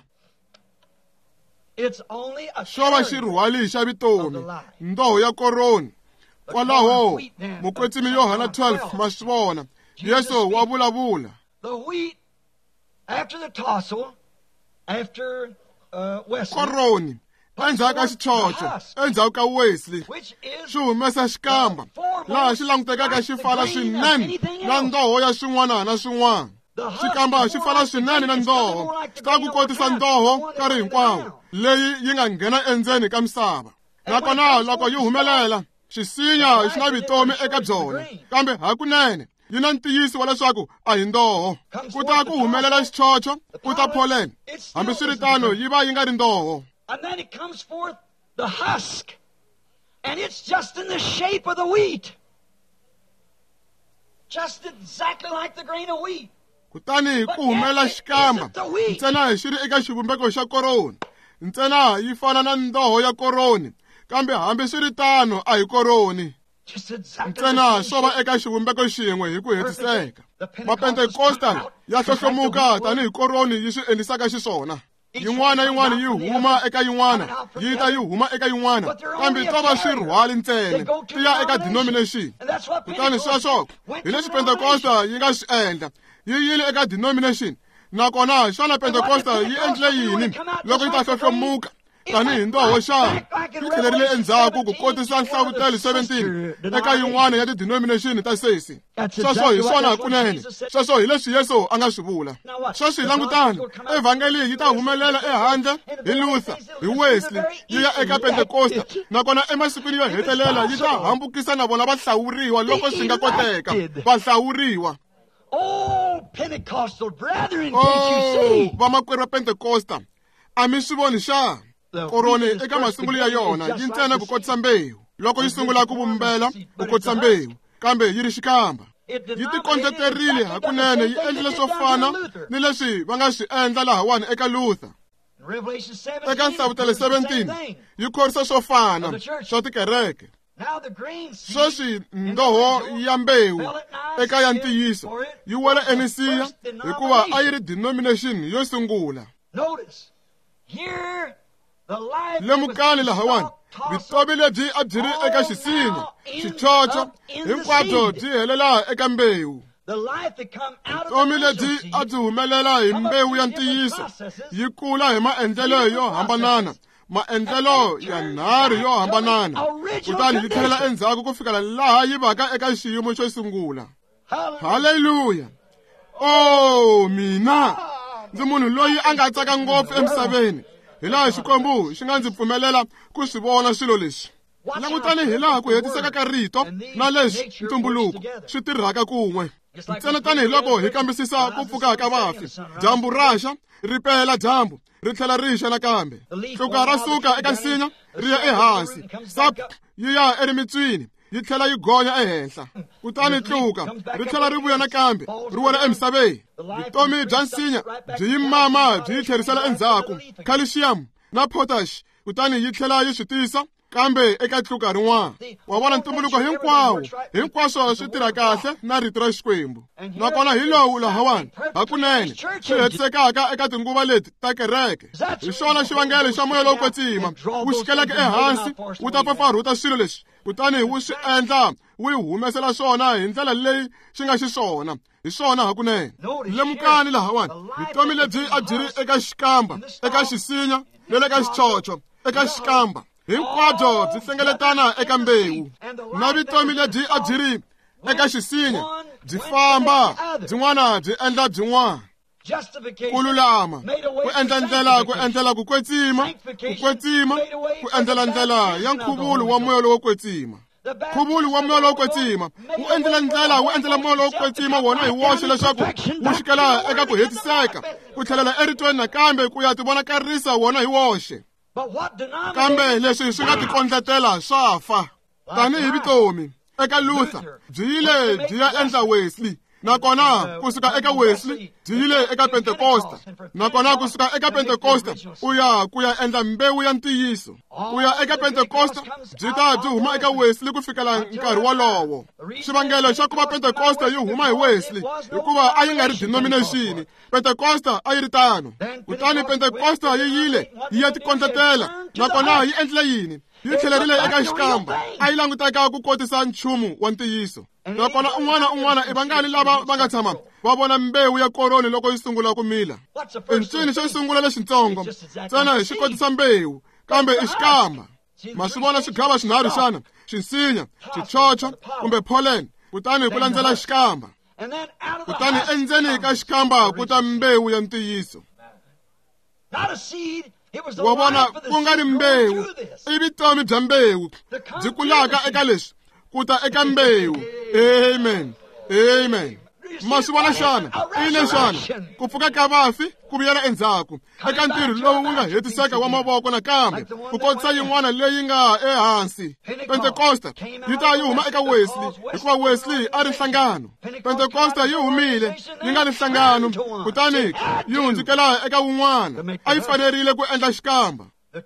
Xo va xirhwali xa vitomi, ndoho ya koroni. Kwalaho Mukwetsimi Yohana 12 ma swi vona Yesu wa vulavula. Koroni endzhaku ka xichocho, endzhaku ka Wesley, xi humesa xikamba laha xi langutekaka xi fala swinene na ndoho ya swin'wana na swin'wana. Xikamba xi fala swinene na ndoho, xi ta ku kotisa ndoho nkarhi hinkwawo leyi yi nga nghena endzeni ka misava. Nakona loko yi humelela, xisinya xi na vitomi eka byona, kambe hakunene yi na ntiyiso wa leswaku a hi ndoho. Ku ta ku humelela xichocho, ku ta pollen, hambi swi ri tano yi va yi nga ri ndoho. And then it comes forth the husk, and it's just in the shape of the wheat, just exactly like the grain of wheat. Kutani ku humela xikamba ntsena xi ri eka xivumbeko xa koroni, ntsena yi fana na ndoho ya koroni, kambe hambi swi ri tano a hi koroni. Ntsena swo va eka xivumbeko xin'we hi ku hetiseka. Mapentekostal ya hlohlomuka tanihi koroni yi swi endlisaka xiswona. Yin'wana yi huma eka yin'wana, yi ta yi huma eka yin'wana, kambe to va swirhwali ntsena ti ya eka denomination. Kutani sweswo hi leswi Pentekosta yi nga swi endla, yi yile eka denomination. Nakona xana Pentekosta yi endle yini loko yi ta hlohlomuka tanihi ndoho xana? Yi tlhelerile endzhaku ku kotisa nhlavutelo 17 eka yin'wana ya ti-denomination ta sesi. Sweswo hi swona hakunene, sweswo hi leswi Yesu a nga swi vula. Sweswi langutani, evhangeli yi ta humelela ehandle hi Luther, hi Wesley, yi ya eka Pentekosta, nakona emasikwini yo hetelela yi ta hambukisa na vona vahlawuriwa loko swi nga koteka. Vahlawuriwa. Oh, Pentecostal brethren, can't you see? Vamakwerhu va Pentekosta, a mi swi voni xana? Koroni eka masungulo ya yona yi ntsena ku kotisa mbewu. Loko yi sungula ku vumbela ku kotisa mbewu, kambe yi ri xikamba. Yi tikondleterile hakunene, yi endlile swo fana ni leswi va nga swi endla lahawani eka Luther. Eka nhlavutelo 17 yi khorwisa swo fana swa tikereke. Sweswi ndoho ya mbewu eka ya ntiyiso yi wela eNisiya hikuva a yi ri denomination yo sungula. Lemukani lahawani, vitomi lebyi a byi ri eka xisinya, xichocho, hinkwabyo byi helela eka mbewu. Vitomi lebyi a byi humelela hi mbewu ya ntiyiso yi kula hi maendlelo yo hambanana, maendlelo ya nharhu yo hambanana, kutani yi tlhelela endzhaku ku fikela laha yi vaka eka xiyimo xo sungula. Haleluya! Oh, mina ndzi munhu loyi a nga tsaka ngopfu emisaveni hi laha Xikwembu xi nga ndzi pfumelela ku swi vona swilo leswi. Langutani hi laha ku hetiseka ka rito na leswi ntumbuluko swi tirhaka kun'we. Ntsena tanihiloko hi kambisisa ku pfuka ka vafi, dyambu raxa, ri pela dyambu, ri tlhela ri xa nakambe. Hluka ra suka eka nsinya ri ya ehansi, sap yi ya erimitswini, yi tlhela yi gonya ehenhla. Kutani hluka ri tlhela ri vuya nakambe, ri wela emisaveni. Vutomi bya nsinya byi yi mama byi yi tlherisela endzhaku calcium na potash, kutani yi tlhela yi swi tisa kambe eka tluka rin'wana wa vona ntumbuluko hinkwaswo swi tirha kahle na rito ra Xikwembu, nakona hi lowu lahawani hakunene swi hetisekaka eka tinguva leti ta kereke. Hi xona xivangelo xa moya lowo kwetsima wu xikeleke ehansi wu ta pfapfarhuta swilo leswi, kutani wu swi endla wu humesela swona hi ndlela leyi xi nga xiswona. Hi swona hakunene. Lemukani lahawani vutomi lebyi a byi ri eka xikamba, eka xisinya na le ka xichocho, eka xikamba hinkwabyo byi hlengeletana eka mbewu, na vutomi lebyi a byi ri eka xisinya byi famba, byin'wana byi endla byin'wana. Ku lulama ku endla ndlela ku endlela ku kwetsima, ku endlela ndlela ya nkhuvulo wa moya lowo kwetsima. Nkhuvulo wa moya lowo kwetsima wu endlela ndlela, wu endlela moya lowo kwetsima wona hi woxe leswaku wu xikela eka ku hetiseka, ku tlhelela eritweni nakambe ku ya tivonakarisa wona hi woxe. Kambe leswi swi nga tikondletela swa fa. Tanihi vutomi eka Luther byi yile byi ya endla Wesley, nakona kusuka eka Wesley byi yile eka Pentecosta, nakona kusuka eka Pentecosta ku ya endla mbewu ya ntiyiso. Ku ya eka Pentecosta byi huma eka Wesley ku fikela nkarhi wolowo. Xivangelo xa ku va Pentecosta yi huma hi Wesley hikuva a yi nga ri denomination. Pentecosta a yi ri tano. Kutani Pentecosta yi yile yi ya tikondletela, nakona yi endle yini? Yi tlhelerile eka xikamba, a yi languteka ku kotisa nchumu wa ntiyiso. Nakona un'wana i vangani lava va nga tshama va vona mbewu ya koroni loko yi sungula ku mila. I ncini xo sungula lexitsongo ntsena hi xi kotisa mbewu, kambe i xikamba. Ma swi vona swigava swinharhu xana, xinsinya, xichocho kumbe pollen, kutani ku landzela xikamba. Kutani endzeni ka xikamba ku ta mbewu ya ntiyiso. Wa vona ku nga ri mbewu, i vutomi bya mbewu byi kulaka eka leswi ku ta eka mbewu. Amen, amen. Ma swi vona xana i leswana ku pfuka ka vafi ku vuyela endzhaku eka ntirho lowu wu nga hetiseka wa mavoko nakambe ku kotisa yin'wana leyi nga ehansi. Pentecosta yi ta yi huma eka Wesley hikuva Wesley a ri nhlangano. Pentecosta yi humile yi nga ri nhlangano, kutani yi hundzukela eka wun'wana. A yi fanerile ku endla xikamba.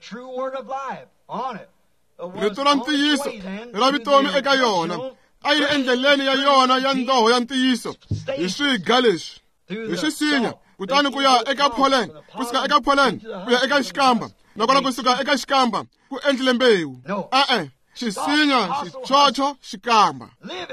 Rito ra ntiyiso ra vutomi eka yona a yi ri endleleni ya yona ya ndoho ya ntiyiso hi swiga leswi, hi xisinya, kutani ku ya eka pollen, kusuka eka pollen ku ya eka xikamba, nakona kusuka eka xikamba ku endlile mbewu. Xisinya, xichocho, xikamba.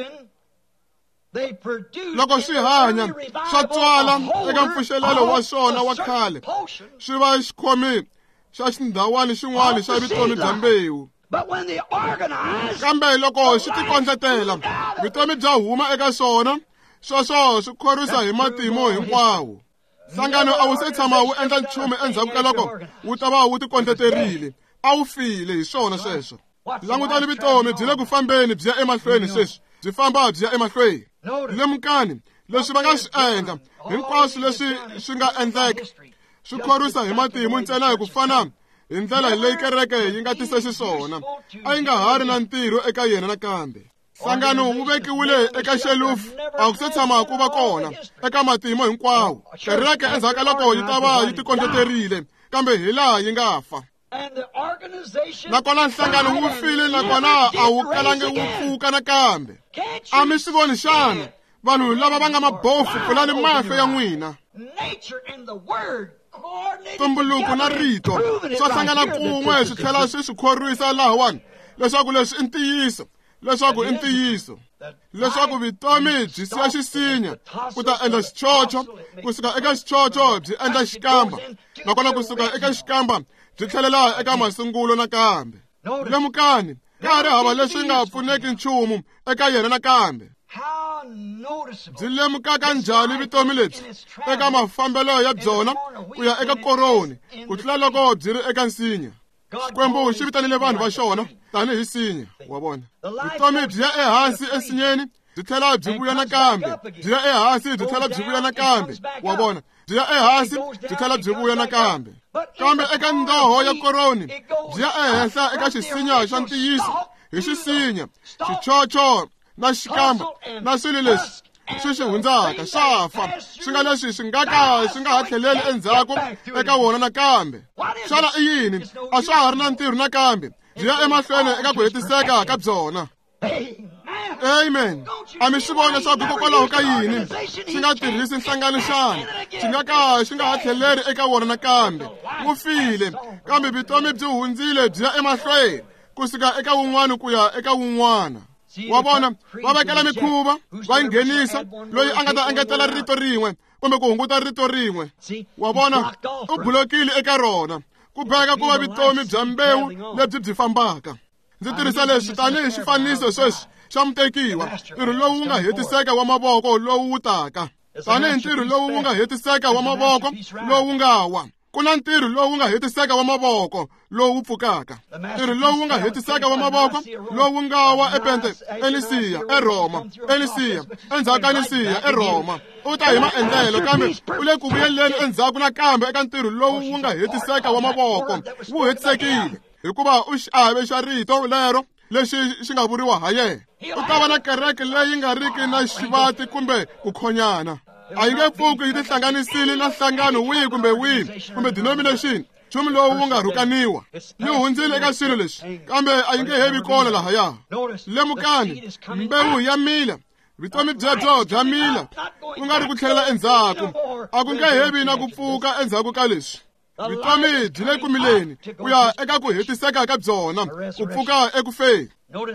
Loko swi hanya swa tswala eka mpfuxelelo wa swona wa khale, swi va xikhomi xa xindhawani xin'wana xa vutomi bya mbewu. Kambe loko swi tikondletela, vutomi bya huma eka swona, sweswo swi khorwisa hi matimu hinkwawo. Nhlangano a wu se tshama wu endla nchumu endzhaku ka loko wu ta va wu tikondleterile. A wu file hi swona sweswo. Langutani vutomi byi le ku fambeni byi ya emahlweni sweswi, byi famba byi ya emahlweni. Lemukani leswi va nga swi endla, hinkwaswo leswi swi nga endleka swi khorwisa hi matimu ntsena hi ku fana hi ndlela leyi kereke yi nga tise xiswona. A yi nga ha ri na ntirho eka yena nakambe. Nhlangano wu vekiwile eka xelufu, a ku se tshama ku va kona eka matimu hinkwawo. Kereke endzhaku ka loko yi ta va yi tikondleterile, kambe hi laha yi nga fa. Nakona nhlangano wu file, nakona a wu kalangi wu pfuka nakambe. A mi swi voni xana vanhu lava va nga mabofu pfulani mahlo ya n'wina? Tumbuluko na rito swa hlangana kun'we swi tlhela swi khorwisa lahawani leswaku leswi i ntiyiso, leswaku i ntiyiso, leswaku vutomi byi siya xisinya ku ta endla xichocho, kusuka eka xichocho byi endla xikamba, nakona kusuka eka xikamba byi tlhelela eka masungulo nakambe. Lemukani ka ha ri hava leswi nga pfuneki nchumu eka yena nakambe. Byi lemukaka njhani vutomi lebyi eka mafambelo ya byona ku ya eka koroni ku tlula loko byi ri eka nsinya. Xikwembu xi vitanile vanhu va xona tanihi nsinya, wa vona. Vutomi byi ya ehansi ensinyeni byi tlhela byi vuya nakambe, byi ya ehansi byi tlhela byi vuya nakambe, wa vona. Byi ya ehansi byi tlhela byi vuya nakambe. Kambe eka ndoho ya koroni byi ya ehenhla eka xisinya xa ntiyiso, hi xisinya, xichocho na xikamba na swilo leswi swi xi hundzaka swa fa, swi nga leswi swi nga ha tlheleli endzhaku eka wona nakambe. Xana i yini? A swa ha ri na ntirho nakambe. byi ya emahlweni eka ku hetiseka ka byona. Amen. A mi swi vona leswaku hikokwalaho ka yini xi nga tirhisi nhlangano xana xi nga ka xi nga ha tlheleri eka wona nakambe. Wu file kambe vutomi byi hundzile byi ya emahlweni kusuka eka wun'wana ku ya eka wun'wana. Wa vona va vekela mikhuva va yi nghenisa loyi a nga ta engetela rito rin'we kumbe ku hunguta rito rin'we. Wa vona u bulokile eka rona ku beka ku va vutomi bya mbewu lebyi byi fambaka. Ndzi tirhisa leswi tanihi xifaniso sweswi xa mutekiwa, ntirho lowu nga hetiseka wa mavoko lowu wu taka. Tanihi ntirho lowu nga hetiseka wa mavoko lowu nga wa. Ku na ntirho lowu nga hetiseka wa mavoko lowu pfukaka. Ntirho lowu nga hetiseka wa mavoko lowu nga wa eNisiya, eRoma, eNisiya, endzhaku ka Nisiya, eRoma. U ta hi maendlelo kambe u le ku vuyeleni endzhaku nakambe eka ntirho lowu nga hetiseka wa mavoko. Wu hetisekile hikuva u xiave xa rito lero lexi xi nga vuriwa ha yena. U ta va na kereke leyi nga riki na xivati kumbe ku khonyana. A yi nge pfuki yi tihlanganisile na nhlangano wihi kumbe wihi kumbe denomination, nchumu lowu wu nga rhukaniwa. Yi hundzile eka swilo leswi kambe a yi nge hevi kona lahaya. Lemukani, mbewu ya mila, vutomi byebyo bya mila ku nga ri ku tlhelela endzhaku. A ku nge hevi na ku pfuka endzhaku ka leswi. Vutomi byi le ku mileni ku ya eka ku hetiseka ka byona, ku pfuka eku feni.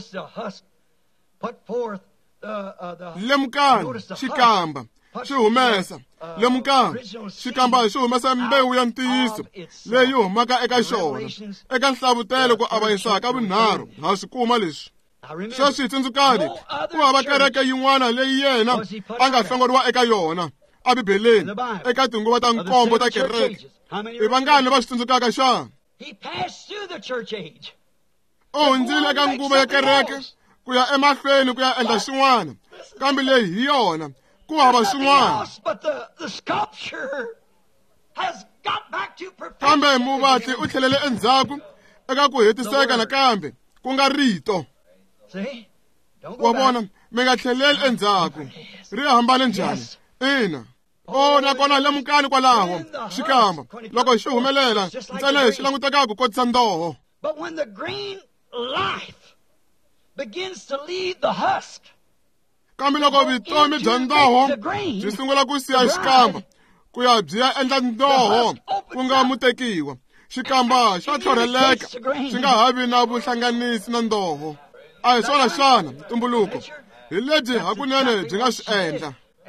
Lemukani, xikamba xi humesa. Lemukani, xikamba xi humesa mbewu ya ntiyiso leyi humaka eka xona. Eka nhlavutelo ku avanyisaka vunharhu ha swi kuma leswi. Sweswi tsundzukani ku hava kereke yin'wana leyi yena a nga hlongoriwa eka yona abibeleni eka tinguva ta nkombo ta kereke. I vangani va swi tsundzukaka xana? U hundzile eka nguva ya kereke ku ya emahlweni ku ya endla swin'wana, kambe leyi hi yona ku hava swin'wana. Kambe muvatli u tlhelele endzhaku eka ku hetiseka nakambe ku nga rito. Wa vona mi nga tlheleli endzhaku. Ri hambane njhani? Ina. Nakona lemukani kwalaho xikamba loko xi humelela ntsena xi langutekaka ku kotisa ndoho. But when the green life begins to leave the husk, kambe loko vutomi bya ndoho byi sungula ku siya xikamba ku ya byi ya endla ndoho ku nga mutekiwa, xikamba xa tlhorheleka xi nga havi na vuhlanganisi na ndoho. A hi swona xana ntumbuluko hi lebyi hakunene byi nga swi endla.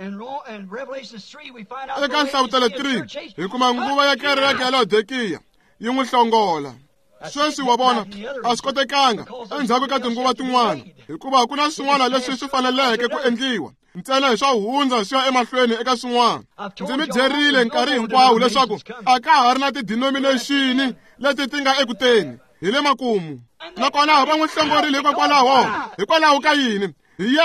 Eka nhlavutelo 3 hi kuma nguva ya kereke ya Laodikiya yi n'wi hlongola. Sweswi wa vona a swi kotekanga endzhaku ka tinguva tin'wana hikuva ku na swin'wana leswi swi faneleke ku endliwa. Ntsena hi swa hundza swi ya emahlweni eka swin'wana. Ndzi mi byerile nkarhi hinkwawo leswaku a ka ha ri na tidenomination leti ti nga ekuteni hi le makumu. Nakona va n'wi hlongorile hikwalaho ka yini? Hi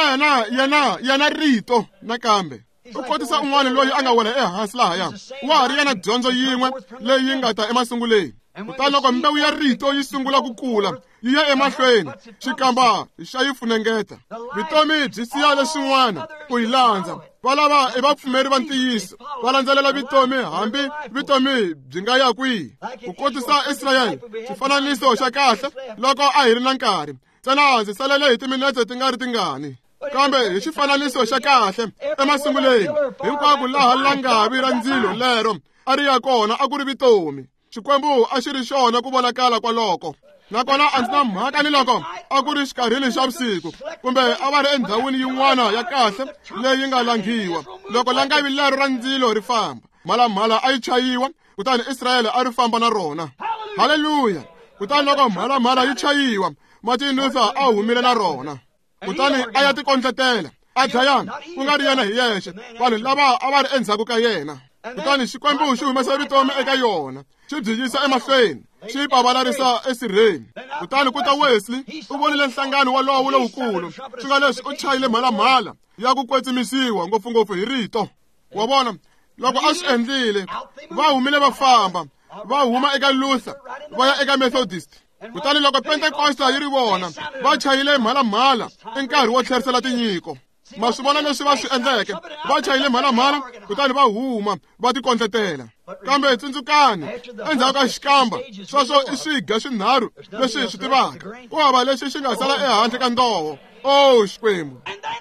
yena rito nakambe. U kotisa un'wana loyi a nga wela ehansi lahaya. Wa ha ri yena dyondzo yin'we leyi nga ta emasunguleni. Kutani loko mbewu ya rito yi sungula ku kula yi ya emahlweni, xikamba xa yi funengeta. Vutomi byi siya leswin'wana ku yi landza. Va lava i vapfumeri va ntiyiso va landzelela vutomi hambi vutomi byi nga ya kwihi. Ku kotisa Israyeli xifananiso xa kahle loko a hi ri na nkarhi. Ntsena ndzi salele hi timinete ti nga ri tingani. Kambe hi xifananiso xa kahle emasunguleni hinkwako laha langavi ra ndzilo lero a ri ya kona a ku ri vutomi. Xikwembu a xi ri xona ku vonakala kwaloko. Nakona a ndzi na mhaka ni loko a ku ri xikarhini xa vusiku kumbe a va ri endhawini yin'wana ya kahle leyi nga langhiwa. Loko langavi lero ra ndzilo ri famba, mhalamhala a yi chayiwa kutani Israyele a ri famba na rona. Haleluya! Kutani loko mhalamhala yi chayiwa, Martin Luther a humile na rona. Kutani a ya tikondletela a dlayana ku nga ri yena hi yexe, vanhu lava a va ri endzhaku ka yena. Kutani Xikwembu xi humesa vutomi eka yona, xi byi yisa emahlweni, xi pavalarisa esirheni. Kutani ku ta Wesley u vonile nhlangano walowo lowukulu, swi nga leswi u chayile mhalamhala ya ku kwetsimisiwa ngopfungopfu hi rito. Wa vona loko a swi endlile va humile va famba, va huma eka Luther va ya eka Methodist. Kutani loko Pentecosta yi ri vona va chayile mhalamhala i nkarhi wo tlherisela tinyiko. Ma swi vona leswi va swi endleke, va chayile mhalamhala kutani va huma va tikondletela. kambe tsundzukani endzhaku ka xikamba sweswo I swiga swinharhu leswi hi swi tivaka ku hava lexi xi nga sala ehandle ka ndoho Xikwembu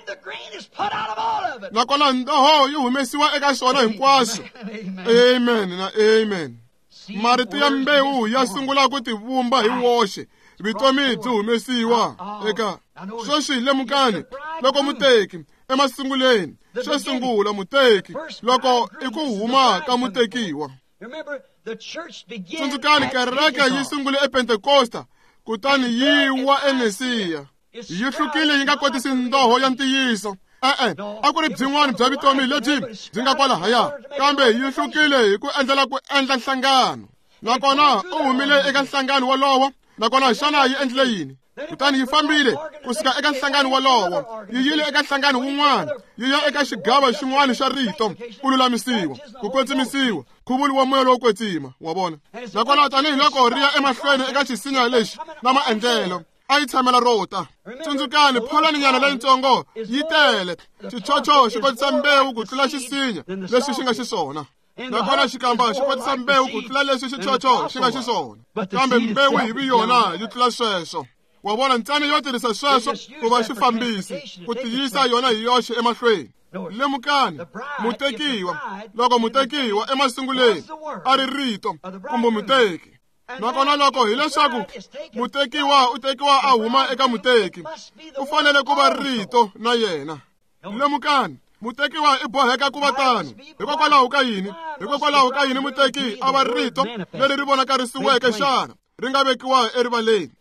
nakona ndoho yi humesiwa eka swona hinkwaswo amen na amen marito ya mbewu ya sungula ku tivumba hi woxe vitomi byi humesiwa eka sweswi lemukani loko muteki emasunguleni xo sungula muteki loko I ku huma ka mutekiwa tsundzukani kereke yi sungule ePentecosta kutani yi wa eNesiya yi hlukile yi nga kotisi ndoho ya ntiyiso a ku ri byin'wana bya vitomi lebyi byi nga kwalahaya kambe yi hlukile hi ku endla nhlangano nakona u humile eka nhlangano wolowo nakona xana yi endlile yini kutani yi fambile kusuka eka nhlangano wolowo yi yile eka nhlangano wun'wana yi ya eka xigava xin'wana xa rito ku lulamisiwa ku kwetsimisiwa nkhuvulo wa moya lowo kwetsima wa vona nakona tanihiloko ri ya emahlweni eka xisinya lexi na maendlelo a yi tshamela rota tsundzukani pholaninyana leyintsongo yi tele xichocho xi kotisa mbewu ku tlula xisinya lexi xi nga xiswona nakona xikamba xi kotisa mbewu ku tlula leswi xichocho xi nga xiswona kambe mbewu hi vi yona yi tlula sweswo wa vona ntsani yo tirhisa sweswo ku va xifambisi ku tiyisa yona hi yoxe emahlweni lemukani mutekiwa loko mutekiwa emasunguleni a ri rito kumbe muteki nakona loko hileswaku mutekiwa u tekiwa a huma eka muteki u fanele ku va rito na yena lemukani mutekiwa I boheka ku va tano hikokwalaho ka yini muteki a va rito leri ri vonakarisiweke xana ri nga vekiwa erivaleni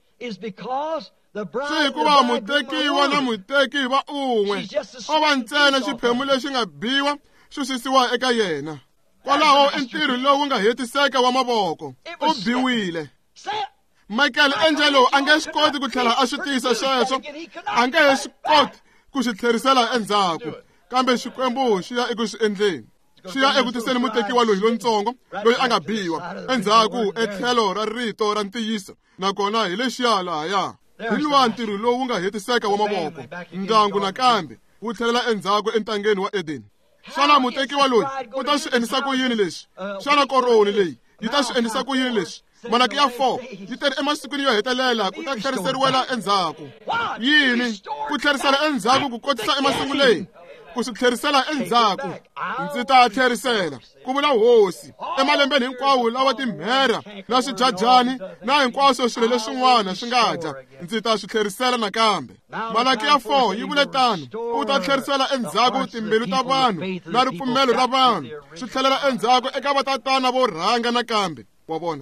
swi hikuva mutekiwa na muteki va un'we o va ntsena xiphemu lexi nga biwa xi susiwa eka yena kwalaho I ntirho lowu nga hetiseka wa mavoko u biwile Michael Angelo a nge swi koti ku tlhela a swi tiyisa sweswo a nge he swi koti ku swi tlherisela endzhaku kambe Xikwembu xi ya eku swi endleni xi ya eku tiseni mutekiwa loyi lontsongo loyi a nga biwa endzhaku etlhelo ra rito ra ntiyiso nakona hi lexiya lahaya hi luwa ntirho lowu nga hetiseka wa mavoko ndyangu nakambe wu tlhelela endzhaku entangeni wa Edeni xana mutekiwa loyi u ta swi endlisa ku yini leswi xana koroni leyi yi ta swi endlisa ku yini leswi malaki ya 4 yi teri emasikwini yo hetelela ku ta tlheriseriwela endzhaku yini ku tlherisela endzhaku ku kotisa emasunguleni ku swi tlherisela endzhaku ndzi ta tlherisela ku vula hosi emalembeni hinkwawo lawa timhera na swidyajani na hinkwaswo swilo leswin'wana swi nga dya ndzi ta swi tlherisela nakambe malaki ya 4 yi vule tano u ta tlherisela endzhaku timbilu ta vanhu na ripfumelo ra vanhu swi tlhelela endzhaku eka vatatana vo rhanga nakambe wa vona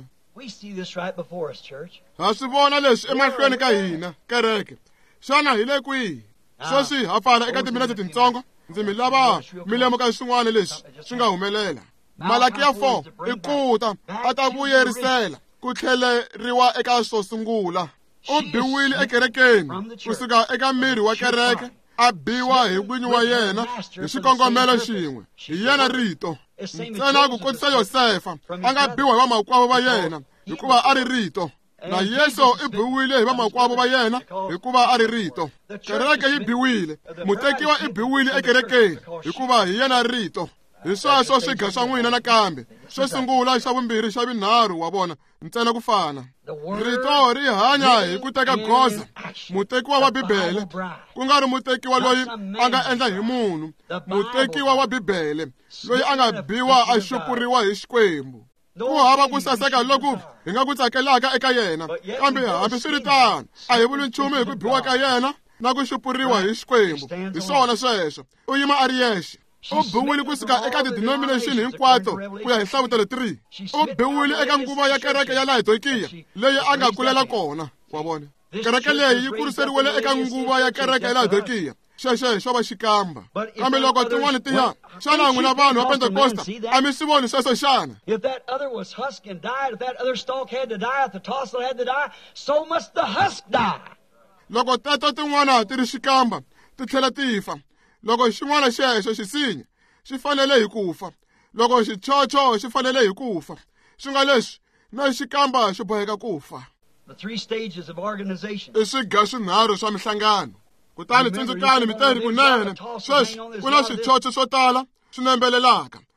ha swi vona leswi emahlweni ka hina kereke xana hi le kwihi sweswi ha pfala eka timinete tintsongo ndzi mi lava mi lemuka swin'wana leswi swi nga humelela malaki ya 4 I kuta a ta vuyerisela ku tlheleriwa eka swo sungula u biwile ekerekeni kusuka eka miri wa kereke a biwa hi gwinyi wa yena hi xikongomelo xin'we hi yena rito ntsena ku kotisa Yosefa a nga biwa hi vamakwavo va yena hikuva a ri rito na Yesu I biwile hi vamakwavo va yena hikuva a ri rito kereke yi biwile mutekiwa I biwile ekerekeni hikuva hi yena rito hi sweswo swiga swa n'wina nakambe xo sungula xa vumbirhi xa vinharhu wa vona ntsena ku fana rito ri hanya hi ku teka goza mutekiwa wa Bibele ku nga ri mutekiwa loyi a nga endla hi munhu mutekiwa wa Bibele loyi a nga biwa a xupuriwa hi Xikwembu ku hava ku saseka loku hi nga ku tsakelaka eka yena kambe hambi swi ri tano a hi vuli nchumu hi ku biwa ka yena na ku xupuriwa hi Xikwembu hi swona sweswo u yima a ri yexe u biwile kusuka eka ti-denomination hinkwato ku ya hi Nhlavutelo 3 u biwile eka nguva ya kereke ya Laodikiya leyi a nga kulela kona wa vona kereke leyi yi kuriseriwile eka nguva ya kereke ya Laodikiya xexo xo va xikamba kambe loko tin'wana tiya xana n'wina vanhu va Pentecosta a mi swi voni sweswo xana If that other was husk and died, if that other stalk had to die, if the tassel had to die, so must the husk die. loko teto tin'wana ti ri xikamba ti tlhela ti fa loko xin'wana xexo xisinya xi fanele hi ku fa loko xichocho xi fanele hi ku fa swi nga leswi na xikamba xi boheka ku fa The 3 stages of organization. I swiga swinharhu swa mihlangano kutani tsundzukani mi teri kunene sweswi ku na swichocho swo tala swi nembelelaka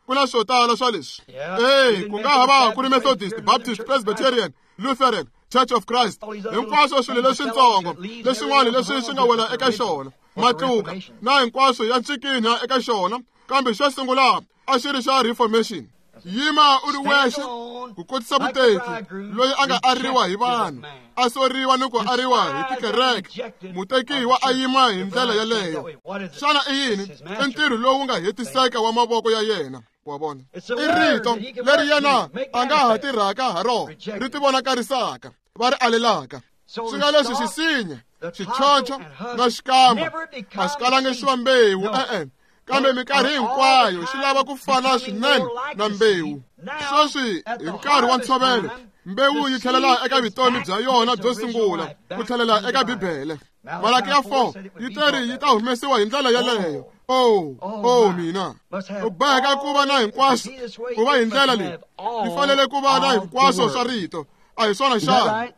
ku na swo tala swa leswi ku nga ha va ku ri Methodist, Baptist, Presbyterian, Lutheran, Church of Christ. Hinkwaswo swilo leswintsongo leswin'wana leswi swi nga wela eka xona, matluka na hinkwaswo ya ncikinya eka xona, kambe xo sungula a xi ri xa Reformation. Yima u ri wexe ku kotisa vuteki, loyi a nga ariwa hi vanhu, a soriwa ni ku ariwa hi tikereke. Mutekiwa a yima hi ndlela yaleyo. Xana i yini? I ntirho lowu nga hetiseka wa mavoko ya yena. Wa vona, i rito leri yena a nga ha tirhaka ha rona, ri tivonakarisaka, va ri alelaka. Swi nga leswi xisinya, xichocho na xikamba a xi kalangi swi va mbewu, kambe minkarhi hinkwayo xi lava ku fana swinene na mbewu. Sweswi hi nkarhi wa ntshovelo, mbewu yi tlhelela eka vutomi bya yona byo sungula, ku tlhelela eka Bibele. Malaki ya 4 yi teri yi ta humesiwa hi ndlela yaleyo. Mina u boheka ku va na hinkwaswo, ku va hi ndlela leyi yi fanele ku va na hinkwaswo swa rito, a hi swona xana?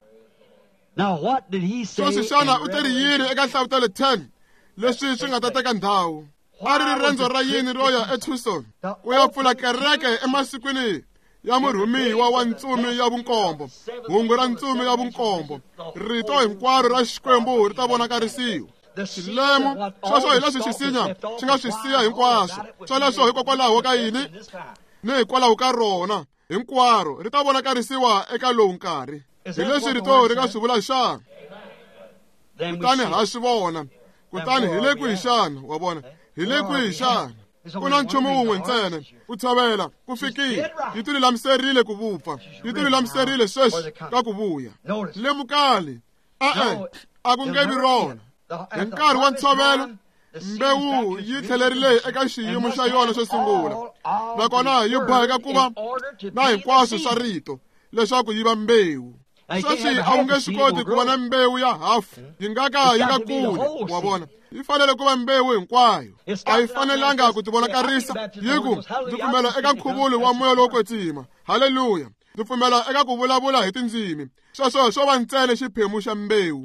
Sweswi xana u teri yini eka Nhlavutelo 10 leswi swi nga ta teka ndhawu? A ri riendzo ra yini ro ya eTucson ku ya pfula kereke emasikwini ya murhumiwa wa ntsumi ya vunkombo, hungu ra ntsumi ya vunkombo. Rito hinkwaro ra Xikwembu ri ta vonakarisiwa. Xilemo sweswo hi leswi xisinya xi nga swi siya hinkwaswo. Swoleswo hikokwalaho ka yini ni hikwalaho ka rona hinkwaro ri ta vonakarisiwa eka lowu nkarhi. Hi leswi rito ri nga swi vula xana? Kutani ha swi vona. Kutani hi le kwihi xana? Wa vona, hi le kwihi xana? Ku na nchumu wun'we ntsena, ku tshovela ku fikile. Yi tilulamiserile ku vupfa, yi tilulamiserile sweswi ka ku vuya. Lemukali a ku nge vi rona. Hi nkarhi wa ntshovelo, mbewu yi tlhelerile eka xiyimo xa yona xo sungula, nakona yi boheka ku va na hinkwaswo swa rito leswaku yi va mbewu. Sweswi a wu nge swi koti ku va na mbewu ya hafu, yi nga ka yi nga kuli. Wa vona, yi fanele ku va mbewu hinkwayo. A yi fanelanga ku tivonakarisa. Yiku ndzi pfumela eka nkhuvulo wa moya lowo kwetsima. Haleluya. Ndzi pfumela eka ku vulavula hi tindzimi. Sweswo swo va ntsena xiphemu xa mbewu.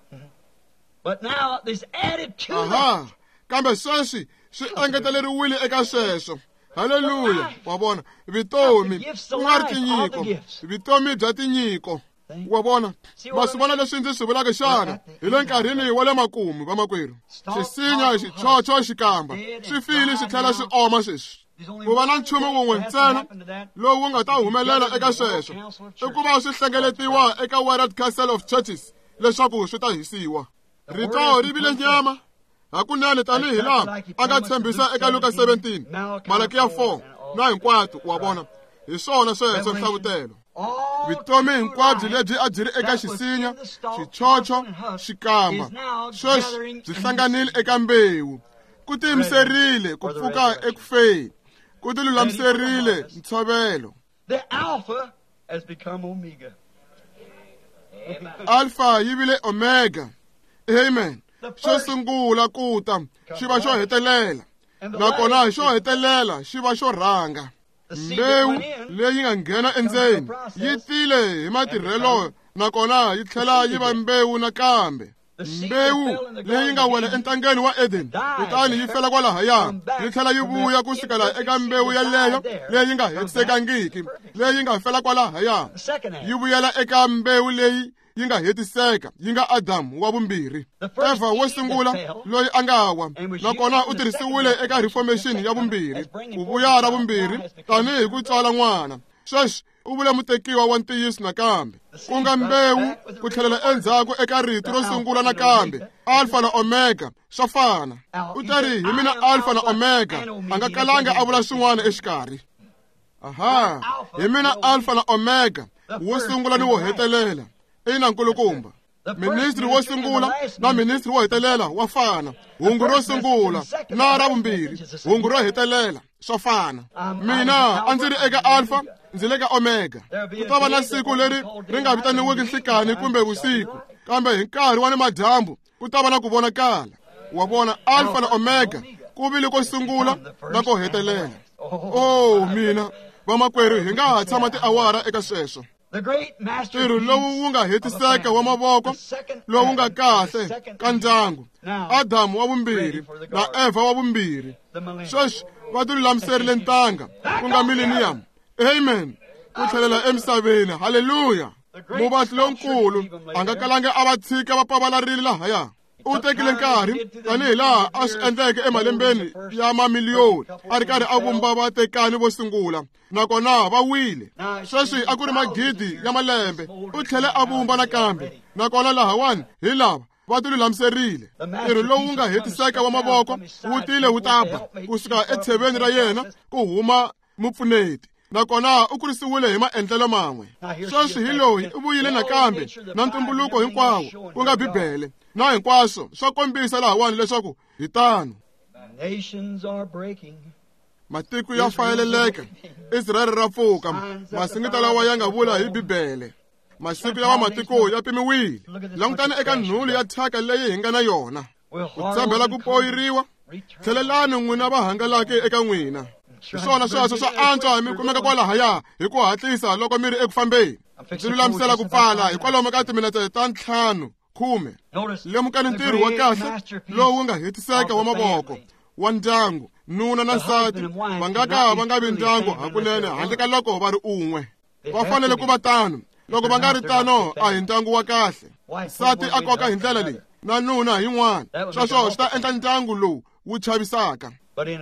Kambe sweswi swi engeteleriwile eka sweswo. Haleluya. Wa vona, vitomi ku nga ri tinyiko, vitomi bya tinyiko. Wa vona, ma swi vona leswi ndzi swi vulaka xana? Hi le nkarhini wa le makumu vamakwerhu, xisinya, xichocho, xikamba swi file swi tlhela swi oma sweswi. Ku va na nchumu wun'we ntsena lowu nga ta humelela eka sweswo, i ku va swi hlengeletiwa eka World Council of Churches leswaku swi ta hisiwa. Rito ri vile nyama hakunene tanihi laha a nga tshembisa eka Luka 17, Malaki ya 4 na hinkwato. Wa vona, hi swona sweswo nhlavutelo. Vitomi hinkwabyo lebyi a byi ri eka xisinya, xichocho, xikamba sweswi byi hlanganile eka mbewu. Ku tiyimiserile ku pfuka ekufeni, ku tilulamiserile ntshovelo. Alpha yi vile Omega. Amen. Xo sungula ku ta xi va xo hetelela, nakona xo hetelela xi va xo rhanga. Mbewu leyi nga nghena endzeni yi tile hi matirhelo, nakona yi tlhela yi va mbewu nakambe. Mbewu leyi nga wela entangeni wa Eden, kutani yi fela kwalahaya, yi tlhela yi vuya kusukela eka mbewu yaleyo leyi nga hetisekangiki, leyi nga fela kwalahaya, yi vuyela eka mbewu leyi yi nga hetiseka, yi nga Adamu wa vumbirhi. Eva wo sungula loyi a nga wa, nakona u tirhisiwile eka Reformation ya vumbirhi, ku vuya ra vumbirhi tanihi ku tswala n'wana. Sweswi u vule mutekiwa wa ntiyiso nakambe, ku nga mbewu ku tlhelela endzhaku eka rito ro sungula nakambe. Alpha na Omega swa fana. U teri hi mina Alpha na Omega, a nga kalanga a vula swin'wana exikarhi. Hi mina Alpha na Omega, wo sungula ni wo hetelela. Ina nkulukumba, ministri wo sungula na ministri wo hetelela wa fana. Hungu ro sungula na ra vumbirhi, hungu ro hetelela swa fana. Mina a ndzi ri eka Alpha, ndzi le ka Omega. Ku ta va na siku leri ri nga vitaniwiki nhlikani kumbe vusiku, kambe hi nkarhi wa nimadyambu ku ta va na ku vonakala. Wa vona, Alpha na Omega ku vile ko sungula na ko hetelela. Mina vamakwerhu hi nga ha tshama tiawara eka sweswo. Ntirho lowu wu nga hetiseka wa mavoko, lowu nga kahle ka ndyangu, Adamu wa vumbirhi na Eva wa vumbirhi. Sweswi va tilulamiserile ntanga ku nga millennium. Amen. Ku tlhelela emisaveni. Hallelujah. Muvahli lonkulu a nga kalanga a va tshika va pavalarile lahaya. U tekile nkarhi tanihi laha a swi endleke emalembeni ya mamiliyoni a ri karhi a vumba vatekani vo sungula, nakona va wile. Sweswi a ku ri magidi ya malembe u tlhele a vumba nakambe, nakona lahawani hi lava va tilulamiserile. Ntirho lowu wu nga hetiseka wa mavoko wu tile wu ta ba kusuka etsheveni ra yena ku huma mupfuneti, nakona u kurisiwile hi maendlelo man'we. Sweswi hi loyi u vuyile nakambe na ntumbuluko hinkwawo ku nga Bibele, na hinkwaswo swa kombisa lahawani leswaku hi tano. Matiko ya fayeleleka, Israyeli ra pfuka, masingita lawa ya nga vula hi Bibele. Masiku ya matiko ya pimiwile. Langutani eka nhulu ya thyaka leyi hi nga na yona. Ku tshembela ku poyiriwa, tlhelelani n'wina va hangalake eka n'wina. Hi swona sweswo swa antswa hi mi kumeka kwalahaya hi ku hatlisa loko mi ri eku fambeni. Ndzi lulamisela ku pfala hi kwalomu ka timinete ta 5-10. Lemukani ntirho wa kahle lowu nga hetiseka wa mavoko wa ndyangu, nuna na nsati va nga ka va nga vi ndyangu hakunene handle ka loko va ri un'we. Va fanele ku va tano. Loko va nga ri tano a hi ndyangu wa kahle. Nsati a koka hi ndlela leyi na nuna hi n'wana. Sweswo swi ta endla ndyangu lowu wu chavisaka.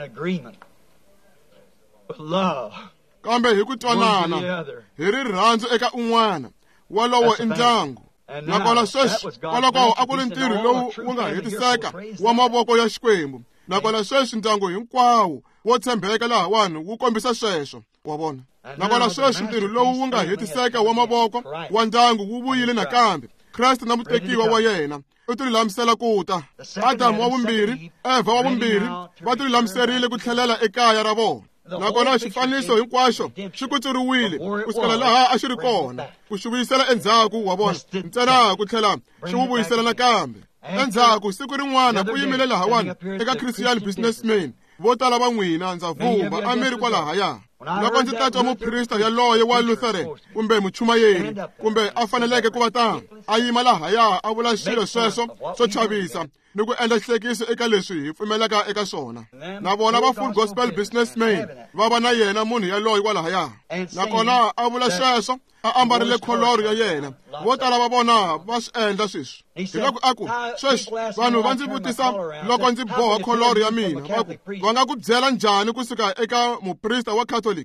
Kambe hi ku twanana, hi rirhandzu eka un'wana, walowo i ndyangu. Nakona sweswi kwaloko a ku ri ntirho lowu wu nga hetiseka wa mavoko ya Xikwembu. Nakona sweswi ndyangu hinkwawo wo tshembeka lahawani wu kombisa sweswo, wa vona. Nakona sweswi ntirho lowu wu nga hetiseka wa mavoko wa ndyangu wu vuyile nakambe. Kriste na mutekiwa wa yena u tilulamisela ku ta. Adamu wa vumbirhi, Eva wa vumbirhi va tilulamiserile ku tlhelela ekaya ra vona. Nakona xifaniso hinkwaxo xi kutsuriwile kusukela laha a xi ri kona ku xi vuyisela endzhaku, wa vona. Ntsena ku tlhela xi wu vuyisela nakambe. Endzhaku siku rin'wana ku yimile lahawani eka Christian businessman. Vo tala va n'wina ndza vumba a mi ri kwalahaya. Loko ndzi ta twa muprista yaloye wa Lutheran kumbe muchumayeri kumbe a faneleke ku va tano a yima lahaya a vula swilo sweswo swo chavisa ni ku endla xihlekisi eka leswi hi pfumelaka eka swona, na vona va Full Gospel businessman va va na yena munhu yaloye kwalahaya, nakona a vula sweswo a ambarile kholoro ya yena. Vo tala va vona va swi endla sweswi. Hi loko a ku sweswi vanhu va ndzi vutisa loko ndzi boha kholoro ya mina, va ku va nga ku byela njhani kusuka eka muprista wa Catholic.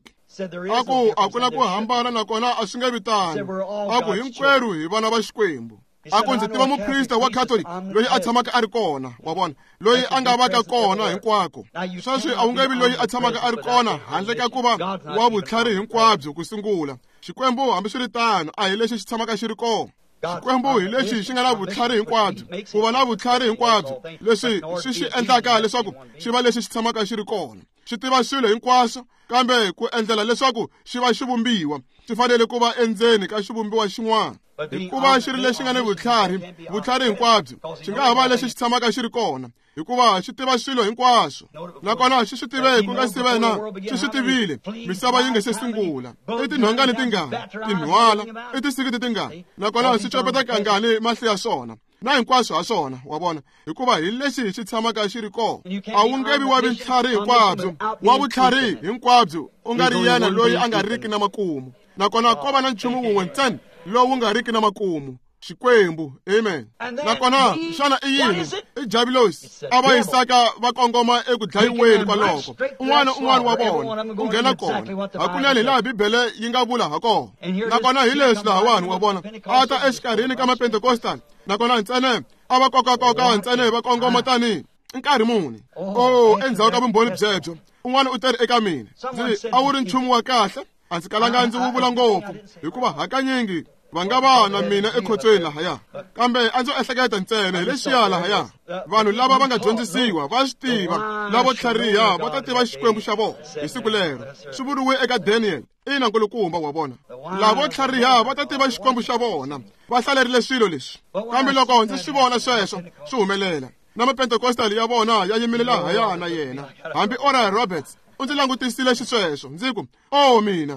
A ku a ku na ku hambana, nakona a swi nge vitani. A ku hinkwerhu hi vana va Xikwembu. A ku ndzi tiva muprista wa Catholic loyi a tshamaka a ri kona, wa vona, loyi a nga vaka kona hinkwako. Sweswi a wu nge vi loyi a tshamaka a ri kona handle ka ku va wa vutlhari hinkwabyo ku sungula. Xikwembu hambi swi ri tano a hi lexi xi tshamaka xi ri kona. Xikwembu hi lexi xi nga na vutlhari hinkwabyo. Ku va na vutlhari hinkwabyo leswi xi endlaka leswaku xi va lexi xi tshamaka xi ri kona. Xi tiva swilo hinkwaswo, kambe ku endlela leswaku xi va xivumbiwa xi fanele ku va endzeni ka xivumbiwa xin'wana. Hikuva xi ri lexi nga ni vutlhari hinkwabyo, xi nga ha va lexi xi tshamaka xi ri kona hikuva xi tiva swilo hinkwaswo. Nakona xi swi tive ku nga si vena, xi swi tivile misava yi nga se sungula. I tinhongani tingani, tinhwala, i tisikiti tingani, nakona swi copeta kangani mahlo ya swona na hinkwaswo ha swona, wa vona, hikuva hi lexi xi tshamaka xi ri kona. A wu nge vi wa vutlhari hinkwabyo, wa vutlhari hinkwabyo u nga ri yena loyi a nga riki na makumu. Nakona ko va na nchumu wun'we ntsena lowu nga riki na makumu, Xikwembu. Amen. Nakona xana i yini? I Jabilosi a va yisaka va kongoma eku dlayiweni kwaloko. Un'wana wa vona u nghena kona hakunene laha Bibele yi nga vula ha kona. Nakona hi leswi lahawani, wa vona, a ta exikarhini ka mapentekostali, nakona ntsene a va kokakoka ntsene va kongoma tanihi nkarhi muni. Endzhaku ka vumbhoni byebyo un'wana u teri eka mina, ndzi a wu ri nchumu wa kahle, a ndzi kalanga ndzi wu vula ngopfu hikuva hakanyingi va nga va na mina ekhotsweni lahaya, kambe a ndzo ehleketa ntsena hi leswiya lahaya. Vanhu lava va nga dyondzisiwa va swi tiva, lavo tlhariha va ta tiva Xikwembu xa vona hi siku lero. Swi vuriwe eka Daniel, ina nkulukumba, wa vona, lavo tlhariha va ta tiva Xikwembu xa vona, va hlalerile swilo leswi. Kambe loko ndzi swi vona sweswo swi humelela, na mapentekostali ya vona ya yimile lahaya na yena, hambi Oral Roberts u ndzi langutisile xisweswo, ndzi ku mina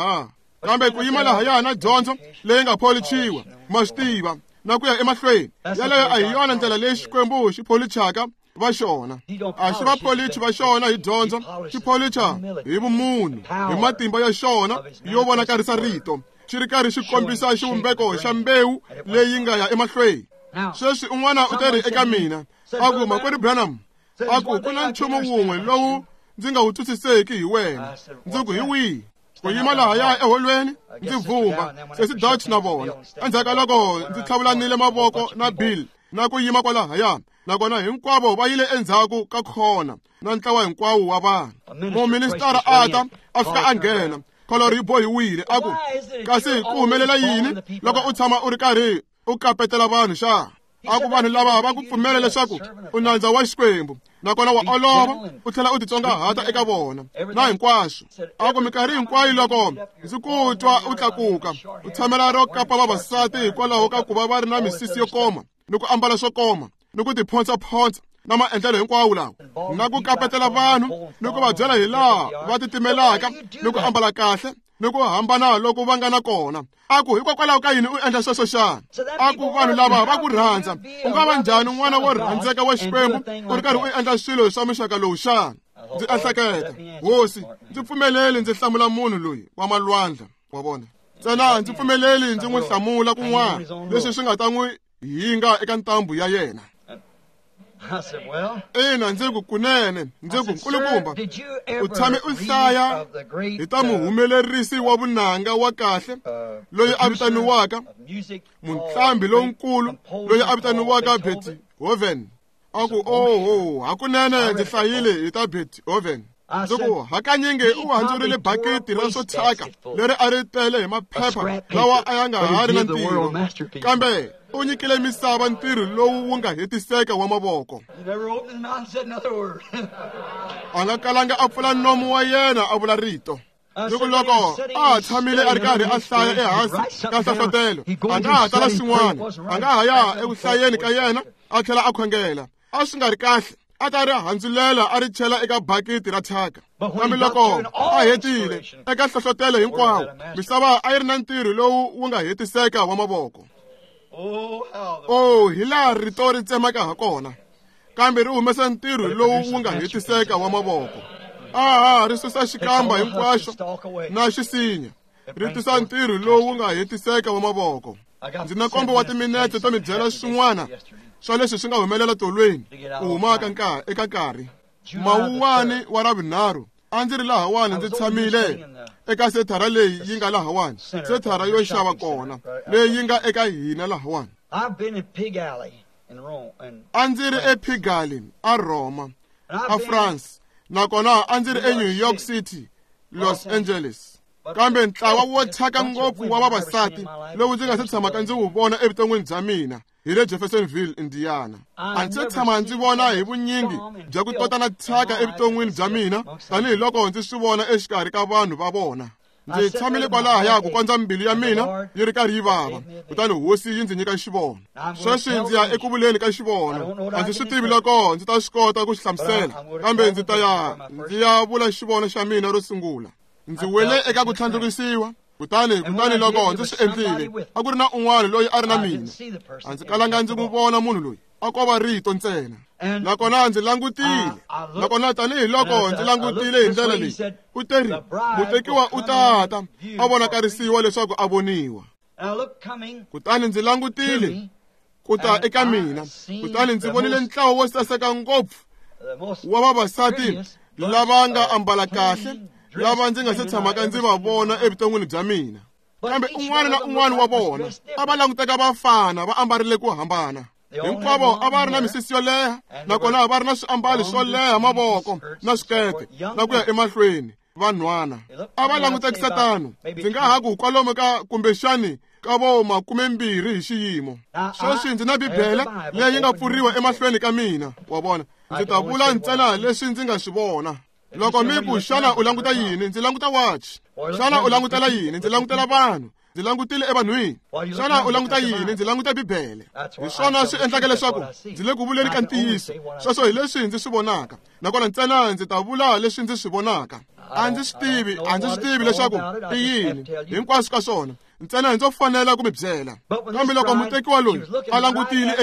kambe ku yima lahaya na dyondzo leyi nga pholichiwa, ma swi tiva na ku ya emahlweni, yaleyo a hi yona ndlela leyi Xikwembu xi pholichaka va xona. A xi va polichi va xona hi dyondzo, xi policha hi vumunhu, hi matimba ya xona yo vonakarisa rito. Xi ri karhi xi kombisa xivumbeko xa mbewu leyi nga ya emahlweni. Sweswi un'wana u teri eka mina, a ku makwerhu Branham, a ku ku na nchumu wun'we lowu ndzi nga wu twisiseki hi wena. Ndzi ku hi wihi? Ku yima lahaya eholweni ndzi vumba sesi Dutch na vona. Endzhaku ka loko ndzi tlhavulanile mavoko na Bill na ku yima kwalahaya, nakona hinkwavo va yile endzhaku ka khona na ntlawa hinkwawo wa vanhu. Muministara a ta a fika a nghena, kholoro yi bohiwile, a ku kasi ku humelela yini loko u tshama u ri karhi u kapetela vanhu xa? A ku vanhu lava va ku pfumela leswaku u nandza wa Xikwembu, nakona wa olova u tlhela u titsongahata eka vona na hinkwaswo. A ku minkarhi hinkwayo loko ndzi ku twa u tlakuka u tshamela ro kapa vavasati hikwalaho ka ku va va ri na misisi yo koma ni ku ambala swo koma ni ku tiphonsaphonsa na maendlelo hinkwawo lawa, na ku kapetela vanhu ni ku va byela hi laha va titimelaka ni ku ambala kahle ni ku hambana loko va nga na kona. A ku hikokwalaho ka yini u endla sweswo xana? A ku vanhu lava va ku rhandza. U nga va njhani n'wana wo rhandzeka wa Xikwembu u ri karhi u endla swilo swa muxaka lowu xana? Ndzi ehleketa, hosi, ndzi pfumeleli ndzi hlamula munhu loyi wa malwandla, wa vona. Ntsena ndzi pfumeleli ndzi n'wi hlamula kun'wana leswi swi nga ta n'wi hinga eka ntambu ya yena. Ina, ndzi ku kunene, ndzi ku nkulukumba, u tshame u hlaya hi ta muhumelerisi wa vunanga wa kahle loyi a vitaniwaka muntlambi lonkulu loyi a vitaniwaka Beethoven? A ku hakunene ndzi hlayile hi ta Beethoven. Ndzi ku hakanyingi u handzurile bakiti ra swo thyaka leri a ri tele hi maphepha lawa a ya nga ha ri na ntirho, kambe u nyikile misava ntirho lowu wu nga hetiseka wa mavoko. A nga kalanga a pfula nomu wa yena a vula rito. Ndzi ku loko a tshamile a ri karhi a hlaya ehansi ka nhlohlotelo, a nga ha tala swin'wana, a nga ha ya eku hlayeni ka yena a tlhela a khongela. A swi nga ri kahle a ta ri handzulela a ri chela eka bakiti ra thyaka, kambe loko a hetile eka nhlohlotelo hinkwawo, misava a yi ri na ntirho lowu wu nga hetiseka wa mavoko. Hi laha rito ri tsemaka ha kona, kambe ri humesa ntirho lowu wu nga hetiseka wa mavoko. Ri susa xikamba hinkwaxo na xisinya, ri tisa ntirho lowu wu nga hetiseka wa mavoko. Ndzi na nkombo wa timinete to mi byela swin'wana swa leswi swi nga humelela tolweni ku humaka eka nkarhi. Mawuwani wa ravunharhu a ndzi ri lahawani ndzi tshamile eka sethara leyi yi nga lahawani, sethara yo xava kona leyi yi nga eka hina lahawani. A ndzi ri ePig Alley a Roma, a France, nakona a ndzi ri eNew York City, Los Angeles. Kambe ntlawa wo thyaka ngopfu wa vavasati lowu ndzi nga se tshamaka ndzi wu vona evuton'wini bya mina hi le Jeffersonville, Indiana. A ndzi se tshama ndzi vona hi vunyingi bya ku tota na thyaka evuton'wini bya mina tanihiloko ndzi swi vona exikarhi ka vanhu va vona. Ndzi tshamile kwalahaya ku kondza mbilu ya mina yi ri karhi yi vava, kutani hosi yi ndzi nyika xivono. Sweswi ndzi ya eku vuleni ka xivono. A ndzi swi tivi loko ndzi ta swi kota ku xi hlamusela, kambe ndzi ya vula xivono xa mina ro sungula. Ndzi wele eka ku tlhandlukisiwa, kutani loko ndzi swi endlile a ku ri na un'wana loyi a ri na mina. A ndzi kalanga ndzi n'wi vona munhu loyi, a ko va rito ntsena. Nakona ndzi langutile, nakona tanihiloko ndzi langutile hi ndlela leyi, u teri mutekiwa u tata a vonakarisiwa leswaku a voniwa. Kutani ndzi langutile ku ta eka mina, kutani ndzi vonile ntlawa wo saseka ngopfu wa vavasati lava nga ambala kahle, lava ndzi nga se tshamaka ndzi va vona evuton'wini bya mina. Kambe un'wana na un'wana wa vona a va languteka vafana va ambarile ku hambana. Hinkwavo a va ri na misisi yo leha, nakona va ri na swiambalo swo leha mavoko na swikete na ku ya emahlweni. Vanhwana a va langutekisa tano, ndzi nga ha ku kwalomu ka kumbexani ka vo 20 hi xiyimo. Sweswi ndzi na Bibele leyi nga pfuriwa emahlweni ka mina, wa vona. Ndzi ta vula ntsena leswi ndzi nga swi vona. Loko mi ku xana u languta yini, ndzi languta watch. Xana u langutela yini, ndzi langutela vanhu. Ndzi langutile evanhwini. Xana u languta yini, ndzi languta Bibele. Hi swona swi endlaka leswaku ndzi le ku vuleni ka ntiyiso. Sweswo hi leswi ndzi swi vonaka, nakona ntsena ndzi ta vula leswi ndzi swi vonaka. A ndzi swi tivi leswaku i yini hinkwaswo ka swona, ntsena ndzi fanela ku mi byela. Kambe loko mutekiwa loyi a langutile eka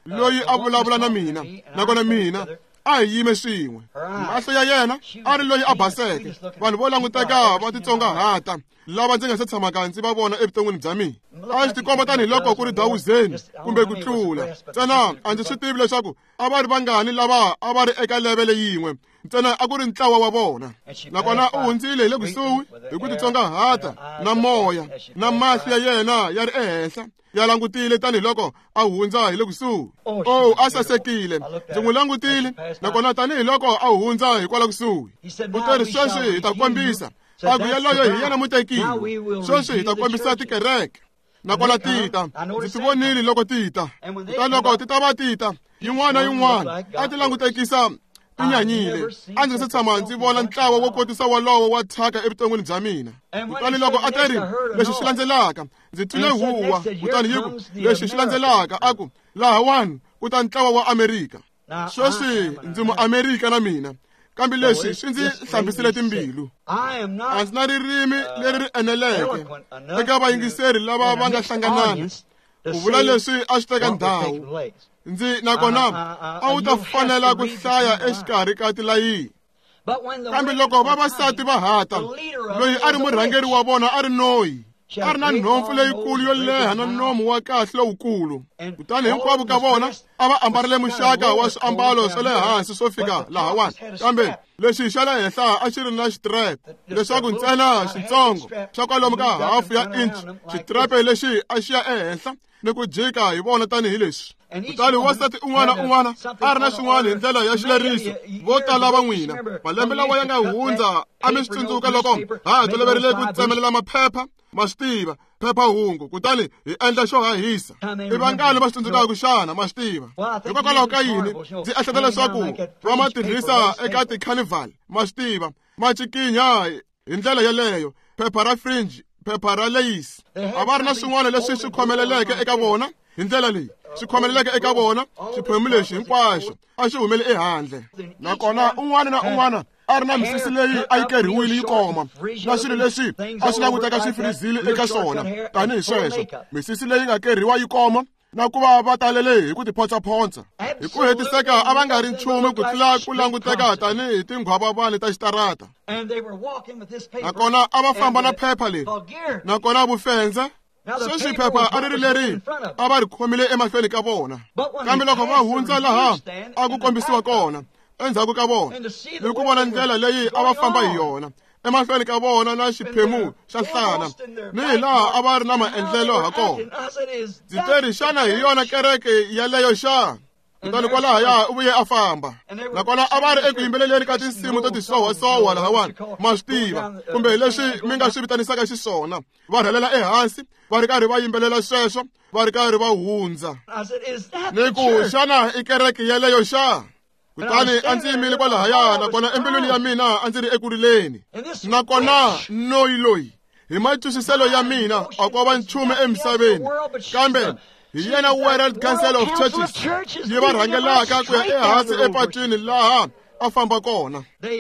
loyi a vulavula na mina nakona mina a hi yime swin'we. Mahlo ya yena a ri loyi a baseke. Vanhu vo languteka va titsongahata lava ndzi nga se tshamaka ndzi va vona evuton'wini bya mina. A swi tikomba tanihiloko ku ri dawuzeni kumbe ku tlula. Ntsena a ndzi swi tivi leswaku a va ri vangani lava a va ri eka levele yin'we. Ntsena a ku ri ntlawa wa vona. Nakona u hundzile hi le kusuhi hi ku titsongahata na moya na mahlo ya yena ya ri ehenhla. Ya langutile tanihiloko a hundza hi le kusuhi. A sasekile. Ndzi n'wi langutile nakona tanihiloko a hundza hi kwala kusuhi. Kutani sweswi hi ta kombisa a ku yaloyo hi yena mutekiwi. Sweswi hi ta kombisa tikereke nakona tita ndzi ti vonile loko tita. Kutani loko ti ta va tita yin'wana na yin'wana a ti langutekisa tinyanyile. A ndzi se tshama ndzi vona ntlawa wo kotisa wolowo wa thyaka evuton'wini bya mina. Kutani loko a ta ri leswi swi landzelaka ndzi twile huwa. Kutani yi ku leswi swi landzelaka a ku lahawani ku ta ntlawa wa Amerika. Sweswi ndzi mu-Amerika na mina. Kambe leswi swi ndzi hlambisile timbilu. A ndzi na ririmi leri ri eneleke eka vayingiseri lava va nga hlanganana ku vula leswi a swi teka ndhawu. Ndzi nakona a wu ta fanela ku hlaya exikarhi ka tilayini. Kambe loko vavasati va hata loyi a ri murhangeri wa vona a ri noyi. A ri na nhompfu leyikulu yo leha na nomu wa kahle lowukulu. Kutani hinkwavo ka vona a va ambarile muxaka wa swiambalo swa le hansi swo fika lahawani. Kambe lexi xa le henhla a xi ri na xitirep leswaku ntsena xitsongo xa kwalomu ka hafu ya inchi. Xitirepe lexi a xi ya ehenhla ni ku jika hi vona tanihi leswi. Kutani wasati un'wana na un'wana a ri na swin'wana hi ndlela ya xileriso. Vo tala va n'wina malembe lawa ya nga hundza a mi swi tsundzuka loko ha toloverile ku tsemelela maphepha ma swi tiva phephahungu. Kutani hi endla xo hahisa. I vangani va swi tsundzukaka xana ma swi tiva. Hikokwalaho ka yini ndzi ehleketa leswaku va ma tirhisa eka ti-carnival ma swi tiva ma cikinya hi ndlela yeleyo. Phepha ra fringe, phepha ra leyisi. A va ri na swin'wana leswi swi khomeleleke eka vona hi ndlela leyi. Swi khomeleleke eka vona xiphemu lexi hinkwaxo a xi humele ehandle. Nakona un'wana na un'wana a ri na misisi leyi a yi kerhiwile yi koma na swilo leswi a swi languteka swi firizile eka swona. Tanihi sweswo misisi leyi nga kerhiwa yi koma na ku va va talele hi ku tiphotsaphotsa. Hi ku hetiseka a va nga ri nchumu ku tlula ku languteka tanihi tinghwavavani ta xitarata. Nakona a va famba na phepha leri nakona vufenze. Sweswi phepha a ri ri leri a va ri khomile emahlweni ka vona. Kambe loko va hundza laha a ku kombisiwa kona endzhaku ka vona ni ku vona ndlela leyi a va famba hi yona emahlweni ka vona na xiphemu xa nhlana ni hi laha a va ri na maendlelo ha kona. Ndzi teri xana hi yona kereke yaleyo xana. Kutani kwalahaya u vuye a famba. Nakona a va ri eku yimbeleleni ka tinsimu to tisowasowa lahawani ma swi tiva kumbe leswi mi nga swi vitanisaka xiswona. Va rhelela ehansi va ri karhi va yimbelela sweswo va ri karhi va hundza. Ni ku xana i kereke yeleyo xana. Kutani a ndzi yimile kwalahaya nakona embilwini ya mina a ndzi ri eku rileni. Nakona noyi loyi hi matwisiselo ya mina a ko va nchumu emisaveni. Kambe hi yena World Council of Churches yi va rhangelaka ku ya ehansi epatwini laha a famba kona.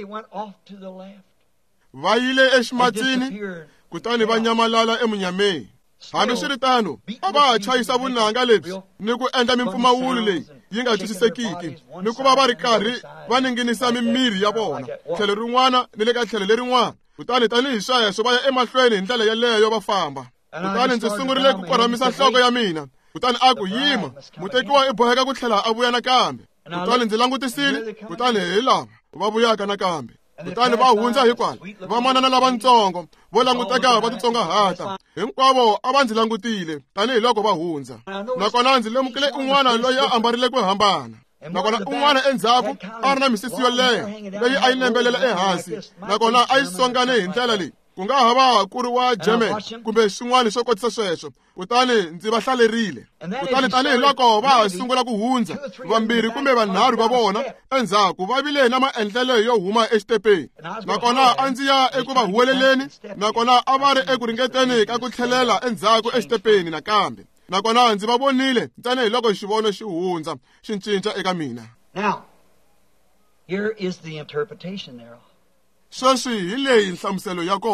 Va yile eximatsini kutani va nyamalala emunyameni. Hambi swi ri tano a va ha chayisa vunanga lebyi ni ku endla mimpfumawulo leyi yi nga twisisekiki ni ku va ri karhi va ninginisa mimiri ya vona tlhelo rin'wana ni le ka tlhelo lerin'wana. Kutani tanihi sweswo va ya emahlweni hi ndlela yaleyo va famba. Kutani ndzi sungurile ku korhamisa nhloko ya mina. Kutani a ku yima mutekiwa i boheka ku tlhela a vuya nakambe. Kutani ndzi langutisile kutani hi lava va vuyaka nakambe. Kutani va hundza hikwalaho vamanana lavatsongo vo languteka va titsongahata hinkwavo a va ndzi langutile tanihiloko va hundza. Nakona ndzi lemukile un'wana loyi a ambarile ku hambana. Nakona un'wana endzhaku a ri na misisi yo leha leyi a yi nembelela ehansi nakona a yi songane hi ndlela leyi. Ku nga ha va ku ri wa German kumbe swin'wana swo kotisa sweswo. Kutani ndzi va hlalerile. Kutani tanihiloko va ha sungula ku hundza vambirhi kumbe vanharhu va vona endzhaku va vile na maendlelo yo huma exitepeni. Nakona a ndzi ya eku va huweleleni nakona a va ri eku ringeteni ka ku tlhelela endzhaku exitepeni nakambe. Nakona ndzi va vonile tanihiloko xivono xi hundza xi cinca eka mina. Now, here is the interpretation thereof. Sweswi hi leyi nhlamuselo ya kona.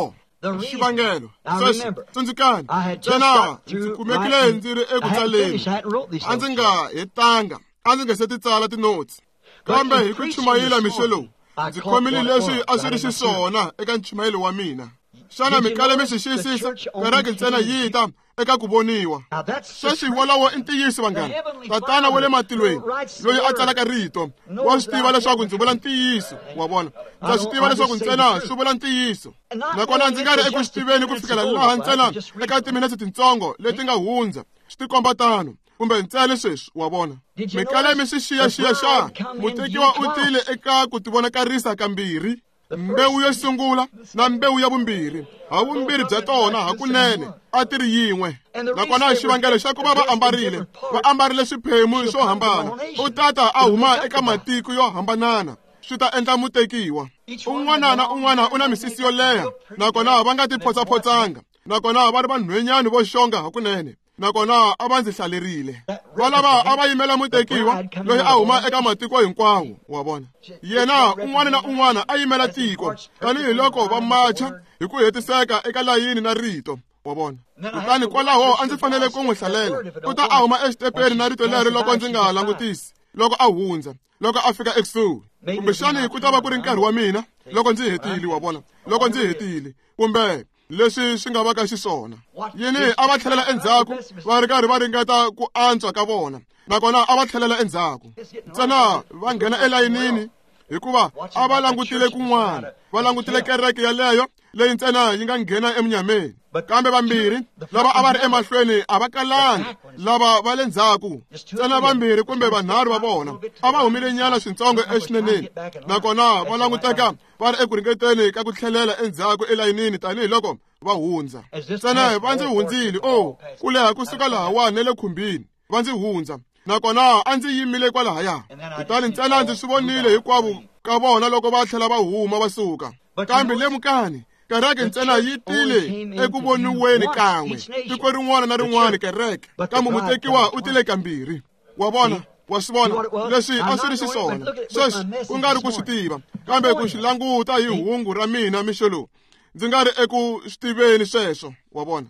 xivangelo sweswi tsundzukani tena ndzi kumekile ndzi ri eku tsaleni a ndzi nga hetanga a ndzi nga se ti tsala tinotsi kambe hi ku chumayela mixo lowu ndzi khomile leswi a swi ri xiswona eka nchumayelo wa mina xana mi kale mi swi xiyisisa kereke ntsena yi ta eka ku voniwa sweswi wolowo i ntiyiso vanghana tatana wa le matilweni loyi a tsalaka rito wa swi tiva leswaku ndzi vula ntiyiso wa vona ndza swi tiva leswaku ntsena swi vula ntiyiso nakona ndzi nga ri eku swi tiveni ku fikela laha ntsena eka timinetse titsongo leti nga hundza swi tikomba tano kumbe ntsele sweswi wa vona mi kale mi swi xiyaxiya xa mutekiwa u tile eka ku tivonakarisa kambirhi mbewu yo sungula na mbewu ya vumbirhi havumbirhi bya tona hakunene a ti ri yin'we nakona xivangelo xa ku va va ambarile swiphemu swo hambana u tata a huma eka matiko yo hambanana swi ta endla mutekiwa un'wana na un'wana u na misisi yo leha nakona va nga ti photsapotsanga nakona va ri vanhwenyani vo xonga hakunene nakona a va ndzi hlalerile valava a va yimela mutekiwa loyi a huma eka matiko hinkwawo wa vona yena un'wana na un'wana a yimela tiko tanihiloko va macha hi ku hetiseka eka layini na rito wa vona kutani kwalaho a ndzi fanele ku n'wi hlalela u ta a huma exitepeni na rito leri loko ndzi nga langutisi loko a hundza loko a fika ekusuhi kumbexani ku ta va ku ri nkarhi wa mina loko ndzi hetile wa vona loko ndzi hetile kumbe leswi swi nga va ka xiswona yini a va tlhelela endzhaku va ri karhi va ringeta ku antswa ka vona nakona a va tlhelela endzhaku ntsena va nghena elayinini hikuva a va langutile kun'wana va langutile kereke yaleyo leyi ntsena yi nga nghena emunyameni kambe vambirhi lava a va ri emahlweni a va kalangi lava va le ndzhaku ntsena vambirhi kumbe vanharhu va vona a va humile nyana swintsongo exineneni nakona va languteka va ri eku ringeteni ka ku tlhelela endzhaku elayinini tanihiloko va hundza ntsena va ndzi hundzile ku leha kusuka lahawani ne le khumbini va ndzi hundza nakona a ndzi yimile kwalahaya kutani ntsena ndzi swi vonile hinkwavo ka vona loko va tlhela va huma va suka kambe lemukani kereke ntsena yi tile eku voniweni kan'we tiko rin'wana na rin'wana kereke kambe mutekiwa u tile kambirhi wa vona wa swi vona leswi a swi ri xiswona sweswi ku nga ri ku swi tiva kambe ku swi languta hi hungu ra mina mixo lowu ndzi nga ri eku swi tiveni sweswo wa vona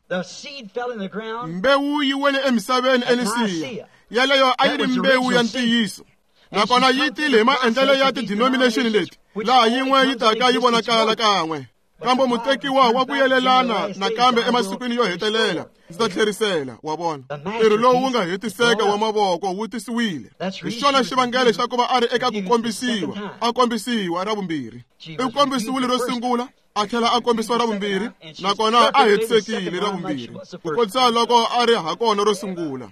mbewu yi wele emisaveni enisiya yaleyo a yi ri mbewu ya ntiyiso nakona yi tile hi maendlelo ya tidenomination leti laha yin'we yi taka yi vonakala kan'we kambe mutekiwa wa vuyelelana nakambe emasikwini yo hetelela ndzi ta tlherisela wa vona ntirho lowu wu nga hetiseka wa mavoko wu tisiwile hi xona xivangelo xa ku va a ri eka ku kombisiwa a kombisiwa ra vumbirhi i kombisiwile ro sungula a tlhela a kombisiwa ra vumbirhi nakona a hetisekile ra vumbirhi ku kotisa loko a ri hakona ro sungula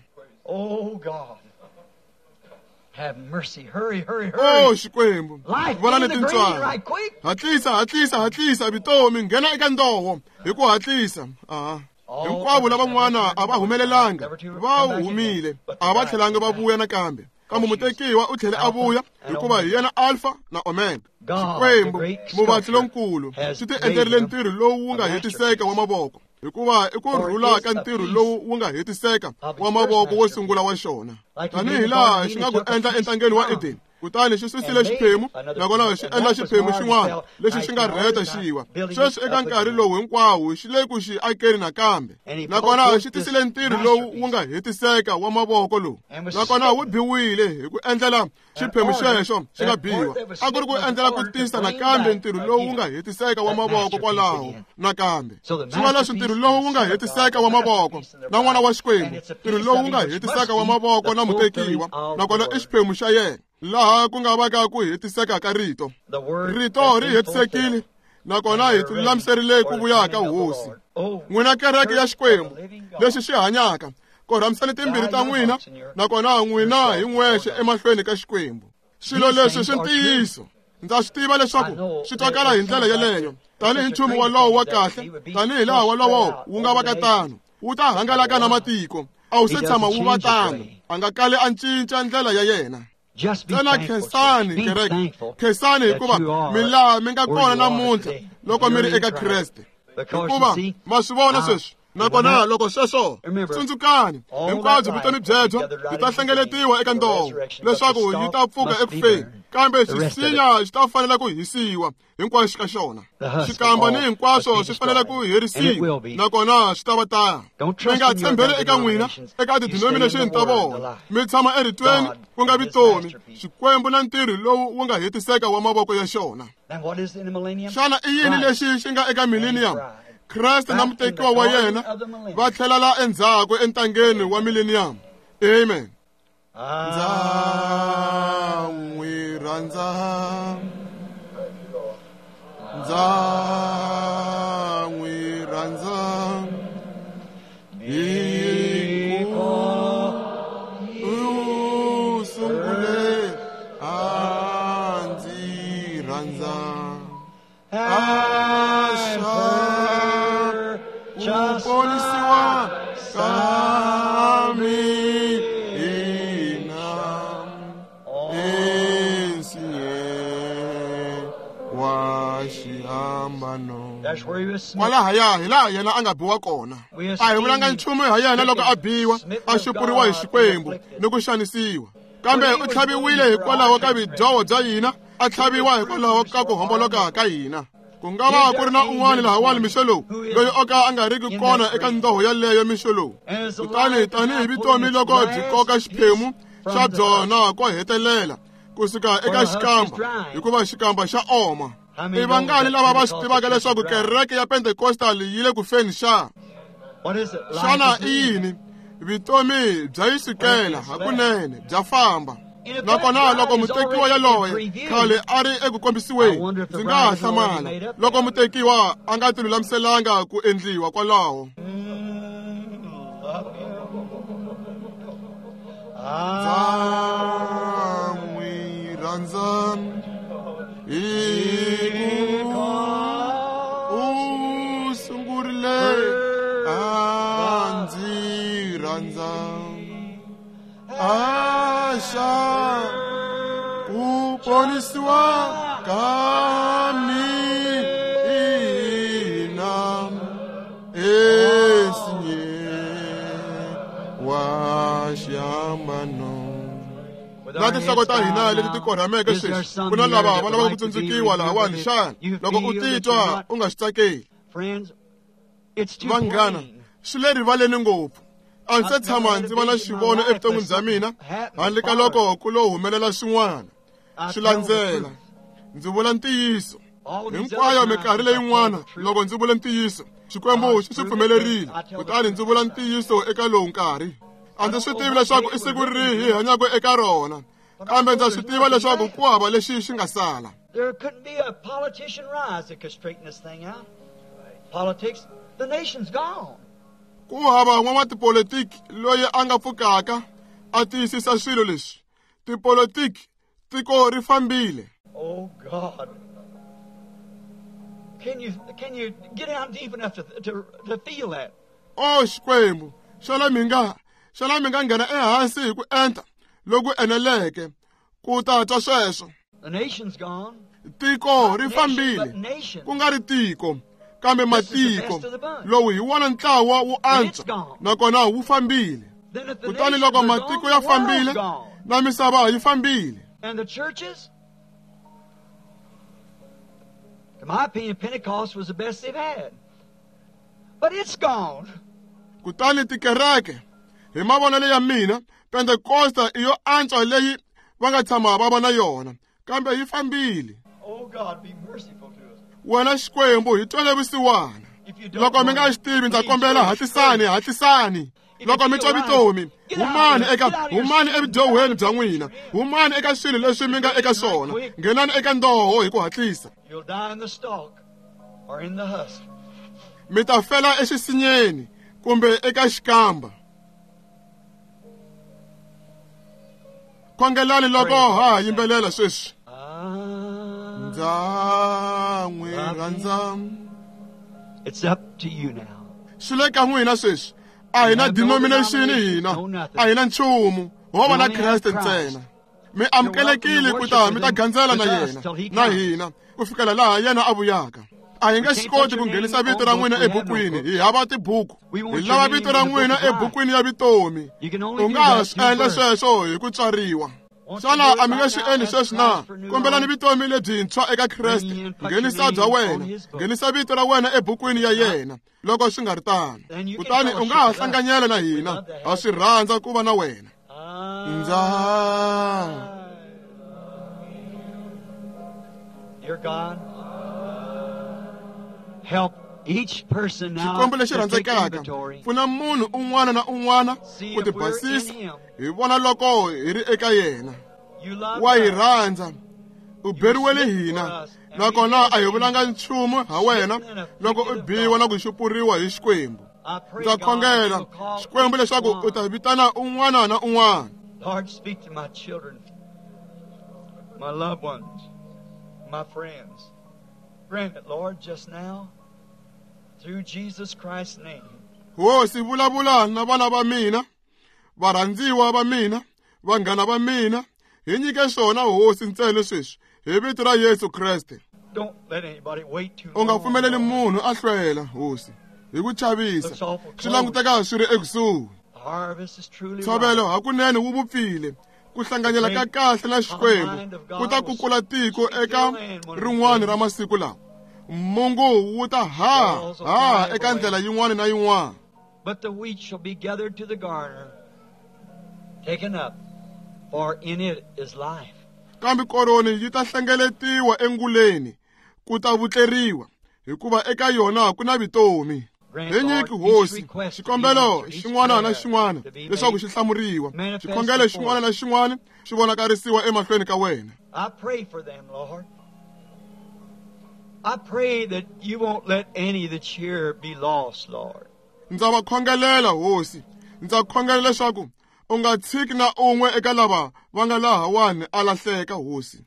Have mercy. Hurry, hurry, hurry. Xikwembu. Vona ni tintswalo. Hatlisa vitomi nghena eka ndoho hi ku hatlisa. Hinkwavo lavan'wana a va humelelanga va humile a va tlhelanga va vuya nakambe kambe mutekiwa u tlhele a vuya hikuva hi yena alfa na omega Xikwembu muvatli lonkulu swi ti endlerile ntirho lowu wu nga hetiseka wa mavoko hikuva i ku rhula ka ntirho lowu wu nga hetiseka wa mavoko wo sungula wa xona tanihi laha xi nga ku endla entangeni wa Edeni kutani xi susile xiphemu nakona xi endla xiphemu xin'wana lexi xi nga rheta xiwa sweswi eka nkarhi lowu hinkwawo xi le ku xi akeni nakambe nakona xi tisile ntirho lowu wu nga hetiseka wa mavoko lowu nakona wu biwile hi ku endlela xiphemu xexo xi nga biwa a ku ri ku endlela ku tisa nakambe ntirho lowu wu nga hetiseka wa mavoko kwalaho nakambe swi va leswi ntirho lowu wu nga hetiseka wa mavoko na n'wana wa Xikwembu ntirho lowu wu nga hetiseka wa mavoko na mutekiwa nakona i xiphemu xa yena laha ku nga va ka ku hetiseka ka rito ri hetisekile nakona hi tilulamiserile ku vuya ka hosi n'wina kereke ya Xikwembu lexi xi hanyaka korhamisani timbirhi ta n'wina nakona n'wina hi n'wexe emahlweni ka Xikwembu swilo leswi swi ntiyiso ndza swi tiva leswaku swi twakala hi ndlela yeleyo tanihi nchumu walowo wa kahle tanihi laha walowo wu nga va ka tano wu ta hangalaka na matiko a wu se tshama wu va tano a nga kali a cinca ndlela ya yena tsena khensani kereke khensani hikuva milaha mi nga kona namuntlha loko mi ri eka Kreste hikuva ma swi vona sweswi nakona loko sweswo tsundzukani hinkwabyo vutomi byebyo byi ta hlengeletiwa eka ndoho leswaku yi ta pfuka ekufeni kambe xisinya xi ta fanele ku hisiwa hinkwaxo ka xona. Xikamba ni hinkwaswo swi fanele ku herisiwa nakona swi ta va tano. Mi nga tshembeli eka n'wina eka ti-denomination ta vona. Mi tshama eritweni ku nga vutomi, xikwembu na ntirho lowu wu nga hetiseka wa mavoko ya xona. Xana i yini lexi xi nga eka millennium? Kreste na mutekiwa wa yena va tlhelela endzhaku entangeni wa millennium. Amen. Ndza n'wi rhandza, ndza n'wi rhandza, u sungule a ndzi rhandza, ku ponisiwa ka mina ensinyeni wa xihambano. Kwalahaya hi laha yena a nga biwa kona. A hi vulanga nchumu hi yena loko a biwa, a xupuriwa hi xikwembu ni ku xanisiwa. Kambe u tlhaviwile hikwalaho ka vidyoho bya hina, a tlhaviwa hikwalaho ka ku homboloka ka hina. Ku nga va ku ri na un'wana lahawani mixo lowu loyi o ka a nga riki kona eka ndoho yaleyo mixo lowu. Kutani tanihi vutomi loko byi koka xiphemu xa byona ko hetelela kusuka eka xikamba, hikuva xikamba xa oma. I vangani lava va swi tivaka leswaku kereke ya Pentecostal yi le ku feni xa? Xana i yini? Vutomi bya yisukela hakunene bya famba. Nakona loko mutekiwa yaloye khale a ri eku kombisiweni, ndzi nga ha hlamala loko mutekiwa a nga tilulamiselanga ku endliwa kwalaho. Ndza n'wi rhandza, u sungurile a ndzi rhandza, ku ponisiwa ka mina ensinyeni wa xihambano. Na tinhloko ta hina leti ti korhameke sweswi, ku na lava va lavaka ku tsundzukiwa lahawani. Xana loko u titwa u nga swi tsakeli, vanghana, swi le rivaleni ngopfu. A ndzi se tshama ndzi va na xivono evuton'wini bya mina handle ka loko ku lo humelela swin'wana swi landzela. Ndzi vula ntiyiso, hinkwayo minkarhi leyin'wana loko ndzi vula ntiyiso xikwembu xi swi pfumelerile. Kutani ndzi vula ntiyiso eka lowu nkarhi. A ndzi swi tivi leswaku i siku rihi hi hanyaka eka rona, kambe ndza swi tiva leswaku ku hava lexi xi nga sala. There couldn't be a politician rise that could straighten this thing out. Politics, the nation's gone. Ku hava n'wamatipolitiki loyi a nga pfukaka a tiyisisa swilo leswi. Tipolitiki, tiko ri fambile. Oh God. Can you get down deep enough to feel that? Oh xikwembu, xana mi nga nghena ehansi hi ku enta loku eneleke ku ta twa sweswo. The nation's gone. Tiko ri fambile, ku nga ri tiko, kambe matiko. Lowu hi wona ntlawa wu antswa, nakona wu fambile. Kutani loko matiko ya fambile, na misava yi fambile. And the churches? In my opinion, Pentecost was the best they've had. But it's gone. Kutani tikereke, hi mavonelo ya mina, Pentecosta iyo antswa leyi va nga tshama va va na yona, kambe yi fambile. Oh God, be merciful to us. Wena xikwembu hi twele vusiwana. Loko mi nga xi tivi ndza kombela hatlisani. Loko mi twa vutomi, humani evudyohweni bya n'wina, humani eka swilo leswi mi nga eka swona, nghenani eka ndoho hi ku hatlisa. You'll die in the stalk or in the husk. Mi ta fela exisinyeni kumbe eka xikamba. Khongelani loko ha yimbelela sweswi. Ndza n'wi rhandza. It's up to you now. Swi le ka n'wina sweswi. A hi na denomination hina, a hi na nchumu, ho va na Kreste ntsena. Mi amukelekile ku ta mi ta gandzela na yena na hina ku fikela laha yena a vuyaka. A hi nga swi koti ku nghenisa vito ra n'wina ebukwini, hi hava tibuku. Hi lava vito ra n'wina ebukwini ya vutomi. U nga ha swi endla sweswo hi ku tswariwa. xana a mi nge swi endli sweswi na? Kombelani vutomi lebyintshwa eka Kreste, nghenisa bya wena, nghenisa vito ra wena ebukwini ya yena. Loko swi nga ri tano, kutani u nga ha hlanganyela na hina. Ha swi rhandza ku va na wena. Dear God, help each person now Xikwembu lexi to take rhandzekaka, inventory. pfuna munhu un'wana na un'wana ku ti basisa hi vona loko hi ri eka yena. You love Wa hi us. rhandza, u beriwele hina, nakona a hi vulanga nchumu ha wena loko u biwa na ku xupuriwa hi Xikwembu. I pray, Ndza God, khongela that you'll call Xikwembu each leswaku one. u ta vitana un'wana na un'wana. Lord, speak to my children, my loved ones, my friends. Grant it, Lord, just now, through Jesus Christ's name. Hosi vulavula na vana va mina, varhandziwa va mina, vanghana va mina, hi nyike swona Hosi ntsena sweswi hi vito ra Yesu Kreste. Don't let anybody wait too U nga long. pfumeleli munhu a hlwela, Hosi, hi ku chavisa. Swi languteka swi ri ekusuhi. The harvest is truly Ntshovelo ripe. hakunene wu vupfile. Ku hlanganyela ka kahle na Xikwembu ku ta kukula tiko eka rin'wana ra masiku lawa. Mungu wu ta ha eka ndlela yin'wana na yin'wana. But the wheat shall be gathered to the garner, taken up, for in it is life. Kambe koroni yi ta hlengeletiwa enguleni ku ta vutleriwa hikuva eka yona ku na vutomi. Hi nyiki Hosi xikombelo xin'wana na xin'wana leswaku xi hlamuriwa, xikhongelo xin'wana na xin'wana xi vonakarisiwa emahlweni ka wena. I pray for them, Lord. I pray that you won't let any that's here be lost, Lord. Ndza va khongelela Hosi, ndza khongela leswaku u nga tshiki na un'we eka lava va nga laha wani a lahleka Hosi.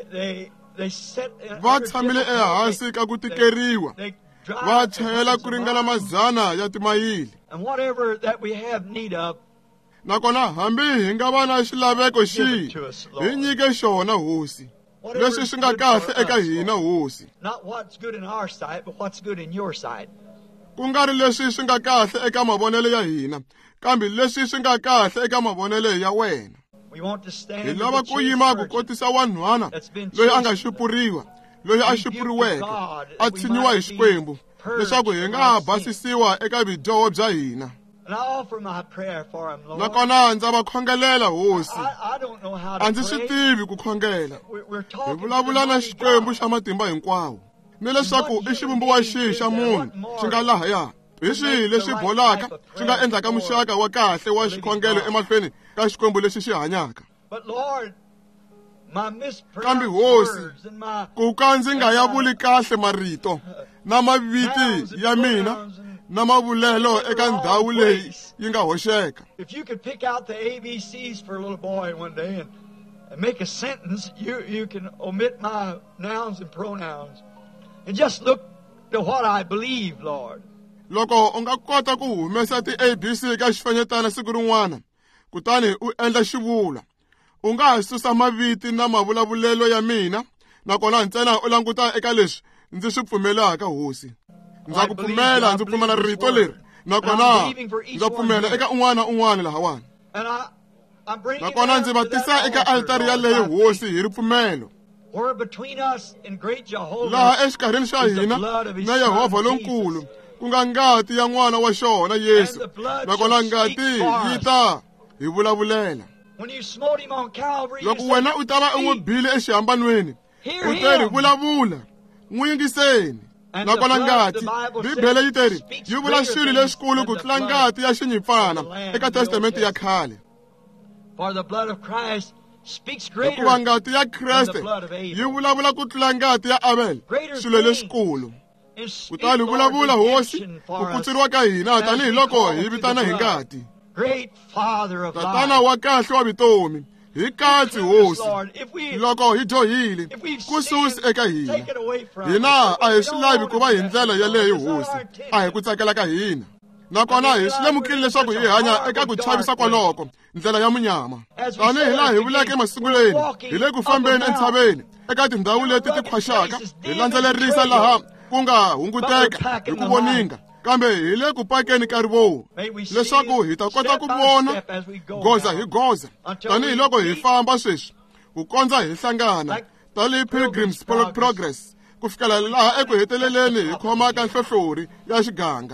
They sit Va tshamile ehansi ka ku tikeriwa, va chayela ku ringana 100 ya timayili. And whatever that we have need of, Nakona hambi hi nga va na xilaveko xihi, hi nyike xona Hosi. Leswi swi nga kahle eka hina Hosi. not what's good in our sight, but what's good in your sight. Ku nga ri leswi swi nga kahle eka mavonelo ya hina, kambe leswi swi nga kahle eka mavonelo ya wena. We want to stand Hi with lava the ku chaste yima ku virgin kotisa wanhwana loyi a nga xupuriwa, loyi a xupuriweke, a tshinyiwa hi Xikwembu, leswaku hi nga ha basisiwa eka vidyoho bya hina. And I offer my prayer for him, Lord. Nakona ndza va khongelela Hosi. I don't know how A to ndzi swi pray. tivi ku khongela. We're Hi talking to the vulavula na mighty Xikwembu God. xa matimba hinkwawo. Ni leswaku i xivumbiwa xihi xa munhu xi nga lahaya. Hi swihi leswi bolaka swi nga endlaka muxaka wa kahle wa xikhongelo emahlweni ka Xikwembu lexi xi hanyaka. But Lord, my Kambe mispronounced Hosi, words and my ku ka ndzi nga ya vuli kahle marito na maviti ya mina na mavulelo eka ndhawu leyi yi nga hoxeka. if you could pick out the ABCs for a little boy one day and make a sentence, you can omit my nouns and pronouns and just look to what I believe, Lord. Loko u nga kota ku humesa ti-ABC ka xifanyetana siku rin'wana, kutani u endla xivulwa, u nga ha susa maviti na mavulavulelo ya mina, nakona ntsena u languta eka leswi ndzi swi pfumelaka Hosi. Ndza ku pfumela, ndzi pfumela rito leri, nakona ndza pfumela eka un'wana na un'wana lahawani. And I'm bringing Nakona ndzi va tisa eka altari yaleyo Hosi hi ripfumelo. Where between us and great Jehovah Laha exikarhini xa hina na Yehovha lonkulu ku nga ngati ya n'wana wa xona Yesu, nakona ngati yi ta hi vulavulela. when you smote him on Calvary, you Loko said, wena u ta va u n'wi bile exihambanweni, u teri vulavula, n'wi yingiseni. Nakona ngati, Bibele yi teri, yi vula swilo leswikulu ku tlula ngati ya xinyimpfana eka Testamenti ya khale. for the blood of Christ speaks greater Hikuva ngati ya than the Kreste blood of yi Abel. vulavula ku tlula ngati ya Abel, swilo leswikulu. And speak, Kutani Lord, vulavula Hosi redemption ku for us. kutsuriwa ka hina tanihiloko hi vitana hi ngati. Great Father of Tatana life. wa kahle wa vutomi, hi katsi Hosi. Lord, if we Loko hi dyohile, ku susi eka hina. Hina a hi swi lavi ku va hi ndlela yaleyo Hosi, a hi ku tsakela ka hina. Nakona hi swi lemukile leswaku hi hanya eka ku chavisa kwaloko, ndlela ya munyama. Tanihi laha hi vuleke emasikuleni, hi le ku fambeni entshaveni, eka tindhawu leti ti khwaxaka, hi landzelerisa laha ku nga hunguteka hi ku voninga, kambe hi le ku pakeni ka rivowu leswaku hi ta kota ku vona goza hi goza tanihiloko hi famba sweswi ku kondza hi hlangana tanihi Pilgrim's Progress ku fikela laha eku heteleleni hi khomaka nhlohlori ya xiganga.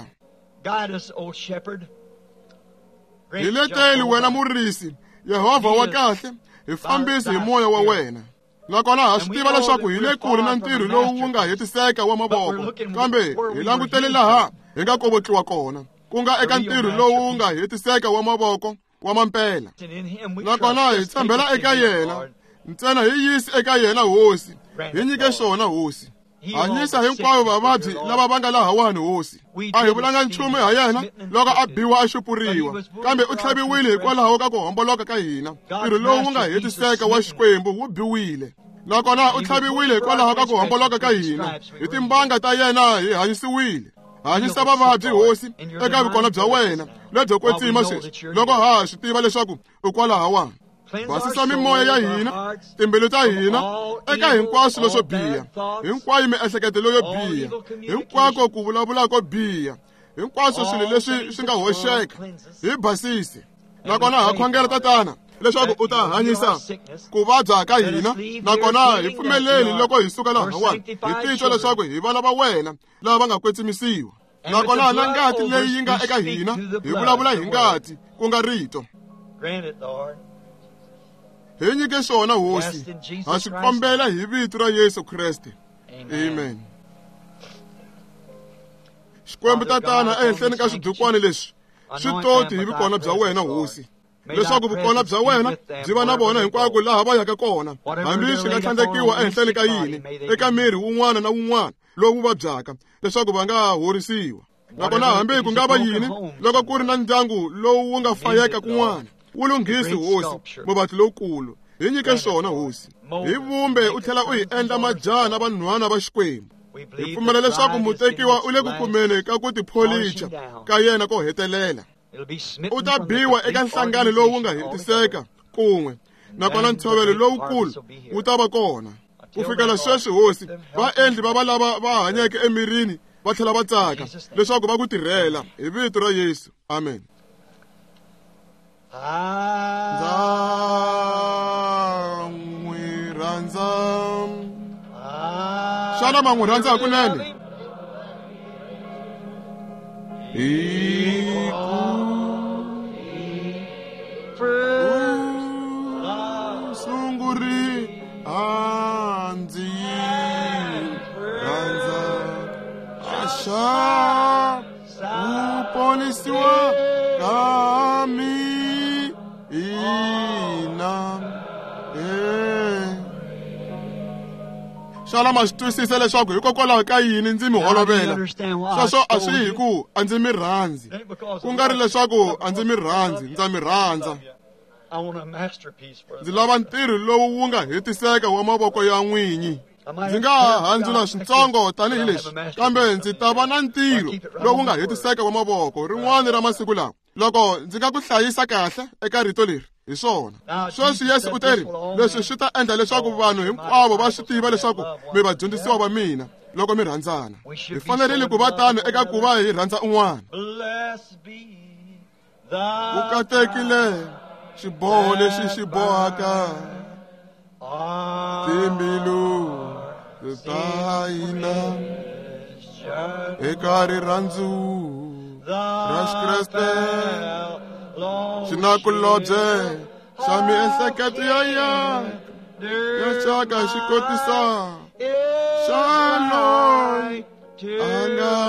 Hi leteli wena murisi Yehovha wa kahle, hi fambisi hi moya wa wena. Nakona ha swi tiva leswaku hi le kule na ntirho lowu wu nga hetiseka wa mavoko, kambe hi langutele laha hi nga kovotliwa kona ku nga eka ntirho lowu nga hetiseka wa mavoko wa mampela. Nakona hi tshembela eka yena, ntsena hi yisi eka yena hosi, hi nyike xona hosi. Hanyisa hinkwavo vavabyi lava va nga lahawani hosi. A hi vulanga nchumu ha yena loko a biwa a xupuriwa, kambe u tlhaviwile hikwalaho ka ku homboloka ka hina. Ntirho lowu wu nga hetiseka wa Xikwembu wu biwile, nakona u tlhaviwile hikwalaho ka ku homboloka ka hina. Hi timbanga ta yena hi hanyisiwile. Hanyisa vavabyi hosi eka vikona bya wena lebyo kwetsima sweswi loko ha swi tiva leswaku u kwalahawani. Basisa mimoya ya hina, timbilu ta hina eka hinkwaswo leswo biha, hinkwayo miehleketo yo biha, hinkwako ku vulavula ko biha, hinkwaswo swilo leswi swi nga hoxeka, hi basise. Nakona ha khongela tatana leswaku u ta hanyisa ku vabya ka hina, nakona hi pfumeleli loko hi suka lahawani hi titwa leswaku hi vana va wena lava nga kwetsimisiwa. Nakona na ngati leyi yi nga eka hina hi vulavula hi ngati ku nga rito. Hi nyike swona hosi, ha swi kombela hi vito ra Yesu Kreste. Amen. Xikwembu tatana ehenhleni ka swidukwana leswi swi toti hi vikona bya wena hosi, leswaku vikona bya wena byi va na vona hinkwako laha va yaka kona, hambi swi nga tlhandlekiwa ehenhleni ka yini eka miri wun'wana na wun'wana lowu vabyaka, leswaku va nga horisiwa. Nakona hambi ku nga va yini loko ku ri na ndyangu lowu wu nga fayeka kun'wana, wu lunghisi hosi muvatli lowukulu. Hi nyike swona hosi, hi vumbe u tlhela u hi endla majaha na vanhwana va Xikwembu. Hi pfumela leswaku mutekiwa u le ku kumeni ka ku tipholicha ka yena ko hetelela. U ta biwa eka nhlangano lowu wu nga hetiseka kun'we, nakona ntshovelo lowukulu wu ta va kona. Ku fikela sweswi hosi, vaendli va lava va hanyeke emirini va tlhela va tsaka leswaku va ku tirhela hi vito ra Yesu. Amen. Ndza n'wi rhandza. Xana ma n'wi rhandza hakunene? Sunguri a ndzi rhandza, axa u ponisiwa ka mina. Xana ma swi twisisa leswaku hikokwalaho ka yini ndzi mi holovela? Sweswo a swi hi ku a ndzi mi rhandzi, ku nga ri leswaku a ndzi mi rhandzi, ndza mi rhandza. Ndzi lava ntirho lowu wu nga hetiseka wa mavoko ya n'winyi. Ndzi nga handzula swintsongo tanihi leswi, kambe ndzi ta va na ntirho lowu nga hetiseka wa mavoko rin'wana ra masiku lawa, loko ndzi nga ku hlayisa kahle eka rito leri. Hi swona sweswi Yesu u teri leswi swi ta endla leswaku vanhu hinkwavo va swi tiva leswaku mi vadyondzisiwa va mina loko mi rhandzana. Hi fanerile ku va tano eka ku va hi rhandza un'wana. Ku katekile xiboho lexi xi bohaka timbilu ta hina eka rirhandzu ra Xikreste, xinakulobye xa miehleketo ya xaka xi kotisa xa loyi a nga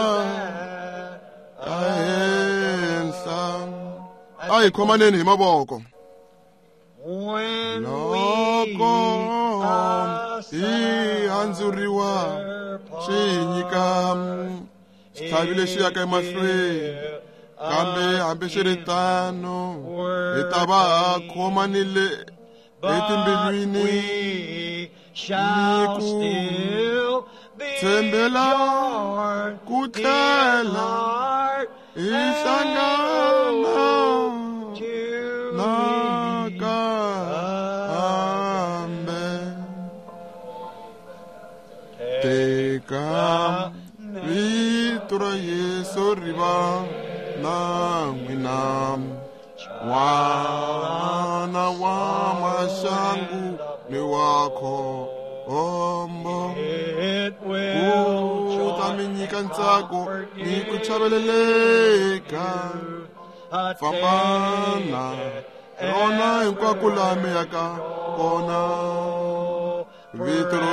ehenhla. A hi khomaneni hi mavoko. Loko hi handzuriwa swi nyika xitlhavi lexi yaka emahlweni, kambe hambi swi ri tano hi ta va ha khomanile etimbilwini ni ku tshembela ku tlhela hi hlangana nakambe. Teka vito ra Yesu xikombiso riva na n'wina wana wa maxangu ni wakho ombo u ta mi nyika ntsako ni ku chaveleleka fambana rona hinkwako laha mi yaka kona vito ro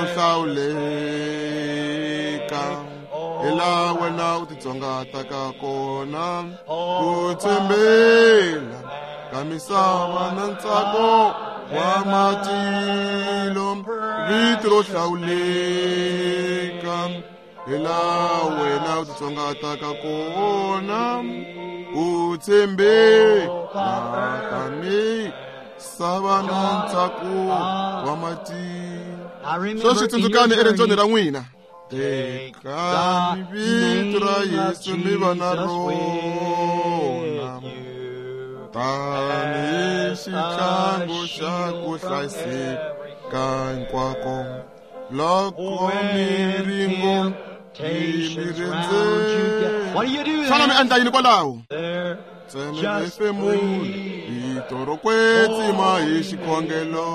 hlawuleka hi laha wena u titsongataka kona ku tshembela ka misava na ntsako wa matilo vito ro hlawuleka hi laha wena u titsongataka kona u tshembela ka misava na ntsako wa matilo so swi tsundzukani eriendzweni ra n'wina tekani vito ra Yesu mi va na rona tani xihlangu xa ku hlayiseka hinkwako loko miringo yi mi rendzeni xana mi endla yini kwalaho tseme hefemula vito ro kwetsima hi xikhongelo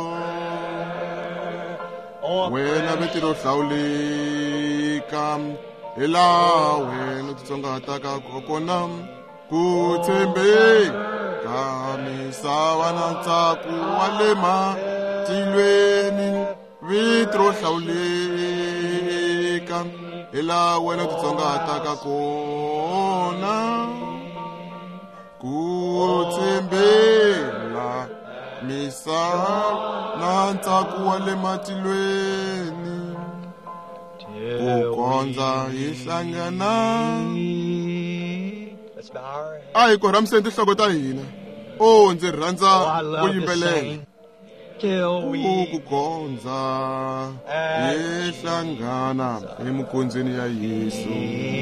wena vito ro hlawuleka hi laha wena u titsongataka kona ku tshembeka misava na ntsako wa le matilweni vito ro hlawuleka hi laha wena u titsongataka kona ku tshembela misava na ntsako wa le matilweni ku kondza hi hlangana a hi korhamiseni tinhloko ta hina ndzi rhandza ku yimbelela ku kondza hi hlangana eminkondzweni ya Yesu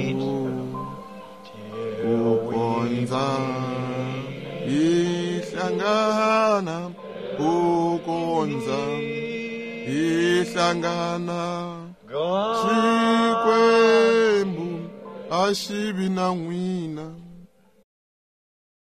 ku kondza hi hlangana ku kondza hi hlangana xikwembu a xi vi na n'wina